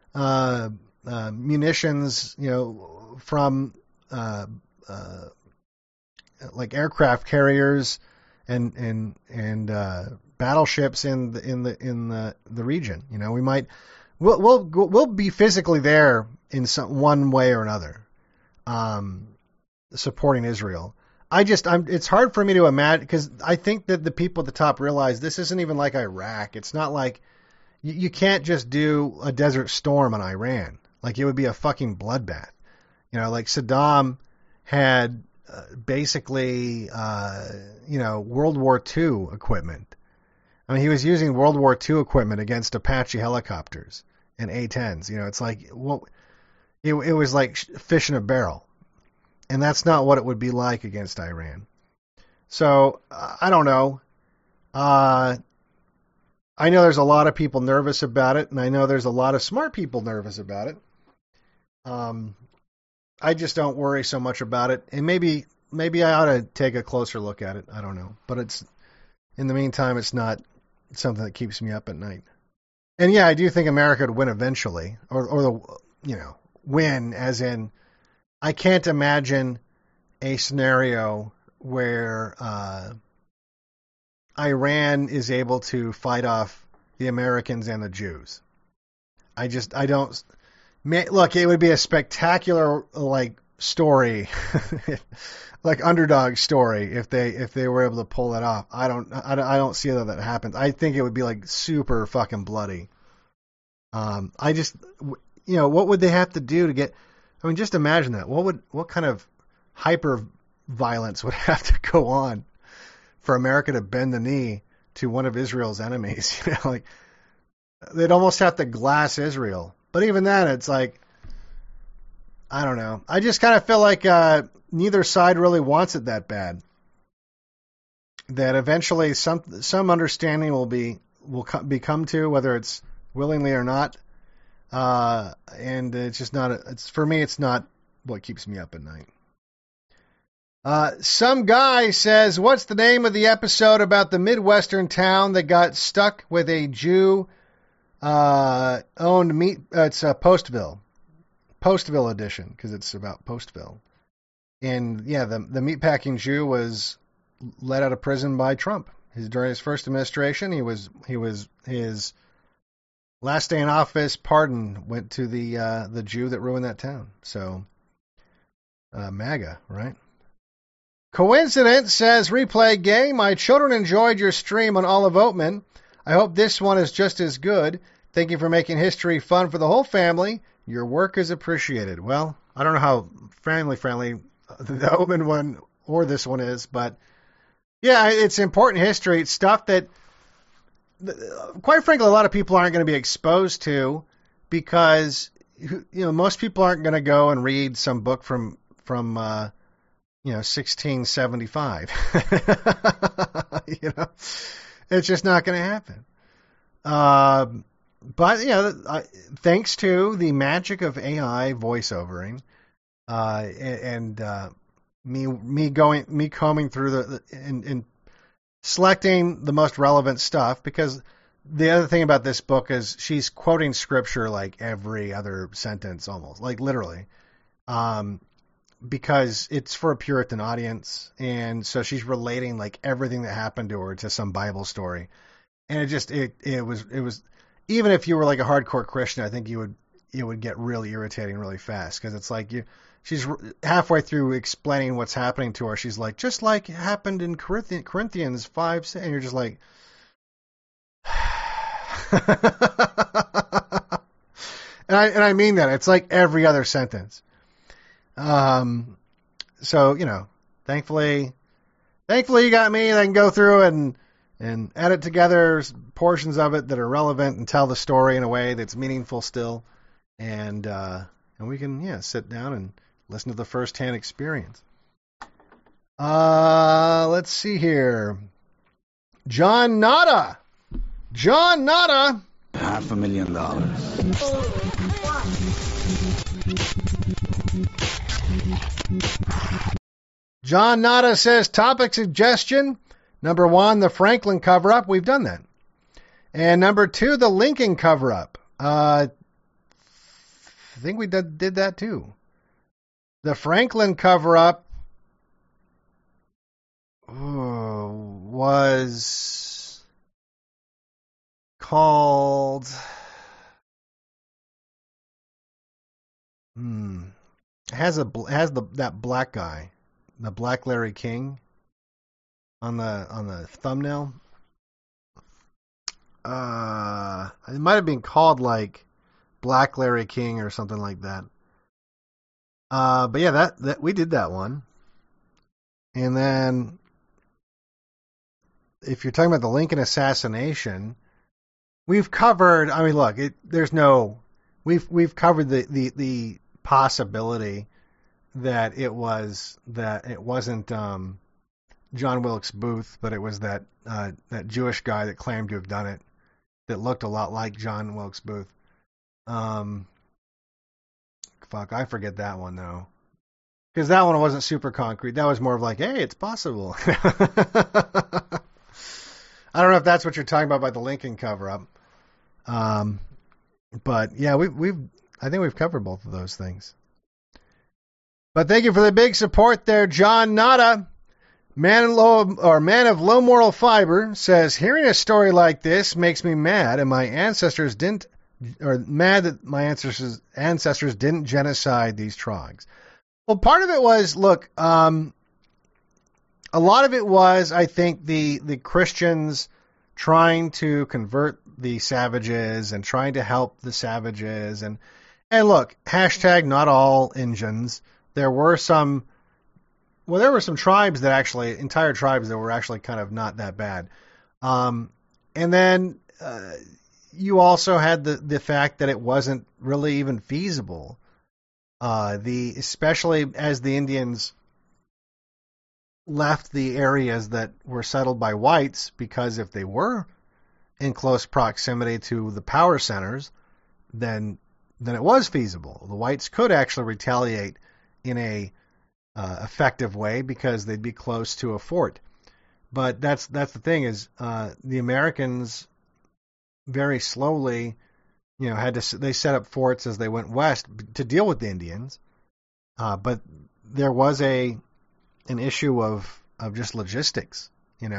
munitions, from like aircraft carriers and battleships in the region. We'll be physically there in one way or another, supporting Israel. It's hard for me to imagine, because I think that the people at the top realize this isn't even like Iraq. It's not like you can't just do a Desert Storm on Iran. Like, it would be a fucking bloodbath. Like Saddam had basically, World War II equipment. I mean, he was using World War II equipment against Apache helicopters and A-10s. It's like, it was like fish in a barrel. And that's not what it would be like against Iran. So, I don't know. I know there's a lot of people nervous about it, and I know there's a lot of smart people nervous about it. I just don't worry so much about it. And maybe I ought to take a closer look at it. I don't know. But in the meantime, it's not something that keeps me up at night. And yeah, I do think America would win eventually, or win as in, I can't imagine a scenario where Iran is able to fight off the Americans and the Jews. I don't. Look, it would be a spectacular story, like underdog story, if they were able to pull that off. I don't see that happens. I think it would be like super fucking bloody. What would they have to do to get? I mean, just imagine that. What kind of hyper violence would have to go on for America to bend the knee to one of Israel's enemies? They'd almost have to glass Israel. But even then, it's like, I don't know. I just kind of feel like neither side really wants it that bad. That eventually some understanding will come to, whether it's willingly or not. And it's just not, for me, it's not what keeps me up at night. Some guy says, what's the name of the episode about the Midwestern town that got stuck with a Jew owned meat? It's Postville edition, because it's about Postville. And yeah, the meatpacking Jew was let out of prison by Trump. During his first administration, his last day in office pardon went to the Jew that ruined that town. So, MAGA, right? Coincidence says, replay gay. My children enjoyed your stream on Olive Oatman. I hope this one is just as good. Thank you for making history fun for the whole family. Your work is appreciated. Well, I don't know how family-friendly the Oatman one or this one is, but yeah, it's important history. It's stuff that, quite frankly, a lot of people aren't going to be exposed to, because most people aren't going to go and read some book from 1675. It's just not going to happen. But thanks to the magic of AI voiceovering, and me combing through and selecting the most relevant stuff, because the other thing about this book is she's quoting scripture like every other sentence, almost, like literally, because it's for a Puritan audience, and so she's relating like everything that happened to her to some Bible story, and it was even if you were like a hardcore Christian, I think it would get really irritating really fast, because it's like she's halfway through explaining what's happening to her. She's like, just like it happened in Corinthians 5, and you're just like, and I mean that. It's like every other sentence. So, thankfully you got me, and I can go through and and edit together portions of it that are relevant and tell the story in a way that's meaningful still. And we can, sit down and listen to the first-hand experience. Let's see here. John Nada. $500,000. John Nada says, topic suggestion. Number 1, the Franklin cover-up. We've done that. And number 2, the Lincoln cover-up. I think we did that too. The Franklin cover-up was called... It has that black guy, the Black Larry King, on the thumbnail. It might have been called like Black Larry King or something like that. But yeah, that we did that one. And then if you're talking about the Lincoln assassination, we've covered. I mean, look, we've covered the possibility that it wasn't John Wilkes Booth, but it was that Jewish guy that claimed to have done it, that looked a lot like John Wilkes Booth. I forget that one though, because that one wasn't super concrete. That was more of like, hey, it's possible. I don't know if that's what you're talking about by the Lincoln cover-up. But yeah, I think we've covered both of those things. But thank you for the big support there, John Nada. Man of low moral fiber says, hearing a story like this makes me mad, and my ancestors didn't genocide these Trogs. Well, part of it was, look, a lot of it was, I think, the Christians trying to convert the savages and trying to help the savages. And look, hashtag not all Injuns. There were some tribes that actually, entire tribes that were actually kind of not that bad. And then you also had the fact that it wasn't really even feasible. Especially as the Indians left the areas that were settled by whites, because if they were in close proximity to the power centers, then it was feasible. The whites could actually retaliate in a effective way because they'd be close to a fort. But that's the thing is the Americans very slowly, they set up forts as they went west to deal with the Indians. But there was an issue of just logistics.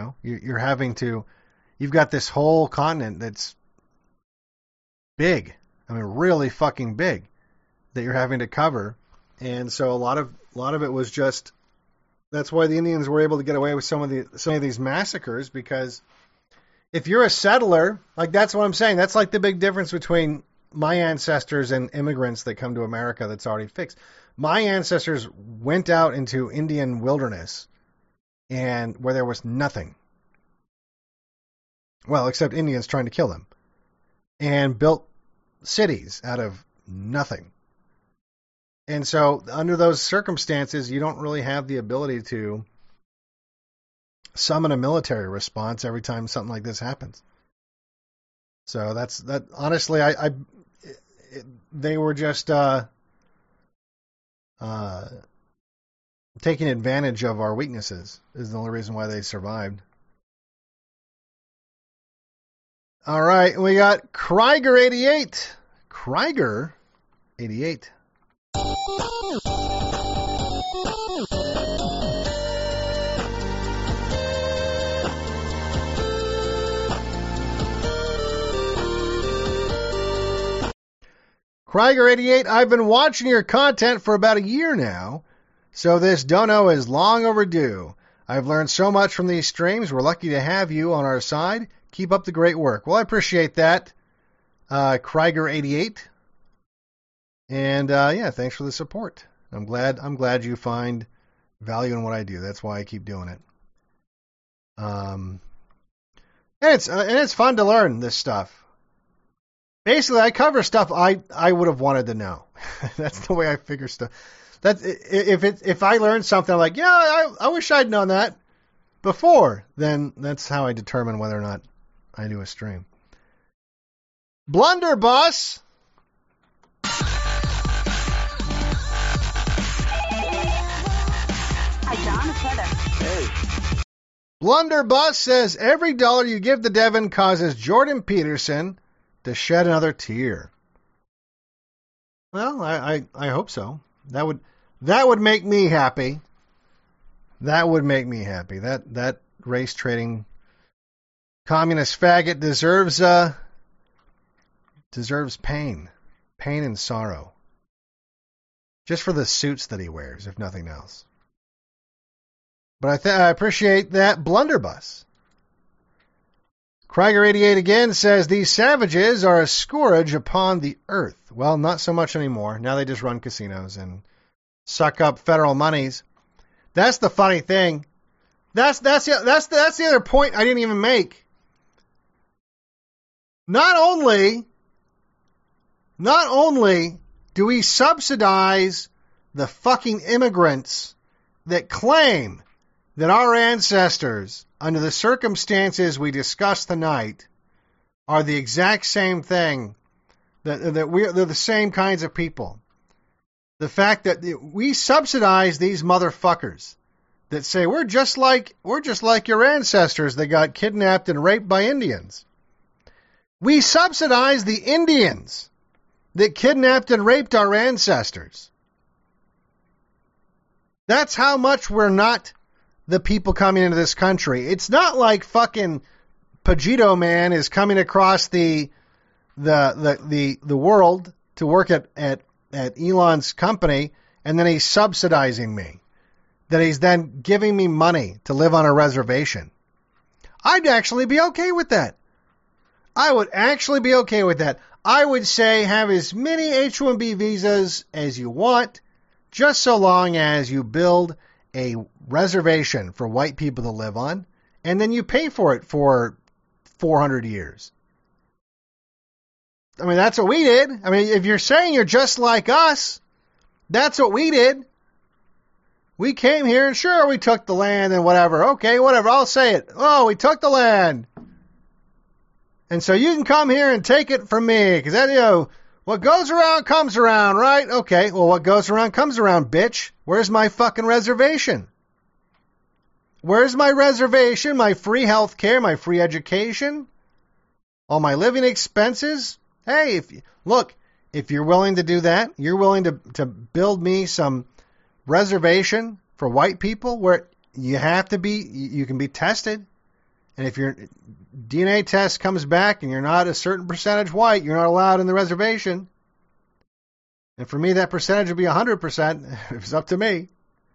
You've got this whole continent that's big. I mean, really fucking big that you're having to cover. And so a lot of it was just, that's why the Indians were able to get away with some of these massacres, because if you're a settler, like, that's what I'm saying. That's like the big difference between my ancestors and immigrants that come to America that's already fixed. My ancestors went out into Indian wilderness and where there was nothing. Well, except Indians trying to kill them, and built cities out of nothing. And so under those circumstances, you don't really have the ability to summon a military response every time something like this happens. So that. Honestly, they were just taking advantage of our weaknesses is the only reason why they survived. All right, we got Krieger88. Krieger88. Krieger88, I've been watching your content for about a year now, so this dono is long overdue. I've learned so much from these streams. We're lucky to have you on our side. Keep up the great work. Well, I appreciate that, Krieger88. And thanks for the support. I'm glad you find value in what I do. That's why I keep doing it. And it's fun to learn this stuff. Basically, I cover stuff I would have wanted to know. That's the way I figure stuff. That if I learn something, I'm like, yeah, I wish I'd known that before. Then that's how I determine whether or not I do a stream. Blunderbuss. Hi, John. It's Heather. Hey. Blunderbuss says every dollar you give to Devin causes Jordan Peterson to shed another tear. Well, I hope so. That would make me happy. That would make me happy. That race trading communist faggot deserves pain and sorrow. Just for the suits that he wears, if nothing else. But I appreciate that blunderbuss. Krieger88 again says, these savages are a scourge upon the earth. Well, not so much anymore. Now they just run casinos and suck up federal monies. That's the funny thing. That's the other point I didn't even make. Not only do we subsidize the fucking immigrants that claim that our ancestors, under the circumstances we discussed tonight, are the exact same thing, that they're the same kinds of people. The fact that we subsidize these motherfuckers that say we're just like your ancestors that got kidnapped and raped by Indians. We subsidize the Indians that kidnapped and raped our ancestors. That's how much we're not the people coming into this country. It's not like fucking Pajito Man is coming across the world to work at Elon's company, and then he's subsidizing me. That he's then giving me money to live on a reservation. I'd actually be okay with that. I would actually be okay with that. I would say have as many H-1B visas as you want, just so long as you build a reservation for white people to live on, and then you pay for it for 400 years. I mean, that's what we did. I mean, if you're saying you're just like us, that's what we did. We came here and sure, we took the land and whatever. Okay, whatever, I'll say it. Oh, we took the land. And so you can come here and take it from me, because that, what goes around comes around, right? Okay, well, what goes around comes around, bitch. Where's my fucking reservation? Where's my reservation, my free health care, my free education, all my living expenses? Hey, if you're willing to do that, you're willing to build me some reservation for white people where you can be tested. And if your DNA test comes back and you're not a certain percentage white, you're not allowed in the reservation. And for me, that percentage would be 100%. It's up to me.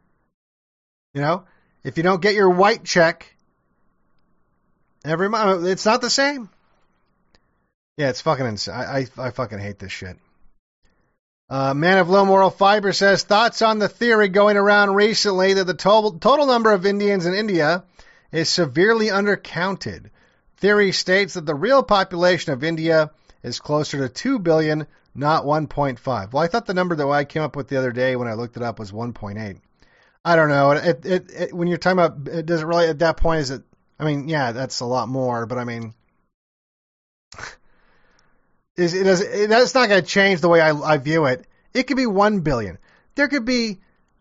If you don't get your white check every month, it's not the same. Yeah, it's fucking insane. I fucking hate this shit. Man of Low Moral Fiber says, thoughts on the theory going around recently that the total number of Indians in India is severely undercounted. Theory states that the real population of India is closer to 2 billion, not 1.5. Well, I thought the number that I came up with the other day when I looked it up was 1.8. I don't know. It when you're talking about, it doesn't really, at that point, is it, I mean, yeah, that's a lot more, but I mean, that's not going to change the way I view it. It could be 1 billion. There could be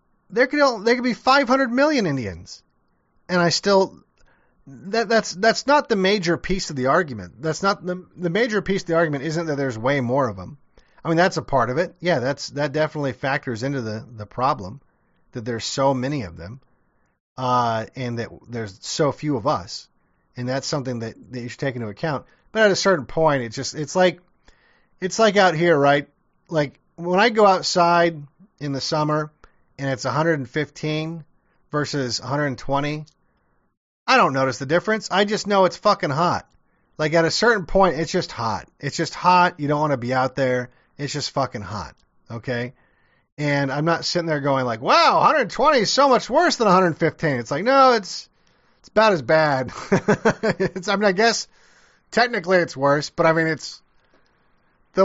500 million Indians. And I still, that's not the major piece of the argument. That's not the major piece of the argument isn't that there's way more of them. I mean, that's a part of it. Yeah, that definitely factors into the problem, that there's so many of them, and that there's so few of us. And that's something that you should take into account. But at a certain point, it's like out here, right? Like when I go outside in the summer and it's 115 versus 120, I don't notice the difference. I just know it's fucking hot. Like at a certain point, it's just hot. It's just hot. You don't want to be out there. It's just fucking hot. Okay. And I'm not sitting there going like, wow, 120 is so much worse than 115. It's like, no, It's about as bad. I guess technically it's worse, but I mean, it's the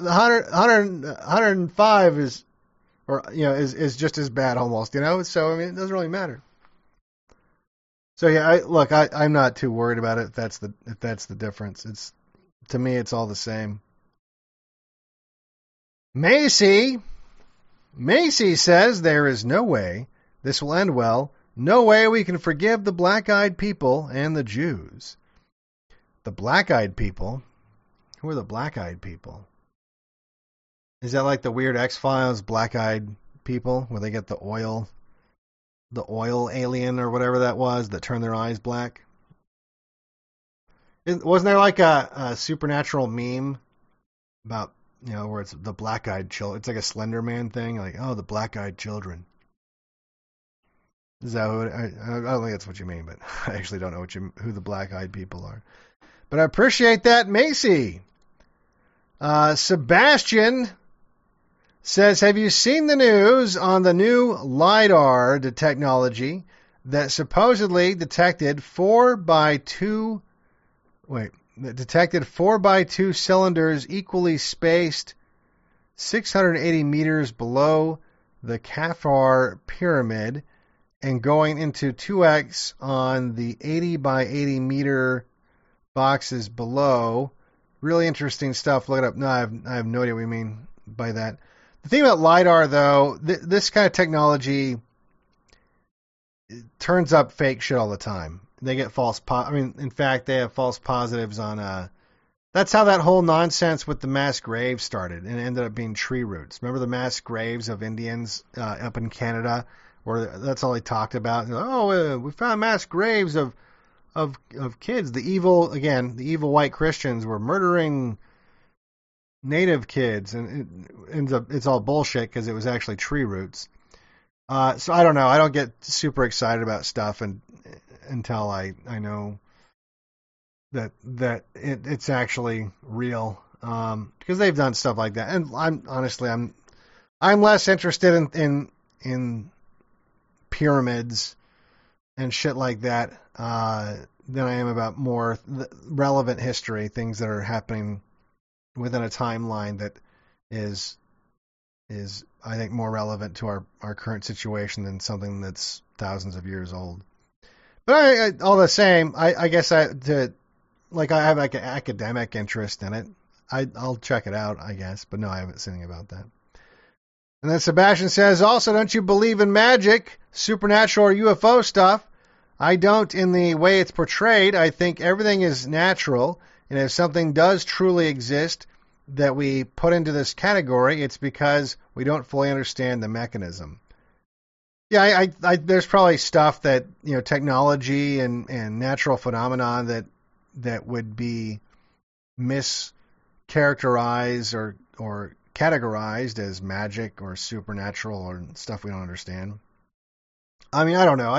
105 is, or is just as bad almost, So I mean, it doesn't really matter. So yeah, I'm not too worried about it. If that's the difference, to me, it's all the same. Macy says there is no way this will end well. No way we can forgive the black-eyed people and the Jews. The black-eyed people? Who are the black-eyed people? Is that like the weird X-Files black-eyed people where they get the oil alien or whatever that was that turned their eyes black? Wasn't there like a supernatural meme about, where it's the black-eyed children? It's like a Slender Man thing, like, oh, the black-eyed children. Is that I don't think that's what you mean, but I actually don't know who the black-eyed people are. But I appreciate that, Macy. Sebastian says, have you seen the news on the new LiDAR technology that supposedly detected 4x2 cylinders equally spaced 680 meters below the Khafar pyramid and going into 2x on the 80 by 80 meter boxes below? Really interesting stuff. Look it up. No, I have no idea what you mean by that. The thing about LiDAR, though, this kind of technology turns up fake shit all the time. They get in fact, they have false positives on... That's how that whole nonsense with the mass graves started, and it ended up being tree roots. Remember the mass graves of Indians up in Canada, where that's all they talked about? We found mass graves of kids. The evil white Christians were murdering native kids, and it's all bullshit because it was actually tree roots. So I don't know. I don't get super excited about stuff until I know that it's actually real, because they've done stuff like that. And I'm less interested in pyramids and shit like that than I am about more relevant history, things that are happening within a timeline that is I think more relevant to our current situation than something that's thousands of years old. But all the same, I guess I have like an academic interest in it. I'll check it out, I guess, but no, I haven't seen anything about that. And then Sebastian says, also, don't you believe in magic, supernatural, or UFO stuff? I don't in the way it's portrayed. I think everything is natural, and if something does truly exist that we put into this category, it's because we don't fully understand the mechanism. Yeah, there's probably stuff that, technology and natural phenomena that would be mischaracterized or categorized as magic or supernatural or stuff we don't understand. I mean, I don't know. I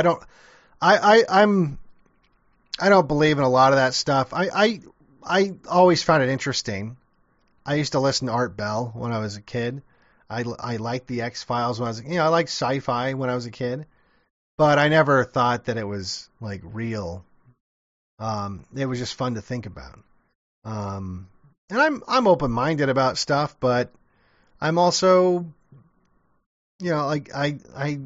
don't believe in a lot of that stuff. I always found it interesting. I used to listen to Art Bell when I was a kid. I liked the X-Files when I was, I liked sci-fi when I was a kid, but I never thought that it was like real. It was just fun to think about. And I'm open-minded about stuff, but I'm also, I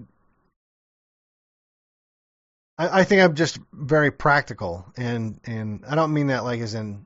think I'm just very practical, and I don't mean that like as in,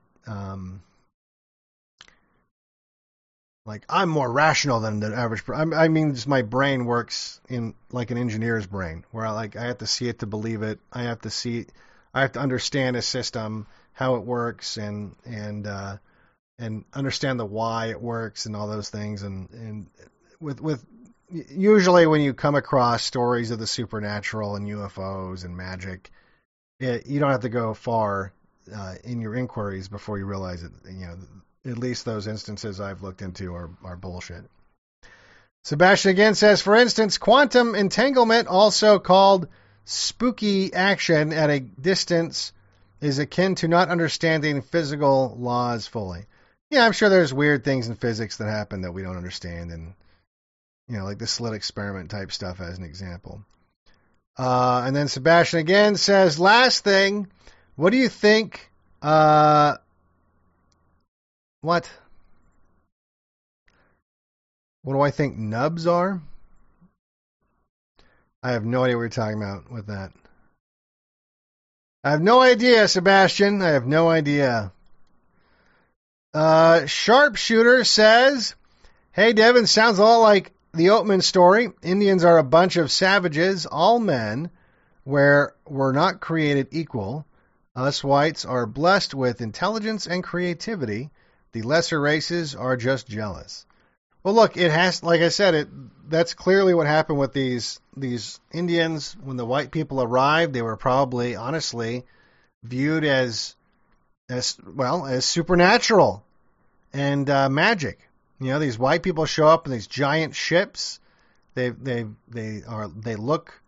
like I'm more rational than the average person. I mean, just my brain works in like an engineer's brain, where I have to see it to believe it. I have to understand a system, how it works, and understand the why it works and all those things. And with usually when you come across stories of the supernatural and UFOs and magic, you don't have to go far in your inquiries before you realize it. At least those instances I've looked into are bullshit. Sebastian again says, for instance, quantum entanglement, also called spooky action at a distance, is akin to not understanding physical laws fully. Yeah, I'm sure there's weird things in physics that happen that we don't understand, and like the slit experiment type stuff as an example. And then Sebastian again says, last thing, what do you think? What? What do I think nubs are? I have no idea what you're talking about with that. I have no idea, Sebastian. I have no idea. Sharpshooter says, hey, Devin, sounds a lot like the Oatman story. Indians are a bunch of savages, all men, where we're not created equal. Us whites are blessed with intelligence and creativity. The lesser races are just jealous. Well, look, it has, like I said, that's clearly what happened with these Indians. When the white people arrived, they were probably, honestly, viewed as supernatural and magic. You know, these white people show up in these giant ships. They look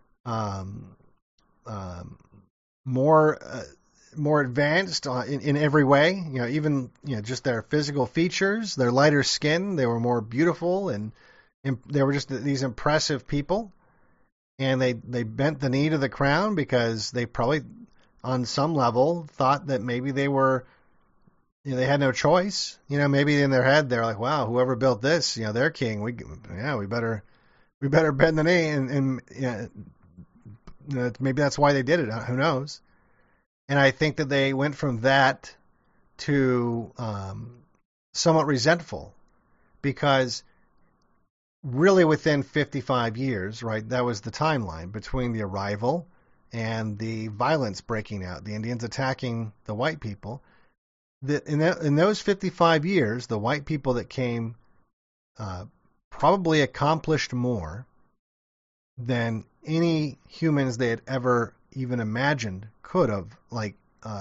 more advanced in every way. You know, even just their physical features, their lighter skin. They were more beautiful, and they were just these impressive people. And they bent the knee to the crown because they probably, on some level, thought that maybe they were. They had no choice. Maybe in their head they're like, "Wow, whoever built this, they're king. We better bend the knee." And maybe that's why they did it. Who knows? And I think that they went from that to somewhat resentful, because really within 55 years, right, that was the timeline between the arrival and the violence breaking out, the Indians attacking the white people. In those 55 years, the white people that came probably accomplished more than any humans they had ever even imagined could have. Like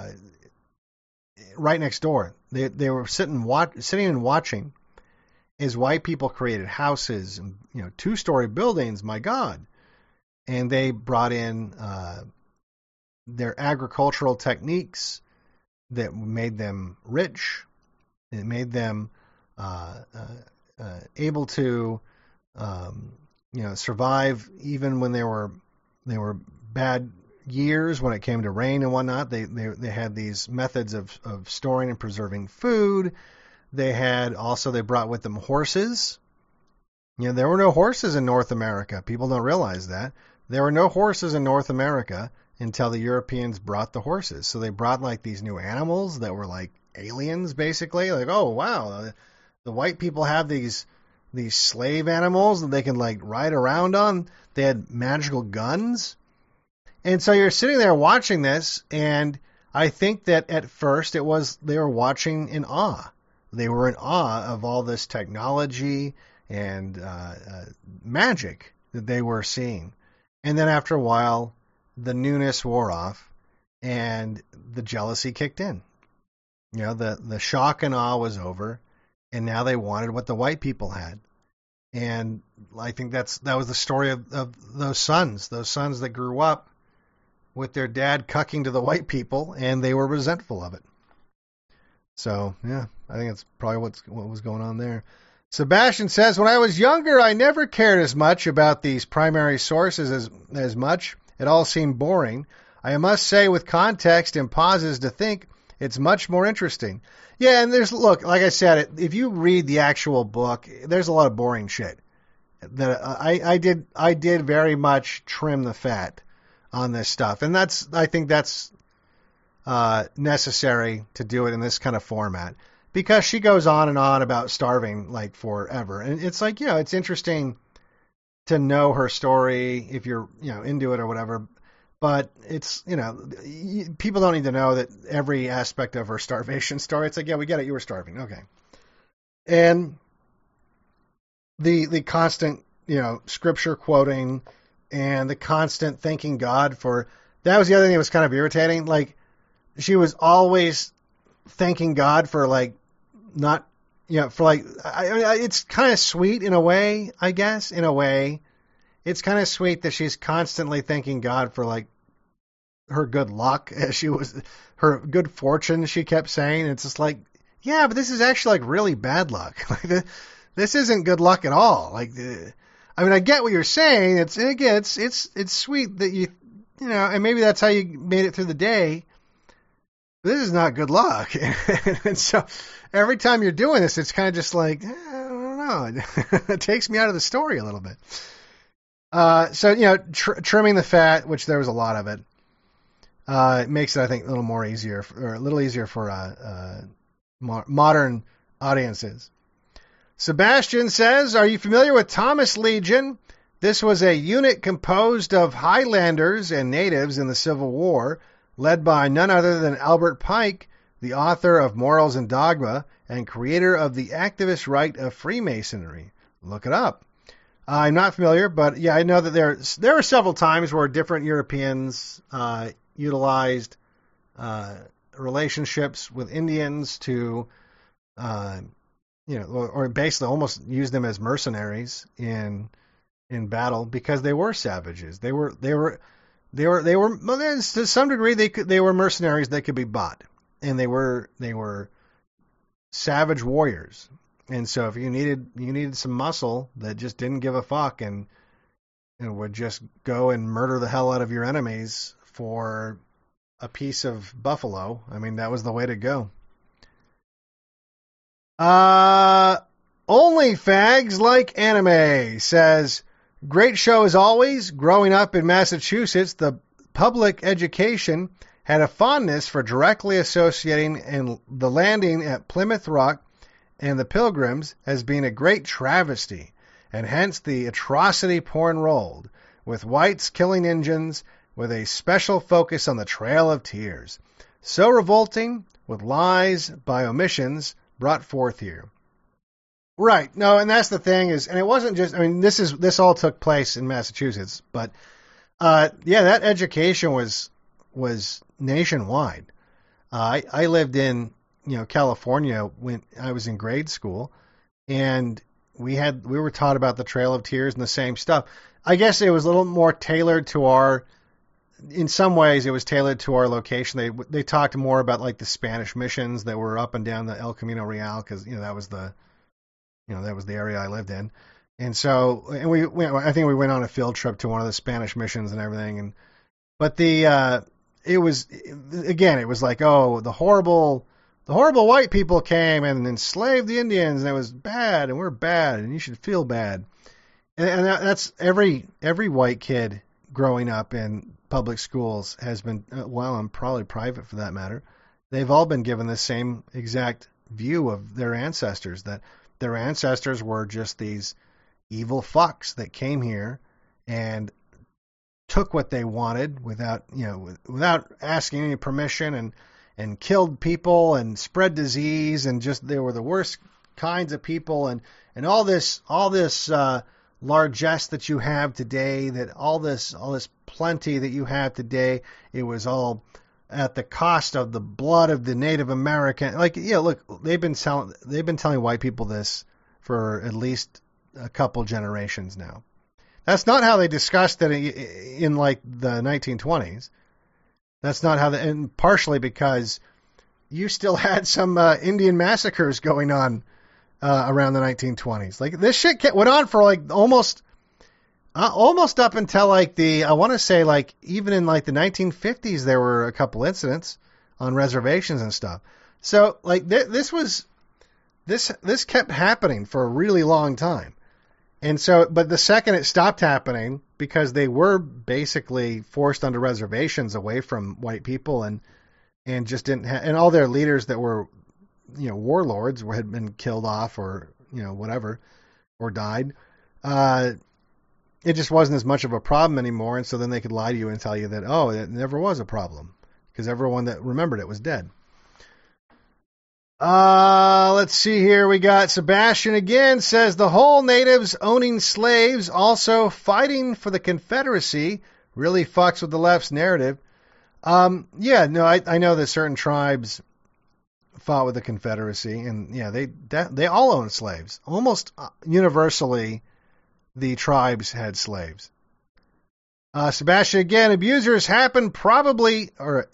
right next door, they were sitting and watching as white people created houses and 2-story buildings. My God! And they brought in their agricultural techniques that made them rich. It made them able to survive even when they were bad years when it came to rain and whatnot. They had these methods of storing and preserving food. They brought with them horses. There were no horses in North America. People don't realize that. There were no horses in North America until the Europeans brought the horses. So they brought like these new animals that were like aliens, basically. Like, oh wow, the white people have these slave animals that they can like ride around on. They had magical guns. And so you're sitting there watching this, and I think that at first they were watching in awe. They were in awe of all this technology and magic that they were seeing. And then after a while, the newness wore off, and the jealousy kicked in. The shock and awe was over, and now they wanted what the white people had. And I think that was the story of those sons that grew up with their dad cucking to the white people, and they were resentful of it. So, yeah, I think that's probably what was going on there. Sebastian says, when I was younger, I never cared as much about these primary sources as much. It all seemed boring. I must say, with context and pauses to think, it's much more interesting. Yeah, and like I said, if you read the actual book, there's a lot of boring shit. That I did very much trim the fat on this stuff, and I think that's necessary to do it in this kind of format, because she goes on and on about starving like forever, and it's like, it's interesting to know her story if you're into it or whatever, but it's people don't need to know that every aspect of her starvation story. It's like, yeah, we get it, you were starving, okay. And the constant scripture quoting and the constant thanking God for, that was the other thing that was kind of irritating. Like, she was always thanking God for like not for like, it's kind of sweet in a way, I guess. In a way, it's kind of sweet that she's constantly thanking God for like her good luck, her good fortune. She kept saying, it's just like, yeah, but this is actually like really bad luck. Like this isn't good luck at all. Like, I mean, I get what you're saying. It's sweet that you know, and maybe that's how you made it through the day. But this is not good luck. And so every time you're doing this, it's kind of just like, I don't know. It takes me out of the story a little bit. So, you know, trimming the fat, which there was a lot of it, it makes it, I think, a little easier for modern audiences. Sebastian says, are you familiar with Thomas Legion? This was a unit composed of Highlanders and natives in the Civil War, led by none other than Albert Pike, the author of Morals and Dogma and creator of the activist rite of Freemasonry. Look it up. I'm not familiar, but yeah, I know that there were several times where different Europeans utilized relationships with Indians to, or basically almost used them as mercenaries in battle because they were savages. They were to some degree they were mercenaries that could be bought, and they were savage warriors. And so if you needed some muscle that just didn't give a fuck and would just go and murder the hell out of your enemies for a piece of buffalo, I mean, that was the way to go. Only Fags Like Anime says, great show as always. Growing up in Massachusetts, the public education had a fondness for directly associating the landing at Plymouth Rock and the Pilgrims as being a great travesty, and hence the atrocity porn rolled, with whites killing Injuns, with a special focus on the Trail of Tears. So revolting, with lies by omissions brought forth here. Right. No, and that's the thing is, and it wasn't just, I mean, this all took place in Massachusetts, but, yeah, that education was nationwide. I lived in, California when I was in grade school, and we were taught about the Trail of Tears and the same stuff. I guess it was a little more tailored to in some ways it was tailored to our location. They talked more about like the Spanish missions that were up and down the El Camino Real, because, that was the area I lived in. And so, I think we went on a field trip to one of the Spanish missions and everything. But it was like, oh, the horrible white people came and enslaved the Indians, and it was bad, and we're bad, and you should feel bad. And that's every white kid growing up in public schools has been, and probably private for that matter, they've all been given the same exact view of their ancestors, that their ancestors were just these evil fucks that came here and took what they wanted without asking any permission, and killed people and spread disease, and just they were the worst kinds of people, and all this largesse that you have today, that all this plenty that you have today, it was all at the cost of the blood of the Native American. Like, look, they've been telling white people this for at least a couple generations now. That's not how they discussed it in like the 1920s. That's not how and partially because you still had some Indian massacres going on around the 1920s. Like, this shit went on for like almost up until like I want to say like even in like the 1950s there were a couple incidents on reservations and stuff. So like this kept happening for a really long time. And so, but the second it stopped happening, because they were basically forced onto reservations away from white people, and just didn't and all their leaders that were, warlords had been killed off or, whatever, or died. It just wasn't as much of a problem anymore. And so then they could lie to you and tell you that, oh, it never was a problem, because everyone that remembered it was dead. Let's see here. We got Sebastian again, says the whole natives owning slaves, also fighting for the Confederacy, really fucks with the left's narrative. I know that certain tribes fought with the Confederacy, and yeah, they all owned slaves. Almost universally, the tribes had slaves. Sebastian again, abuses happened probably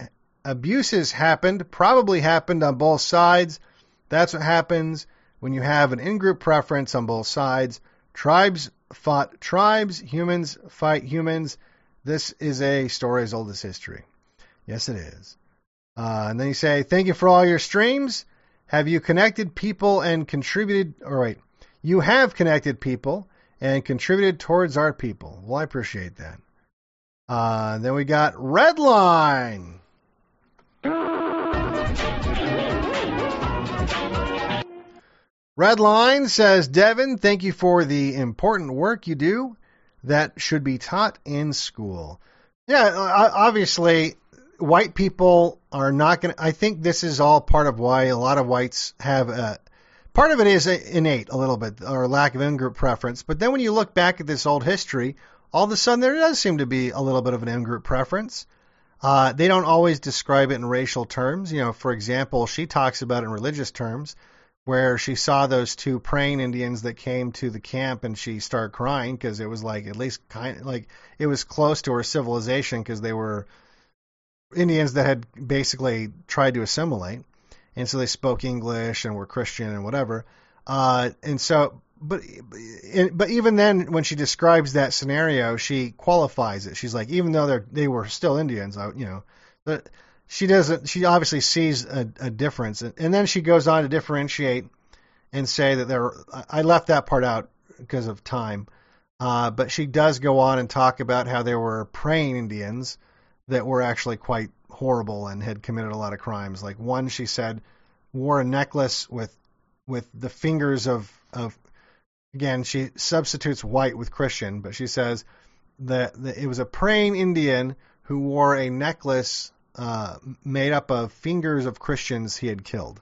happened on both sides. That's what happens when you have an in-group preference on both sides. Tribes fought tribes. Humans fight humans. This is a story as old as history. Yes, it is. And then you say, thank you for all your streams. Have you connected people and contributed? All right. You have connected people and contributed towards our people. Well, I appreciate that. Then we got Redline. Redline says, Devin, thank you for the important work you do that should be taught in school. Yeah, obviously, white people are not going to... I think this is all part of why a lot of whites have... part of it is innate, a little bit, or lack of in-group preference. But then when you look back at this old history, all of a sudden there does seem to be a little bit of an in-group preference. They don't always describe it in racial terms. You know, for example, she talks about it in religious terms, where she saw those two praying Indians that came to the camp and she started crying because it was like, at least kind of like, it was close to her civilization because they were Indians that had basically tried to assimilate. And so they spoke English and were Christian and whatever. And so, but even then, when she describes that scenario, she qualifies it. She's like, even though they were still Indians, but she doesn't. She obviously sees a difference, and then she goes on to differentiate and say that I left that part out because of time, but she does go on and talk about how there were praying Indians that were actually quite horrible and had committed a lot of crimes. Like one, she said, wore a necklace with the fingers of again, she substitutes white with Christian, but she says that it was a praying Indian who wore a necklace made up of fingers of Christians he had killed.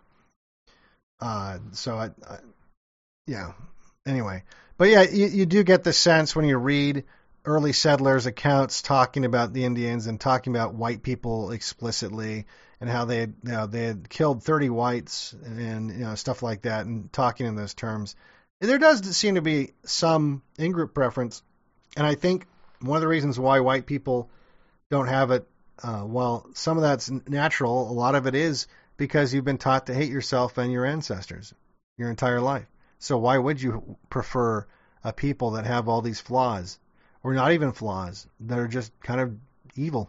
Yeah. Anyway, but yeah, you do get the sense when you read early settlers' accounts talking about the Indians and talking about white people explicitly and how they had killed 30 whites and stuff like that, and talking in those terms. There does seem to be some in-group preference, and I think one of the reasons why white people don't have it, while some of that's natural, a lot of it is because you've been taught to hate yourself and your ancestors your entire life. So why would you prefer a people that have all these flaws, or not even flaws, that are just kind of evil?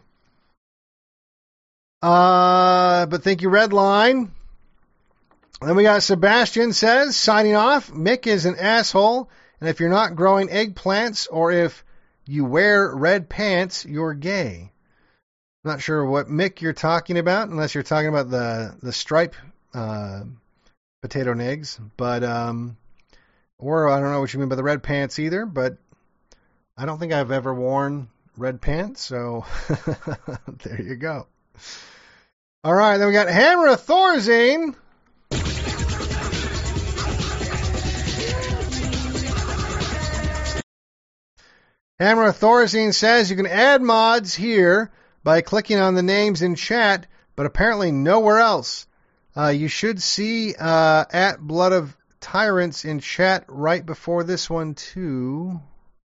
But thank you, Redline. Then we got Sebastian says, signing off, Mick is an asshole, and if you're not growing eggplants or if you wear red pants, you're gay. Not sure what Mick you're talking about, unless you're talking about the stripe potato nigs, but or I don't know what you mean by the red pants either, but I don't think I've ever worn red pants, so there you go. All right, then we got Hammer of Thorazine. Hammer of Thorazine says you can add mods here by clicking on the names in chat, but apparently nowhere else. You should see at Blood of Tyrants in chat right before this one too.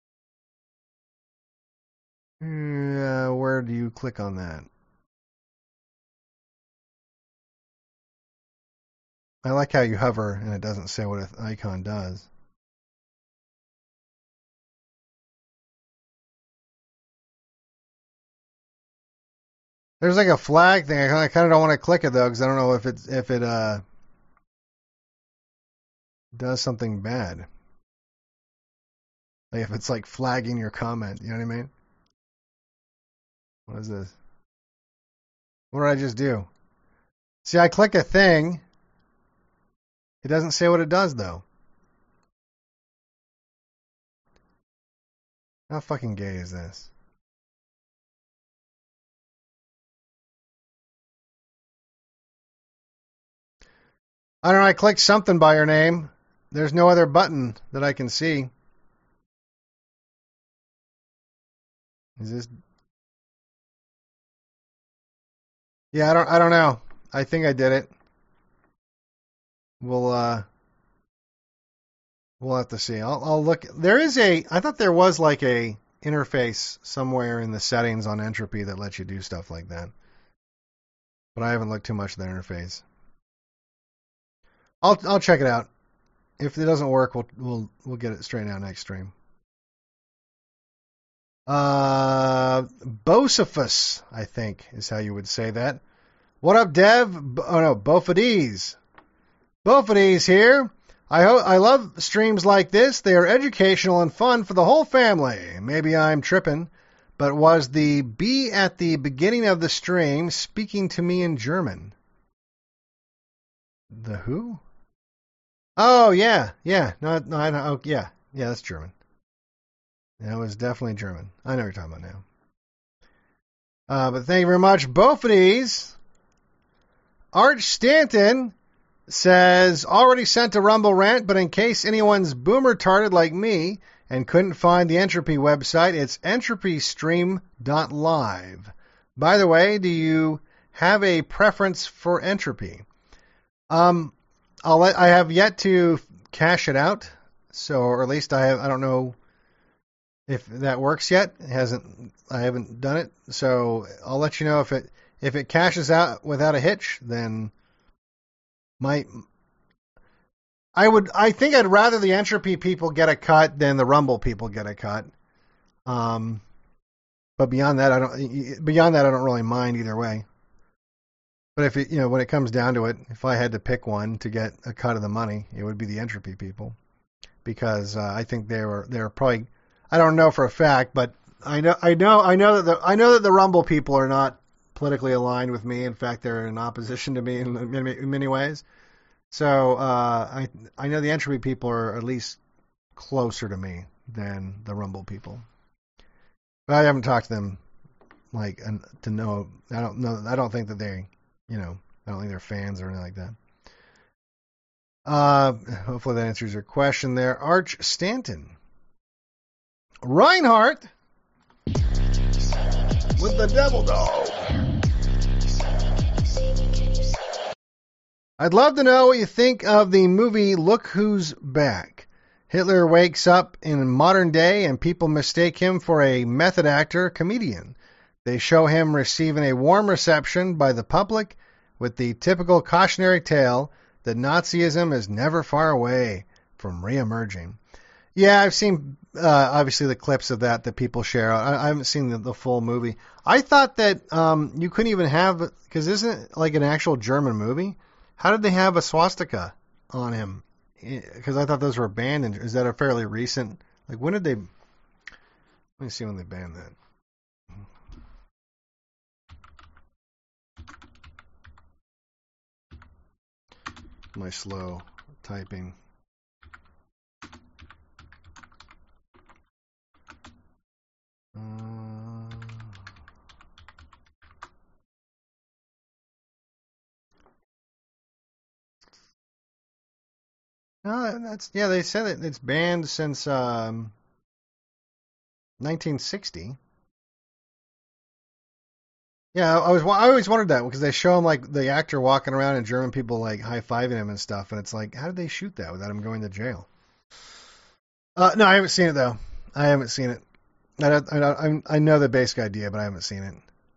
Where do you click on that? I like how you hover and it doesn't say what an icon does. There's like a flag thing. I kind of don't want to click it though, because I don't know if it does something bad. Like if it's like flagging your comment, you know what I mean? What is this? What did I just do? See, I click a thing. It doesn't say what it does though. How fucking gay is this? I don't know, I clicked something by your name. There's no other button that I can see. Is this? Yeah, I don't know. I think I did it. We'll have to see. I'll look. I thought there was like a interface somewhere in the settings on Entropy that lets you do stuff like that. But I haven't looked too much at the interface. I'll check it out. If it doesn't work, we'll get it straightened out next stream. Bocephus, I think, is how you would say that. What up, Dev? Bophades. Bophades here. I love streams like this. They are educational and fun for the whole family. Maybe I'm tripping, but was the B at the beginning of the stream speaking to me in German? The who? Oh, yeah. Yeah, that's German. That was definitely German. I know what you're talking about now. But thank you very much, Bophades. Arch Stanton says, already sent a Rumble rant, but in case anyone's boomer-tarded like me and couldn't find the Entropy website, it's entropystream.live. By the way, do you have a preference for Entropy? I have yet to cache it out, or at least I don't know if that works yet. I haven't done it, so I'll let you know if it caches out without a hitch. Then I think I'd rather the Entropy people get a cut than the Rumble people get a cut. But beyond that, I don't really mind either way. But if when it comes down to it, if I had to pick one to get a cut of the money, it would be the Entropy people, because I think they're probably, I don't know for a fact, but I know that the Rumble people are not politically aligned with me. In fact, they're in opposition to me in many ways. So I know the Entropy people are at least closer to me than the Rumble people. But I haven't talked to them to know. I don't know. I don't think that they, I don't think they're fans or anything like that. Hopefully that answers your question there, Arch Stanton. Reinhardt with the Devil Dog. I'd love to know what you think of the movie Look Who's Back. Hitler wakes up in modern day and people mistake him for a method actor comedian. They show him receiving a warm reception by the public with the typical cautionary tale that Nazism is never far away from re-emerging. Yeah, I've seen, obviously, the clips of that people share. I haven't seen the full movie. I thought that you couldn't even have, because isn't it like an actual German movie? How did they have a swastika on him? Because I thought those were banned. Is that a fairly recent, when did they, let me see when they banned that. My slow typing. No, they said that it's banned since 1960. Yeah, I always wondered that, because they show him the actor walking around and German people high-fiving him and stuff, and it's how did they shoot that without him going to jail? No, I haven't seen it though. I haven't seen it. I know the basic idea, but I haven't seen it.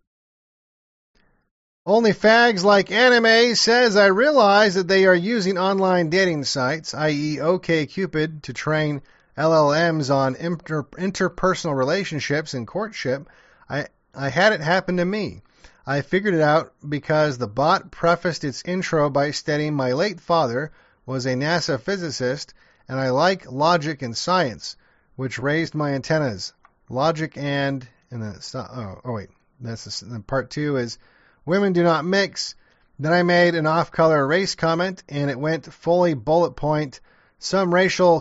Only fags like anime says, I realize that they are using online dating sites, i.e. OkCupid, to train LLMs on interpersonal relationships and courtship. I had it happen to me. I figured it out because the bot prefaced its intro by stating my late father was a NASA physicist and I like logic and science, which raised my antennas. Logic and then part 2 is women do not mix. Then I made an off-color race comment, and it went fully bullet point, some racial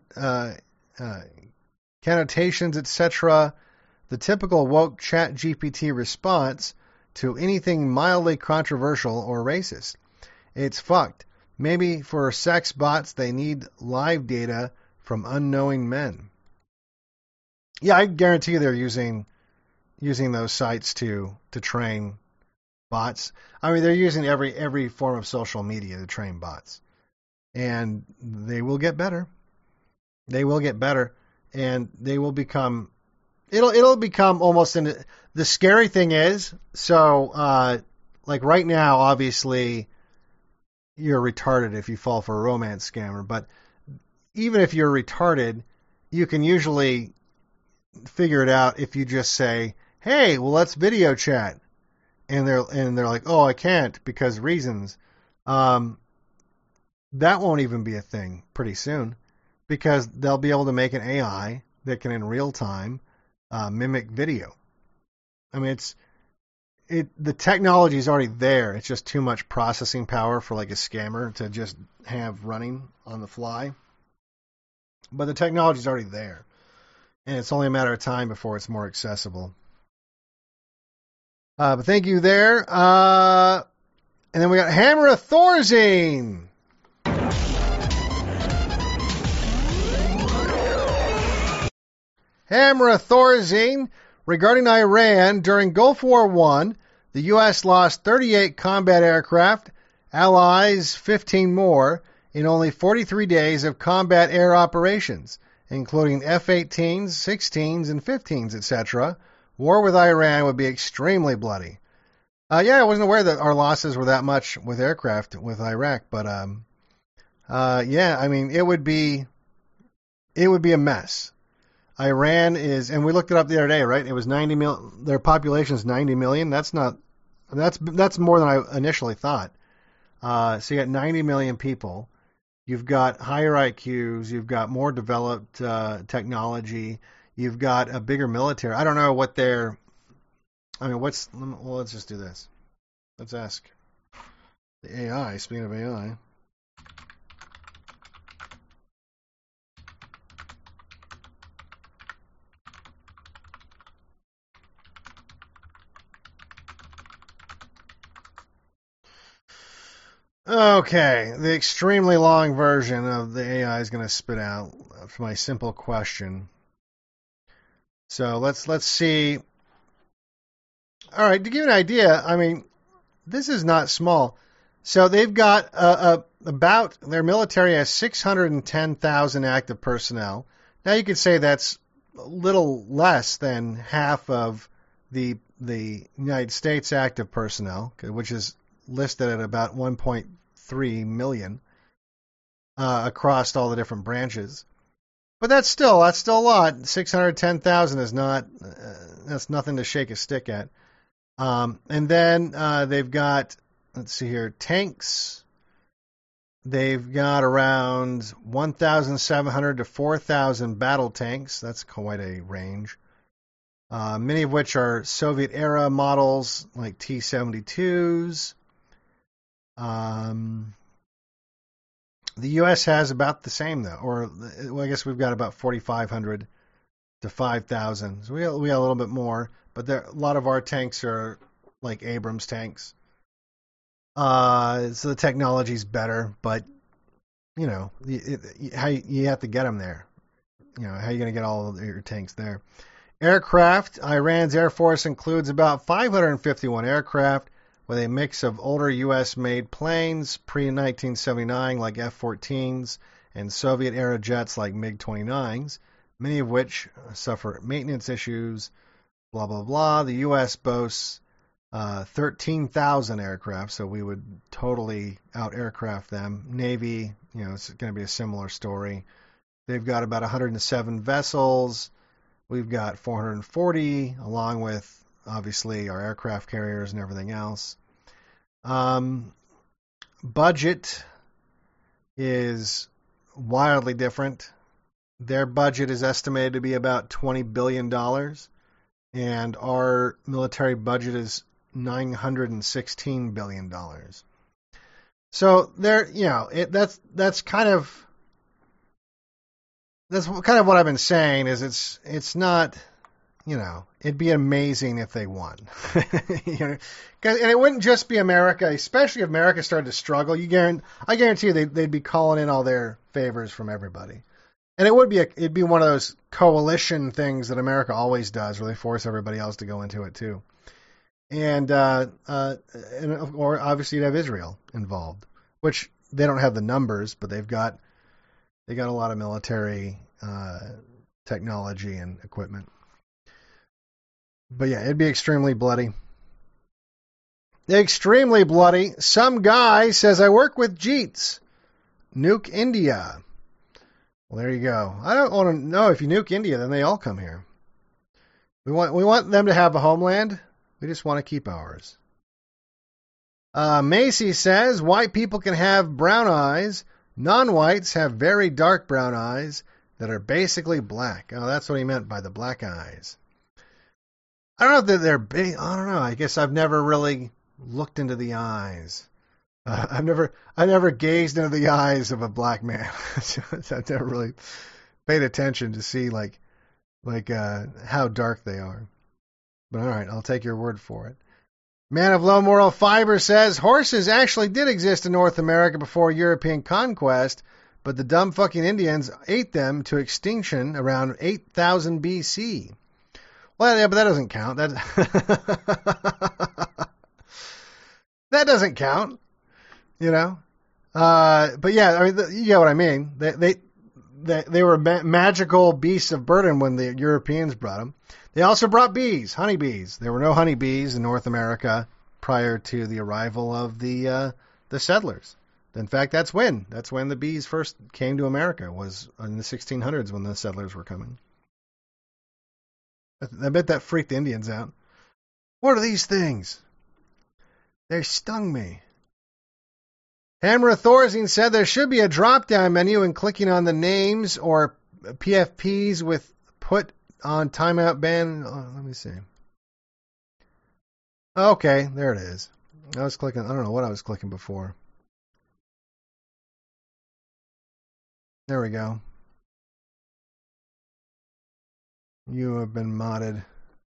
connotations, etc. The typical woke chat GPT response to anything mildly controversial or racist. It's fucked. Maybe for sex bots, they need live data from unknowing men. Yeah, I guarantee they're using those sites to train bots. I mean, they're using every form of social media to train bots, and they will get better. They will get better, and they will become. It'll become almost the scary thing is, so right now, obviously, you're retarded if you fall for a romance scammer. But even if you're retarded, you can usually figure it out if you just say, "Hey, well, let's video chat," and they're like, "Oh, I can't because reasons." That won't even be a thing pretty soon, because they'll be able to make an AI that can in real time mimic video. I mean, the technology is already there. It's just too much processing power for like a scammer to just have running on the fly. But the technology is already there, and it's only a matter of time before it's more accessible. But thank you there. And then we got Hammer Thorazine. Hammer Thorazine. Regarding Iran, during Gulf War I, the U.S. lost 38 combat aircraft, Allies 15 more, in only 43 days of combat air operations, including F-18s, 16s, and 15s, etc. War with Iran would be extremely bloody. Yeah, I wasn't aware that our losses were that much with aircraft with Iraq, but yeah, I mean, it would be a mess. Iran is, and we looked it up the other day, right? It was 90 million. Their population is 90 million. That's more than I initially thought. So you got 90 million people. You've got higher IQs. You've got more developed technology. You've got a bigger military. I don't know what they're. I mean, well, let's just do this. Let's ask the AI. Speaking of AI. Okay, the extremely long version of the AI is going to spit out for my simple question. So let's see. All right, to give you an idea, I mean, this is not small. So they've got about, their military has 610,000 active personnel. Now you could say that's a little less than half of the United States active personnel, which is listed at about 1.3 million across all the different branches. But that's still a lot. 610,000 is not, that's nothing to shake a stick at. And then they've got, let's see here, tanks. They've got around 1,700 to 4,000 battle tanks. That's quite a range. Many of which are Soviet-era models like T-72s. The U.S. has about the same, though. Or, well, I guess we've got about 4,500 to 5,000. So we got a little bit more. But a lot of our tanks are like Abrams tanks. So the technology's better, but, you know, how you have to get them there. You know, how are you going to get all of your tanks there? Aircraft. Iran's Air Force includes about 551 aircraft with a mix of older U.S.-made planes, pre-1979 like F-14s, and Soviet-era jets like MiG-29s, many of which suffer maintenance issues, blah, blah, blah. The U.S. boasts 13,000 aircraft, so we would totally out-aircraft them. Navy, you know, it's going to be a similar story. They've got about 107 vessels. We've got 440, along with, obviously, our aircraft carriers and everything else. Budget is wildly different. Their budget is estimated to be about $20 billion, and our military budget is $916 billion. So there, you know, that's kind of what I've been saying. Is it's not, you know, it'd be amazing if they won, you know, and it wouldn't just be America, especially if America started to struggle. I guarantee you they'd be calling in all their favors from everybody. And it'd be one of those coalition things that America always does, where they force everybody else to go into it too. And or obviously you'd have Israel involved, which they don't have the numbers, but they got a lot of military technology and equipment. But yeah, it'd be extremely bloody. Extremely bloody. Some guy says, I work with Jeets. Nuke India. Well, there you go. I don't want to know if you nuke India, then they all come here. We want them to have a homeland. We just want to keep ours. Macy says, white people can have brown eyes. Non-whites have very dark brown eyes that are basically black. Oh, that's what he meant by the black eyes. I don't know if they're big. I don't know. I guess I've never really looked into the eyes. I've never gazed into the eyes of a black man. I've never really paid attention to see like how dark they are. But all right, I'll take your word for it. Man of low moral fiber says, horses actually did exist in North America before European conquest, but the dumb fucking Indians ate them to extinction around 8000 BC. Well, yeah, but that doesn't count. That doesn't count, you know. But yeah, I mean, you get what I mean. They were magical beasts of burden when the Europeans brought them. They also brought bees, honeybees. There were no honeybees in North America prior to the arrival of the settlers. In fact, that's when the bees first came to America, was in the 1600s when the settlers were coming. I bet that freaked the Indians out. What are these things? They stung me. Hammer Thorazine said there should be a drop-down menu, and clicking on the names or PFPs with put on timeout ban. Let me see. Okay, there it is. I was clicking. I don't know what I was clicking before. There we go. You have been modded.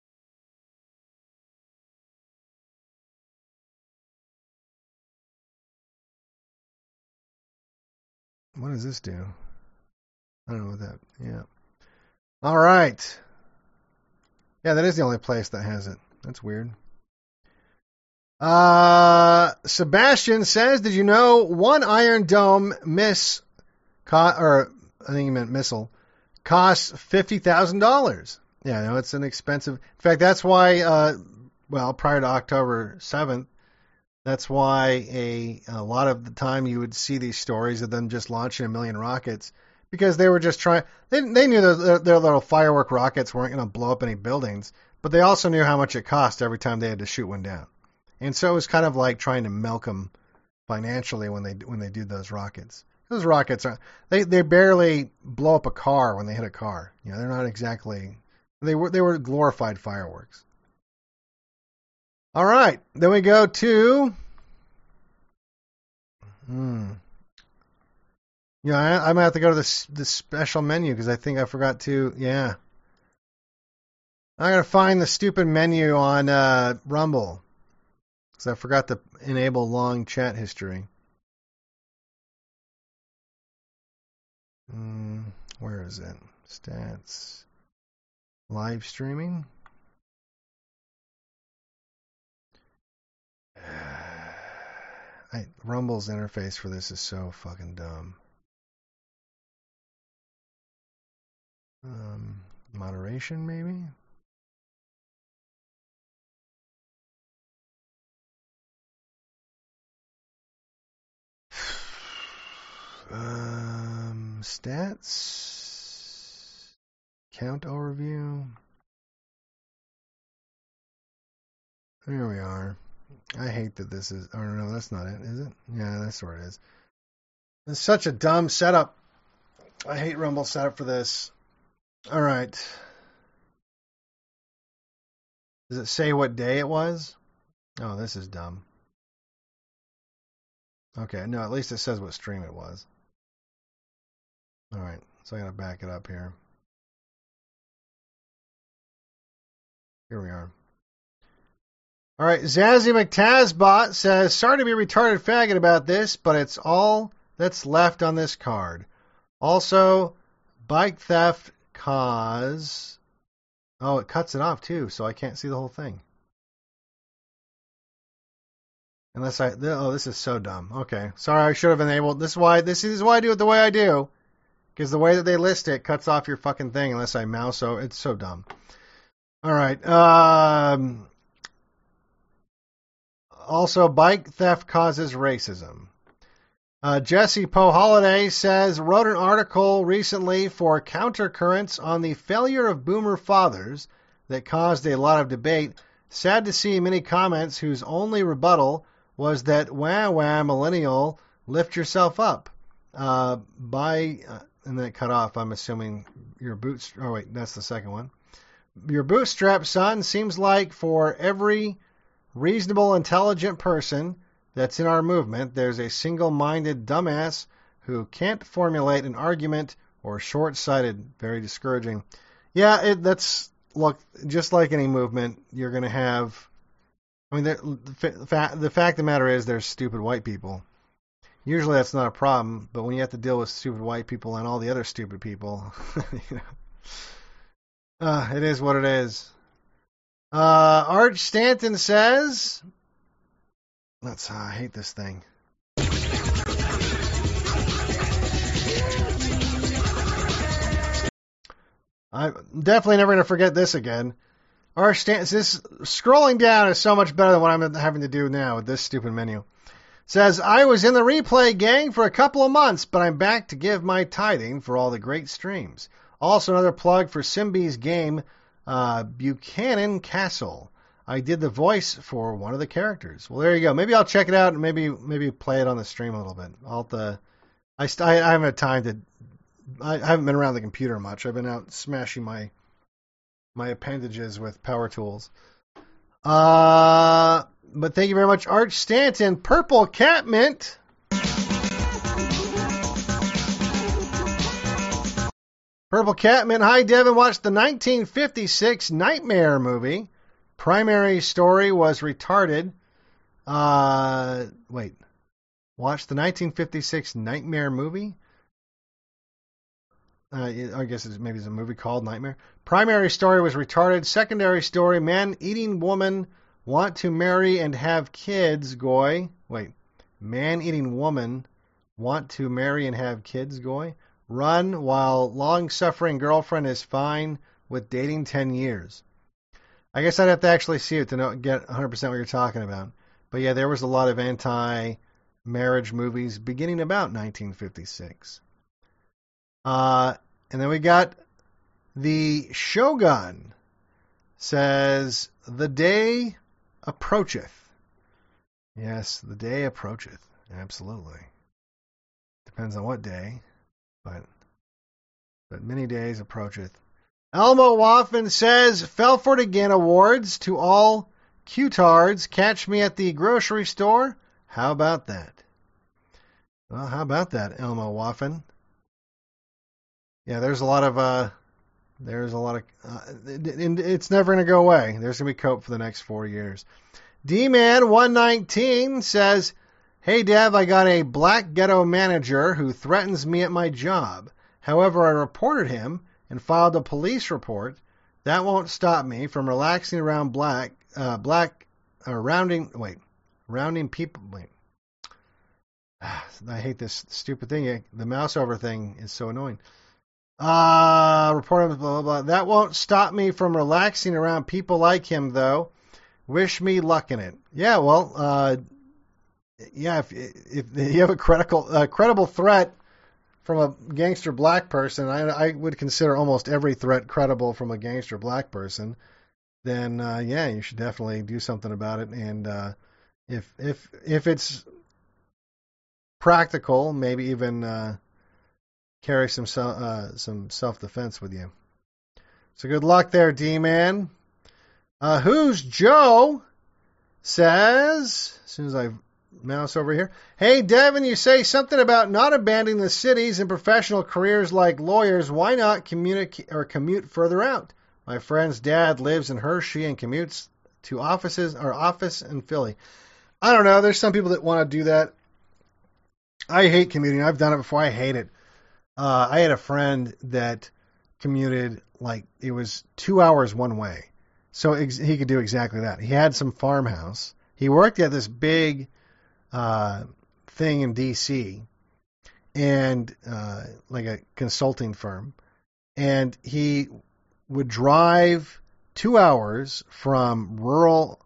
What does this do? I don't know what that. Yeah. All right. Yeah, that is the only place that has it. That's weird. Sebastian says, did you know one Iron Dome or I think he meant missile, costs $50,000? Yeah, no, it's an expensive. In fact, that's why, prior to October 7th, that's why a lot of the time you would see these stories of them just launching a million rockets, because they were just trying. They knew their little firework rockets weren't going to blow up any buildings, but they also knew how much it cost every time they had to shoot one down. And so it was kind of like trying to milk them financially when they do those rockets. Those rockets they barely blow up a car when they hit a car. You know, they're not exactly. They were glorified fireworks. All right, then we go to. Yeah, I might have to go to this special menu because I think I forgot to. Yeah, I gotta find the stupid menu on Rumble because I forgot to enable long chat history. Where is it? Stats, live streaming. Rumble's interface for this is so fucking dumb. Moderation, maybe? Stats. Count overview. There we are. I hate that this is. Oh, no, that's not it, is it? Yeah, that's where it is. It's such a dumb setup. I hate Rumble setup for this. All right. Does it say what day it was? Oh, this is dumb. Okay, no, at least it says what stream it was. All right, so I gotta back it up here. Here we are. All right, Zazzy McTazbot says, sorry to be retarded faggot about this, but it's all that's left on this card. Also, bike theft cause. Oh, it cuts it off too, so I can't see the whole thing. Unless this is so dumb. Okay, sorry, I should have enabled. This is why I do it the way I do, because the way that they list it cuts off your fucking thing unless I mouse. So it's so dumb. All right. Also, bike theft causes racism. Jesse Poe Holiday says, wrote an article recently for Countercurrents on the failure of boomer fathers, that caused a lot of debate. Sad to see many comments whose only rebuttal was that, wah, millennial, lift yourself up. And then it cut off, I'm assuming, your boots. Oh, wait, that's the second one. Your bootstrap, son, seems like for every reasonable, intelligent person that's in our movement, there's a single-minded dumbass who can't formulate an argument or short-sighted. Very discouraging. Yeah, look, just like any movement, you're going to have, I mean, the fact of the matter is there's stupid white people. Usually that's not a problem, but when you have to deal with stupid white people and all the other stupid people, it is what it is. Arch Stanton says, I hate this thing. I'm definitely never going to forget this again. Arch Stanton says, scrolling down is so much better than what I'm having to do now with this stupid menu. Says, I was in the replay gang for a couple of months, but I'm back to give my tithing for all the great streams. Also, another plug for Simby's game, Buchanan Castle. I did the voice for one of the characters. Well, there you go. Maybe I'll check it out and maybe play it on the stream a little bit. I haven't had time to. I haven't been around the computer much. I've been out smashing my appendages with power tools. But thank you very much, Arch Stanton. Purple Catmint. Purple Catmint. Hi, Devin. Watched the 1956 Nightmare movie. Primary story was retarded. Watched the 1956 Nightmare movie? I guess maybe it's a movie called Nightmare. Primary story was retarded. Secondary story, man eating woman want to marry and have kids, goy. Man eating woman want to marry and have kids, goy. Run while long-suffering girlfriend is fine with dating 10 years. I guess I'd have to actually see it to get 100% what you're talking about. But yeah, there was a lot of anti-marriage movies beginning about 1956. And then we got the Shogun. Says, the day approacheth. Yes, the day approacheth. Absolutely. Depends on what day, but many days approacheth. Elmo Waffen says, Felford again awards to all Q-tards. Catch me at the grocery store. How about that? Well, how about that, Elmo Waffen? Yeah, there's a lot of, it's never going to go away. There's going to be cope for the next 4 years. D-Man119 says, hey, Dev, I got a black ghetto manager who threatens me at my job. However, I reported him and filed a police report. That won't stop me from relaxing around rounding people. Wait. I hate this stupid thing. The mouse over thing is so annoying. Report blah, blah, blah. That won't stop me from relaxing around people like him, though. Wish me luck in it. Yeah, well, if you have a credible threat from a gangster black person, I would consider almost every threat credible from a gangster black person, then, you should definitely do something about it. And if it's practical, maybe even carry some self-defense with you. So good luck there, D-Man. Who's Joe says, as soon as I mouse over here, hey, Devin, you say something about not abandoning the cities and professional careers like lawyers. Why not commute further out? My friend's dad lives in Hershey and commutes to office in Philly. I don't know. There's some people that want to do that. I hate commuting. I've done it before. I hate it. I had a friend that commuted like it was 2 hours one way. So he could do exactly that. He had some farmhouse. He worked at this big thing in D.C. and like a consulting firm. And he would drive 2 hours from rural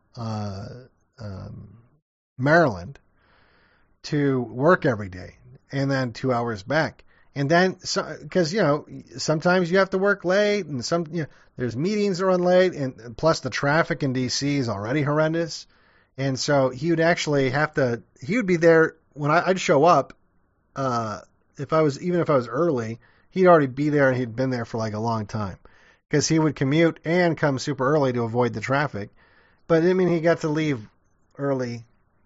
Maryland to work every day and then 2 hours back. And then, because, sometimes you have to work late, and there's meetings that run late, and plus the traffic in D.C. is already horrendous. And so he would actually he would be there when I'd show up. If I was early, he'd already be there, and he'd been there for like a long time. Because he would commute and come super early to avoid the traffic. But, he got to leave early.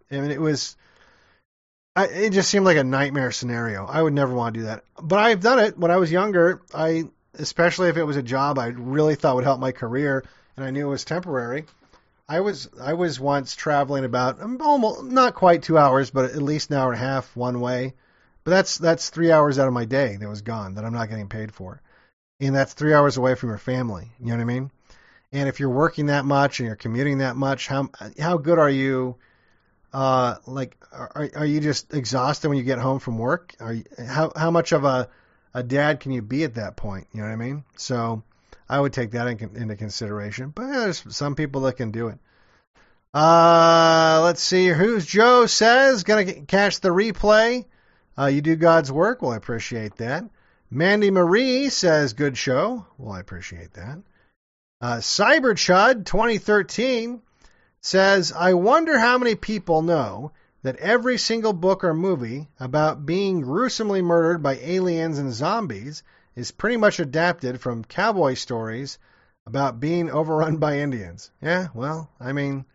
It just seemed like a nightmare scenario. I would never want to do that. But I've done it when I was younger. Especially if it was a job I really thought would help my career, and I knew it was temporary. I was once traveling about almost not quite 2 hours, but at least an hour and a half one way. But that's 3 hours out of my day that was gone that I'm not getting paid for, and that's 3 hours away from your family. You know what I mean? And if you're working that much and you're commuting that much, how good are you? Are you just exhausted when you get home from work? How much of a dad can you be at that point? You know what I mean? So I would take that into consideration. But there's some people that can do it. Let's see. Who's Joe says? Gonna catch the replay. You do God's work. Well, I appreciate that. Mandy Marie says, good show. Well, I appreciate that. Cyberchud 2013 says, I wonder how many people know that every single book or movie about being gruesomely murdered by aliens and zombies is pretty much adapted from cowboy stories about being overrun by Indians. Yeah, well, kind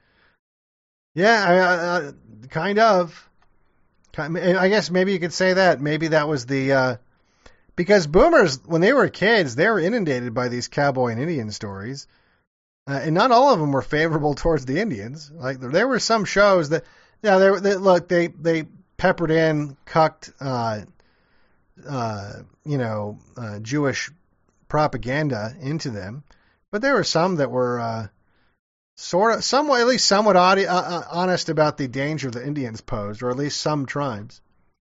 of. I guess maybe you could say that. Maybe that was because boomers, when they were kids, they were inundated by these cowboy and Indian stories. And not all of them were favorable towards the Indians. Like there were some shows that, they peppered in, cucked, Jewish propaganda into them. But there were some that were at least somewhat honest about the danger the Indians posed, or at least some tribes.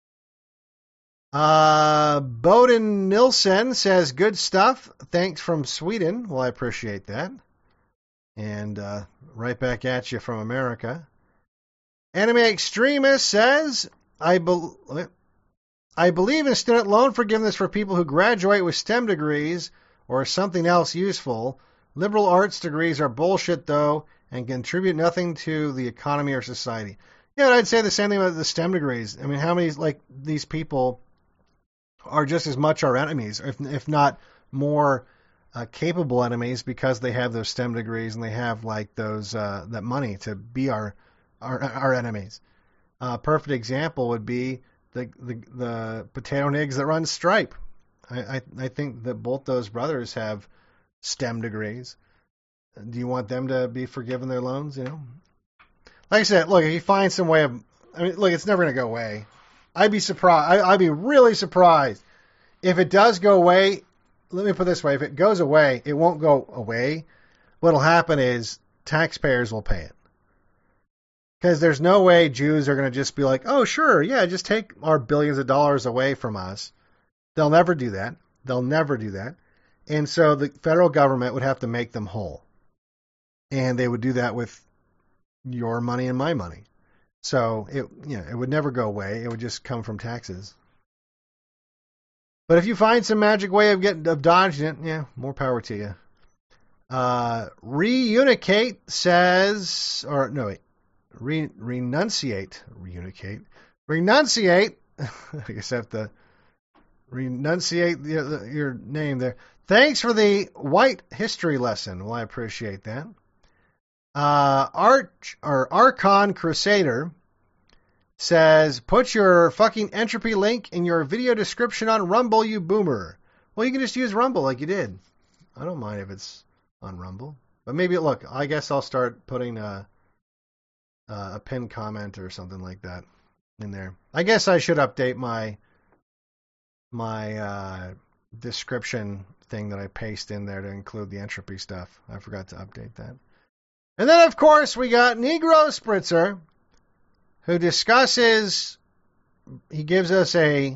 Bowden Nilsson says, good stuff. Thanks from Sweden. Well, I appreciate that. And right back at you from America. Anime Extremist says, I believe in student loan forgiveness for people who graduate with STEM degrees or something else useful. Liberal arts degrees are bullshit, though, and contribute nothing to the economy or society. Yeah, I'd say the same thing about the STEM degrees. How many these people are just as much our enemies, if not more capable enemies, because they have those STEM degrees and they have those that money to be our enemies. Perfect example would be the potato nigs that run Stripe. I think that both those brothers have STEM degrees. Do you want them to be forgiven their loans? Like I said, look, if you find some way of, it's never going to go away. I'd be surprised. I'd be really surprised if it does go away. Let me put it this way. If it goes away, it won't go away. What'll happen is taxpayers will pay it. Because there's no way Jews are going to just be like, oh, sure, yeah, just take our billions of dollars away from us. They'll never do that. And so the federal government would have to make them whole. And they would do that with your money and my money. So it would never go away. It would just come from taxes. But if you find some magic way of dodging it, yeah, more power to you. Reunicate says, or no, wait, renunciate. I guess I have to renunciate your name there. Thanks for the white history lesson. Well, I appreciate that. Archon Crusader says, put your fucking entropy link in your video description on Rumble, you boomer. Well, you can just use Rumble like you did. I don't mind if it's on Rumble. But maybe, look, I guess I'll start putting a pinned comment or something like that in there. I guess I should update my description thing that I paste in there to include the entropy stuff. I forgot to update that. And then, of course, we got Negro Spritzer, who discusses, he gives us a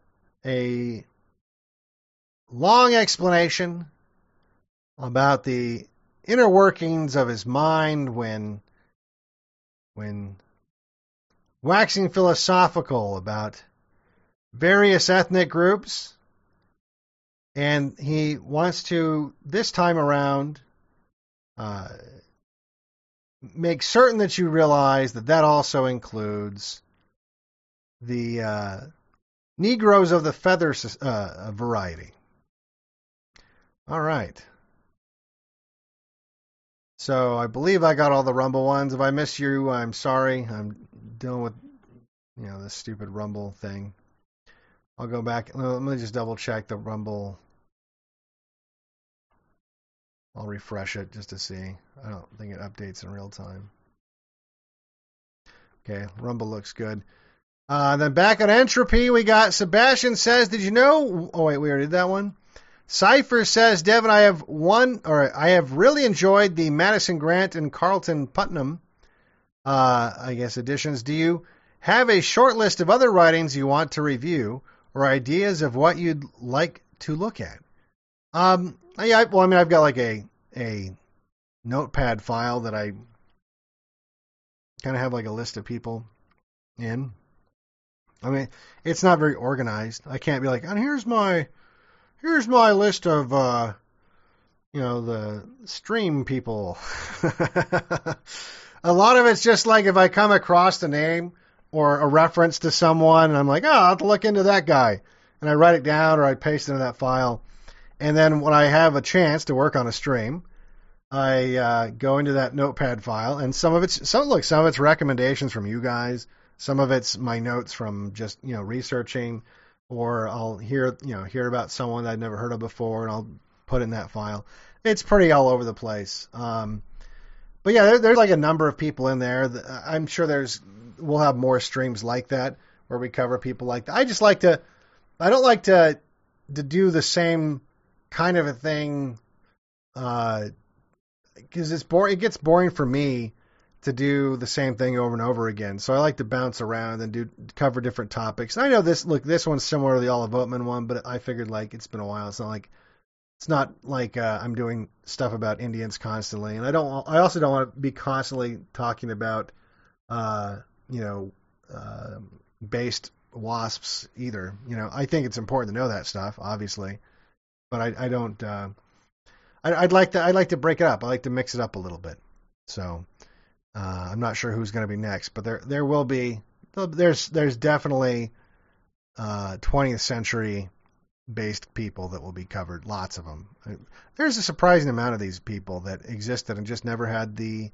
long explanation about the inner workings of his mind when waxing philosophical about various ethnic groups. And he wants to, this time around, make certain that you realize that that also includes the Negroes of the feather variety. All right. So I believe I got all the Rumble ones. If I miss you, I'm sorry. I'm dealing with, this stupid Rumble thing. I'll go back. Let me just double check the Rumble. I'll refresh it just to see. I don't think it updates in real time. Okay, Rumble looks good. Then back at Entropy, we got Sebastian says, did you know? Oh, wait, we already did that one. Cypher says, Devin, I have really enjoyed the Madison Grant and Carlton Putnam, editions. Do you have a short list of other writings you want to review or ideas of what you'd like to look at? I've got like a notepad file that I kind of have like a list of people in. I mean, it's not very organized. I can't be like, and here's my list of, the stream people. A lot of it's just like if I come across a name or a reference to someone, and I'm like, I'll have to look into that guy. And I write it down or I paste it into that file. And then when I have a chance to work on a stream, I go into that notepad file, and some of it's recommendations from you guys. Some of it's my notes from just, researching, or I'll hear about someone that I'd never heard of before, and I'll put in that file. It's pretty all over the place. But yeah, there's like a number of people in there. I'm sure we'll have more streams like that where we cover people like that. I don't like to do the same kind of a thing, because it's boring. It gets boring for me to do the same thing over and over again. So I like to bounce around and cover different topics. And I know this one's similar to the Olive Oatman one, but I figured like it's been a while. It's not like I'm doing stuff about Indians constantly, and I also don't want to be constantly talking about based wasps either. I think it's important to know that stuff, obviously. But I don't. I'd like to break it up. I like to mix it up a little bit. So I'm not sure who's going to be next, but there will be. There's definitely 20th century based people that will be covered. Lots of them. There's a surprising amount of these people that existed and just never had the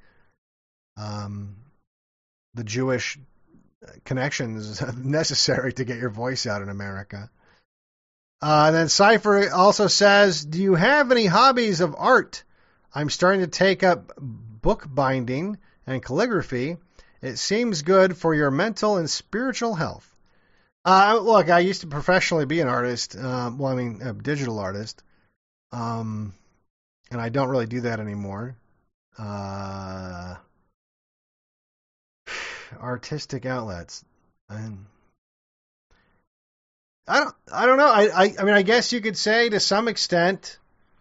Jewish connections necessary to get your voice out in America. And then Cypher also says, do you have any hobbies of art? I'm starting to take up bookbinding and calligraphy. It seems good for your mental and spiritual health. Look, I used to professionally be an artist. A digital artist. And I don't really do that anymore. Artistic outlets. I don't know. I guess you could say to some extent,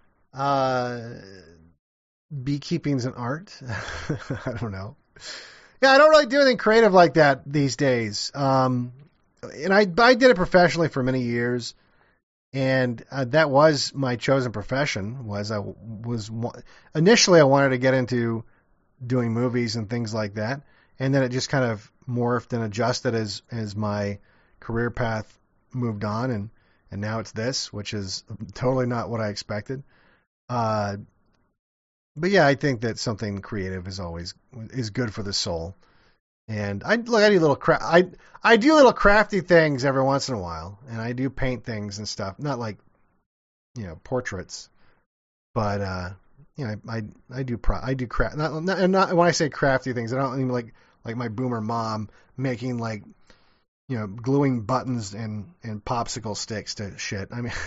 beekeeping's an art. I don't know. Yeah, I don't really do anything creative like that these days. And I did it professionally for many years, and that was my chosen profession. Initially I wanted to get into doing movies and things like that, and then it just kind of morphed and adjusted as my career path moved on, and now it's this, which is totally not what I expected. But yeah, I think that something creative is good for the soul. And I do little I do little crafty things every once in a while, and I do paint things and stuff. Not like portraits, but I do craft. Not when I say crafty things, I don't mean like my boomer mom making like gluing buttons and popsicle sticks to shit. I mean,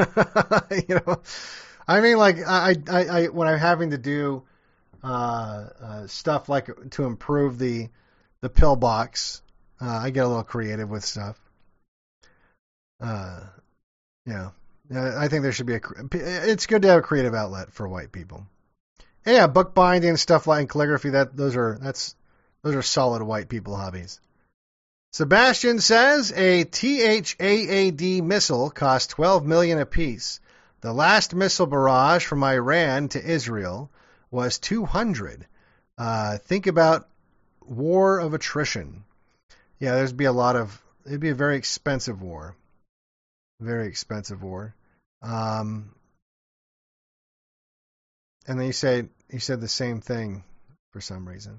I mean like I when I'm having to do stuff like to improve the pillbox, I get a little creative with stuff. I think there should be it's good to have a creative outlet for white people. Yeah, bookbinding and stuff like calligraphy. Those are solid white people hobbies. Sebastian says a THAAD missile cost $12 million apiece. The last missile barrage from Iran to Israel was 200. Think about war of attrition. Yeah, it'd be a very expensive war. Very expensive war. And then you said the same thing for some reason.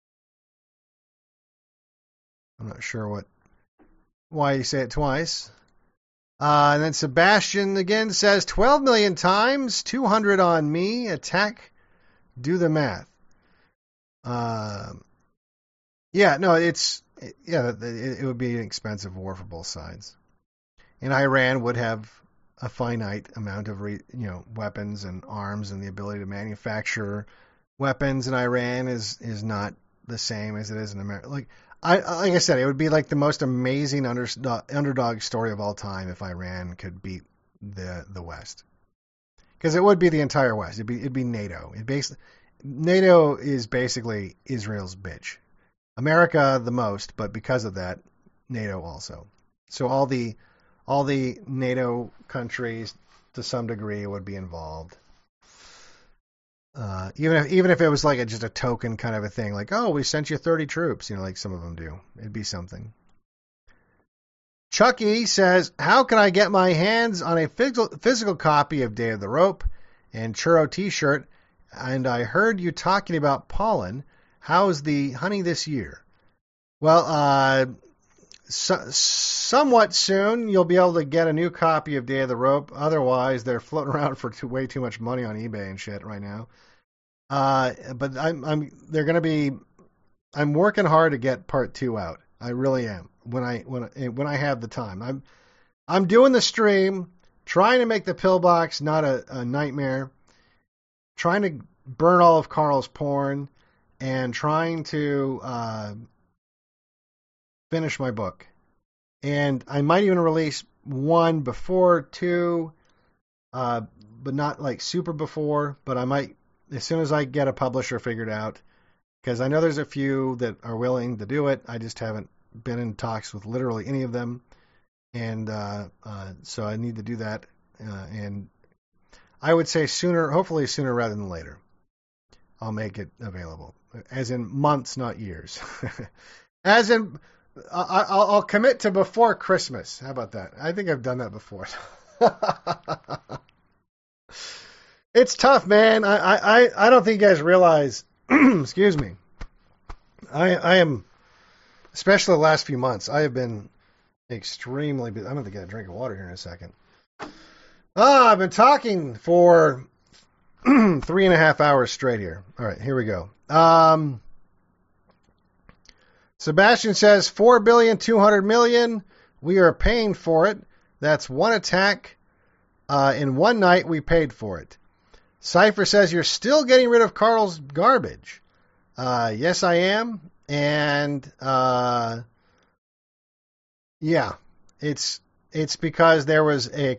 I'm not sure why you say it twice. And then Sebastian again says 12 million times, 200 on me, attack, do the math. It would be an expensive war for both sides. And Iran would have a finite amount of weapons and arms, and the ability to manufacture weapons in Iran is not the same as it is in America. Like I said, it would be like the most amazing underdog story of all time if Iran could beat the West, because it would be the entire West. It'd be NATO. NATO is basically Israel's bitch. America the most, but because of that, NATO also. So all the NATO countries to some degree would be involved. Even if it was like just a token kind of a thing, like, oh, we sent you 30 troops, like some of them do. It'd be something. Chucky says, how can I get my hands on a physical copy of Day of the Rope and Churro t-shirt? And I heard you talking about pollen. How's the honey this year? Well, somewhat soon you'll be able to get a new copy of Day of the Rope. Otherwise, they're floating around for way too much money on eBay and shit right now. But I'm working hard to get part 2 out. I really am. When I have the time, I'm doing the stream, trying to make the pillbox not a nightmare, trying to burn all of Carl's porn, and trying to finish my book. And I might even release 1 before 2, but not like super before. But I might, as soon as I get a publisher figured out, because I know there's a few that are willing to do it. I just haven't been in talks with literally any of them. And so I need to do that. And I would say hopefully sooner rather than later, I'll make it available. As in months, not years. As in, I'll commit to before Christmas. How about that? I think I've done that before. It's tough, man. I don't think you guys realize. Excuse me. I am, especially the last few months, I have been extremely busy. I'm going to get a drink of water here in a second. I've been talking for 3.5 hours straight here. All right, here we go. Sebastian says 4,200,000,000. We are paying for it. That's one attack. In one night, we paid for it. Cypher says you're still getting rid of Carl's garbage. Yes, I am. And yeah, it's because there was an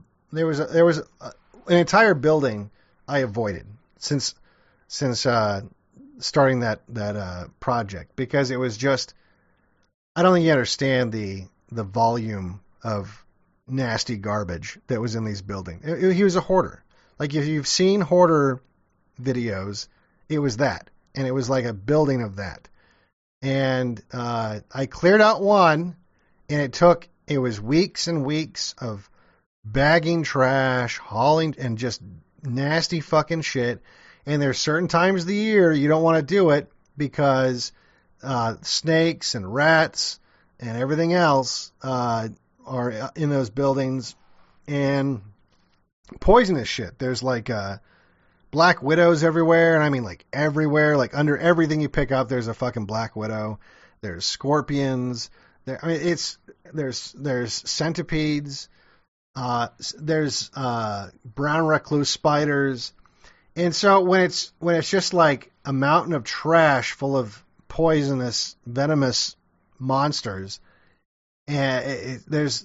entire building I avoided since starting that project, because it was just, I don't think you understand the volume of nasty garbage that was in these buildings. He was a hoarder. Like, if you've seen hoarder videos, it was that. And it was like a building of that. And I cleared out one, and it was weeks and weeks of bagging trash, hauling, and just nasty fucking shit. And there's certain times of the year you don't want to do it because snakes and rats and everything else are in those buildings, and poisonous shit. There's like black widows everywhere, and I mean like everywhere. Like under everything you pick up, there's a fucking black widow. There's scorpions. There's centipedes. There's brown recluse spiders. And so when it's just like a mountain of trash full of poisonous, venomous monsters, and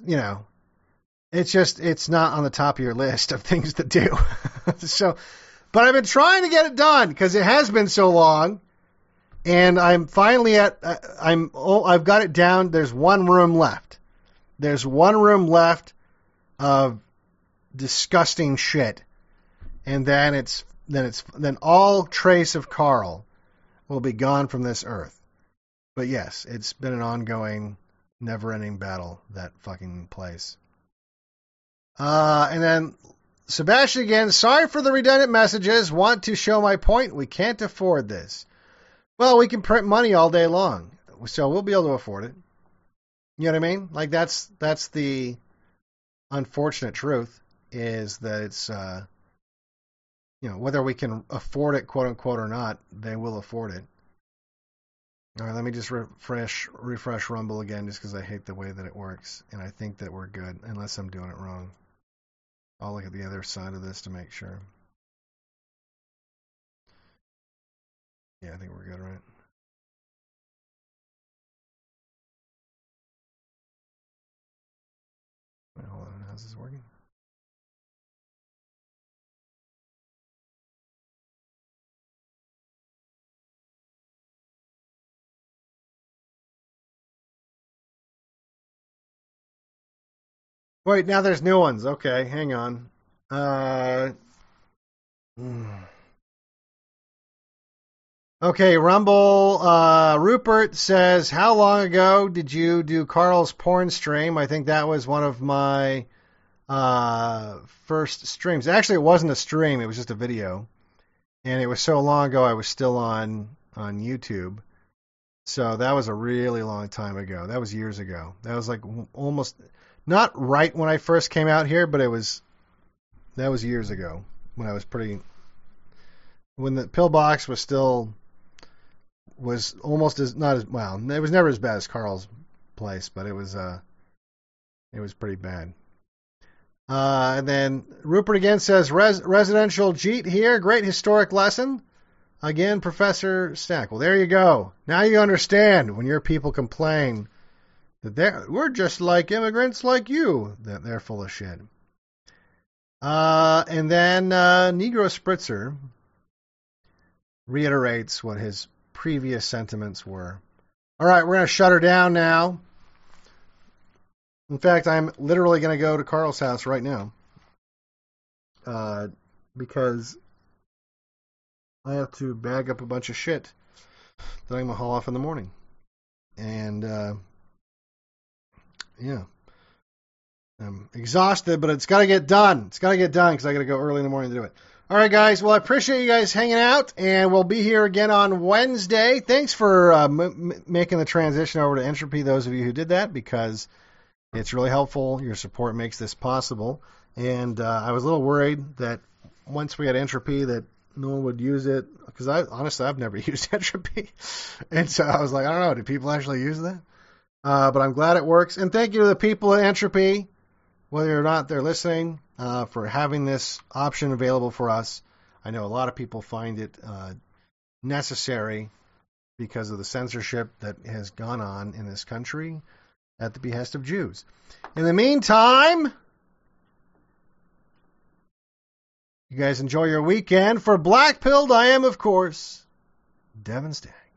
it's not on the top of your list of things to do. So, but I've been trying to get it done because it has been so long, And I'm finally I've got it down. There's one room left. There's one room left of disgusting shit. And then all trace of Carl will be gone from this earth. But yes, it's been an ongoing, never-ending battle, that fucking place. And then Sebastian again, sorry for the redundant messages. Want to show my point? We can't afford this. Well, we can print money all day long, so we'll be able to afford it. You know what I mean? Like, that's the unfortunate truth, is that it's, whether we can afford it, quote unquote, or not, they will afford it. All right, let me just refresh Rumble again, just because I hate the way that it works, and I think that we're good, unless I'm doing it wrong. I'll look at the other side of this to make sure. Yeah, I think we're good, right? Wait, hold on, how's this working? Wait, now there's new ones. Okay, hang on. Okay, Rumble. Rupert says, how long ago did you do Carl's porn stream? I think that was one of my first streams. Actually, it wasn't a stream. It was just a video. And it was so long ago I was still on YouTube. So that was a really long time ago. That was years ago. That was like almost... Not right when I first came out here, but that was years ago when I was when the pillbox was almost as, not as, well, it was never as bad as Carl's place, but it was pretty bad. And then Rupert again says, residential Jeet here, great historic lesson. Again, Professor Stack. Well, there you go. Now you understand when your people complain that we're just like immigrants like you, that they're full of shit. And then Negro Spritzer reiterates what his previous sentiments were. All right, we're going to shut her down now. In fact, I'm literally going to go to Carl's house right now. Because I have to bag up a bunch of shit that I'm going to haul off in the morning. And, yeah. I'm exhausted, but it's got to get done. It's got to get done because I got to go early in the morning to do it. All right, guys. Well, I appreciate you guys hanging out, and we'll be here again on Wednesday. Thanks for making the transition over to Entropy, those of you who did that, because it's really helpful. Your support makes this possible. And I was a little worried that once we had Entropy that no one would use it, because honestly, I've never used Entropy. And so I was like, I don't know, do people actually use that? But I'm glad it works. And thank you to the people at Entropy, whether or not they're listening, for having this option available for us. I know a lot of people find it necessary because of the censorship that has gone on in this country at the behest of Jews. In the meantime, you guys enjoy your weekend. For Black Pilled, I am, of course, Devin Stack.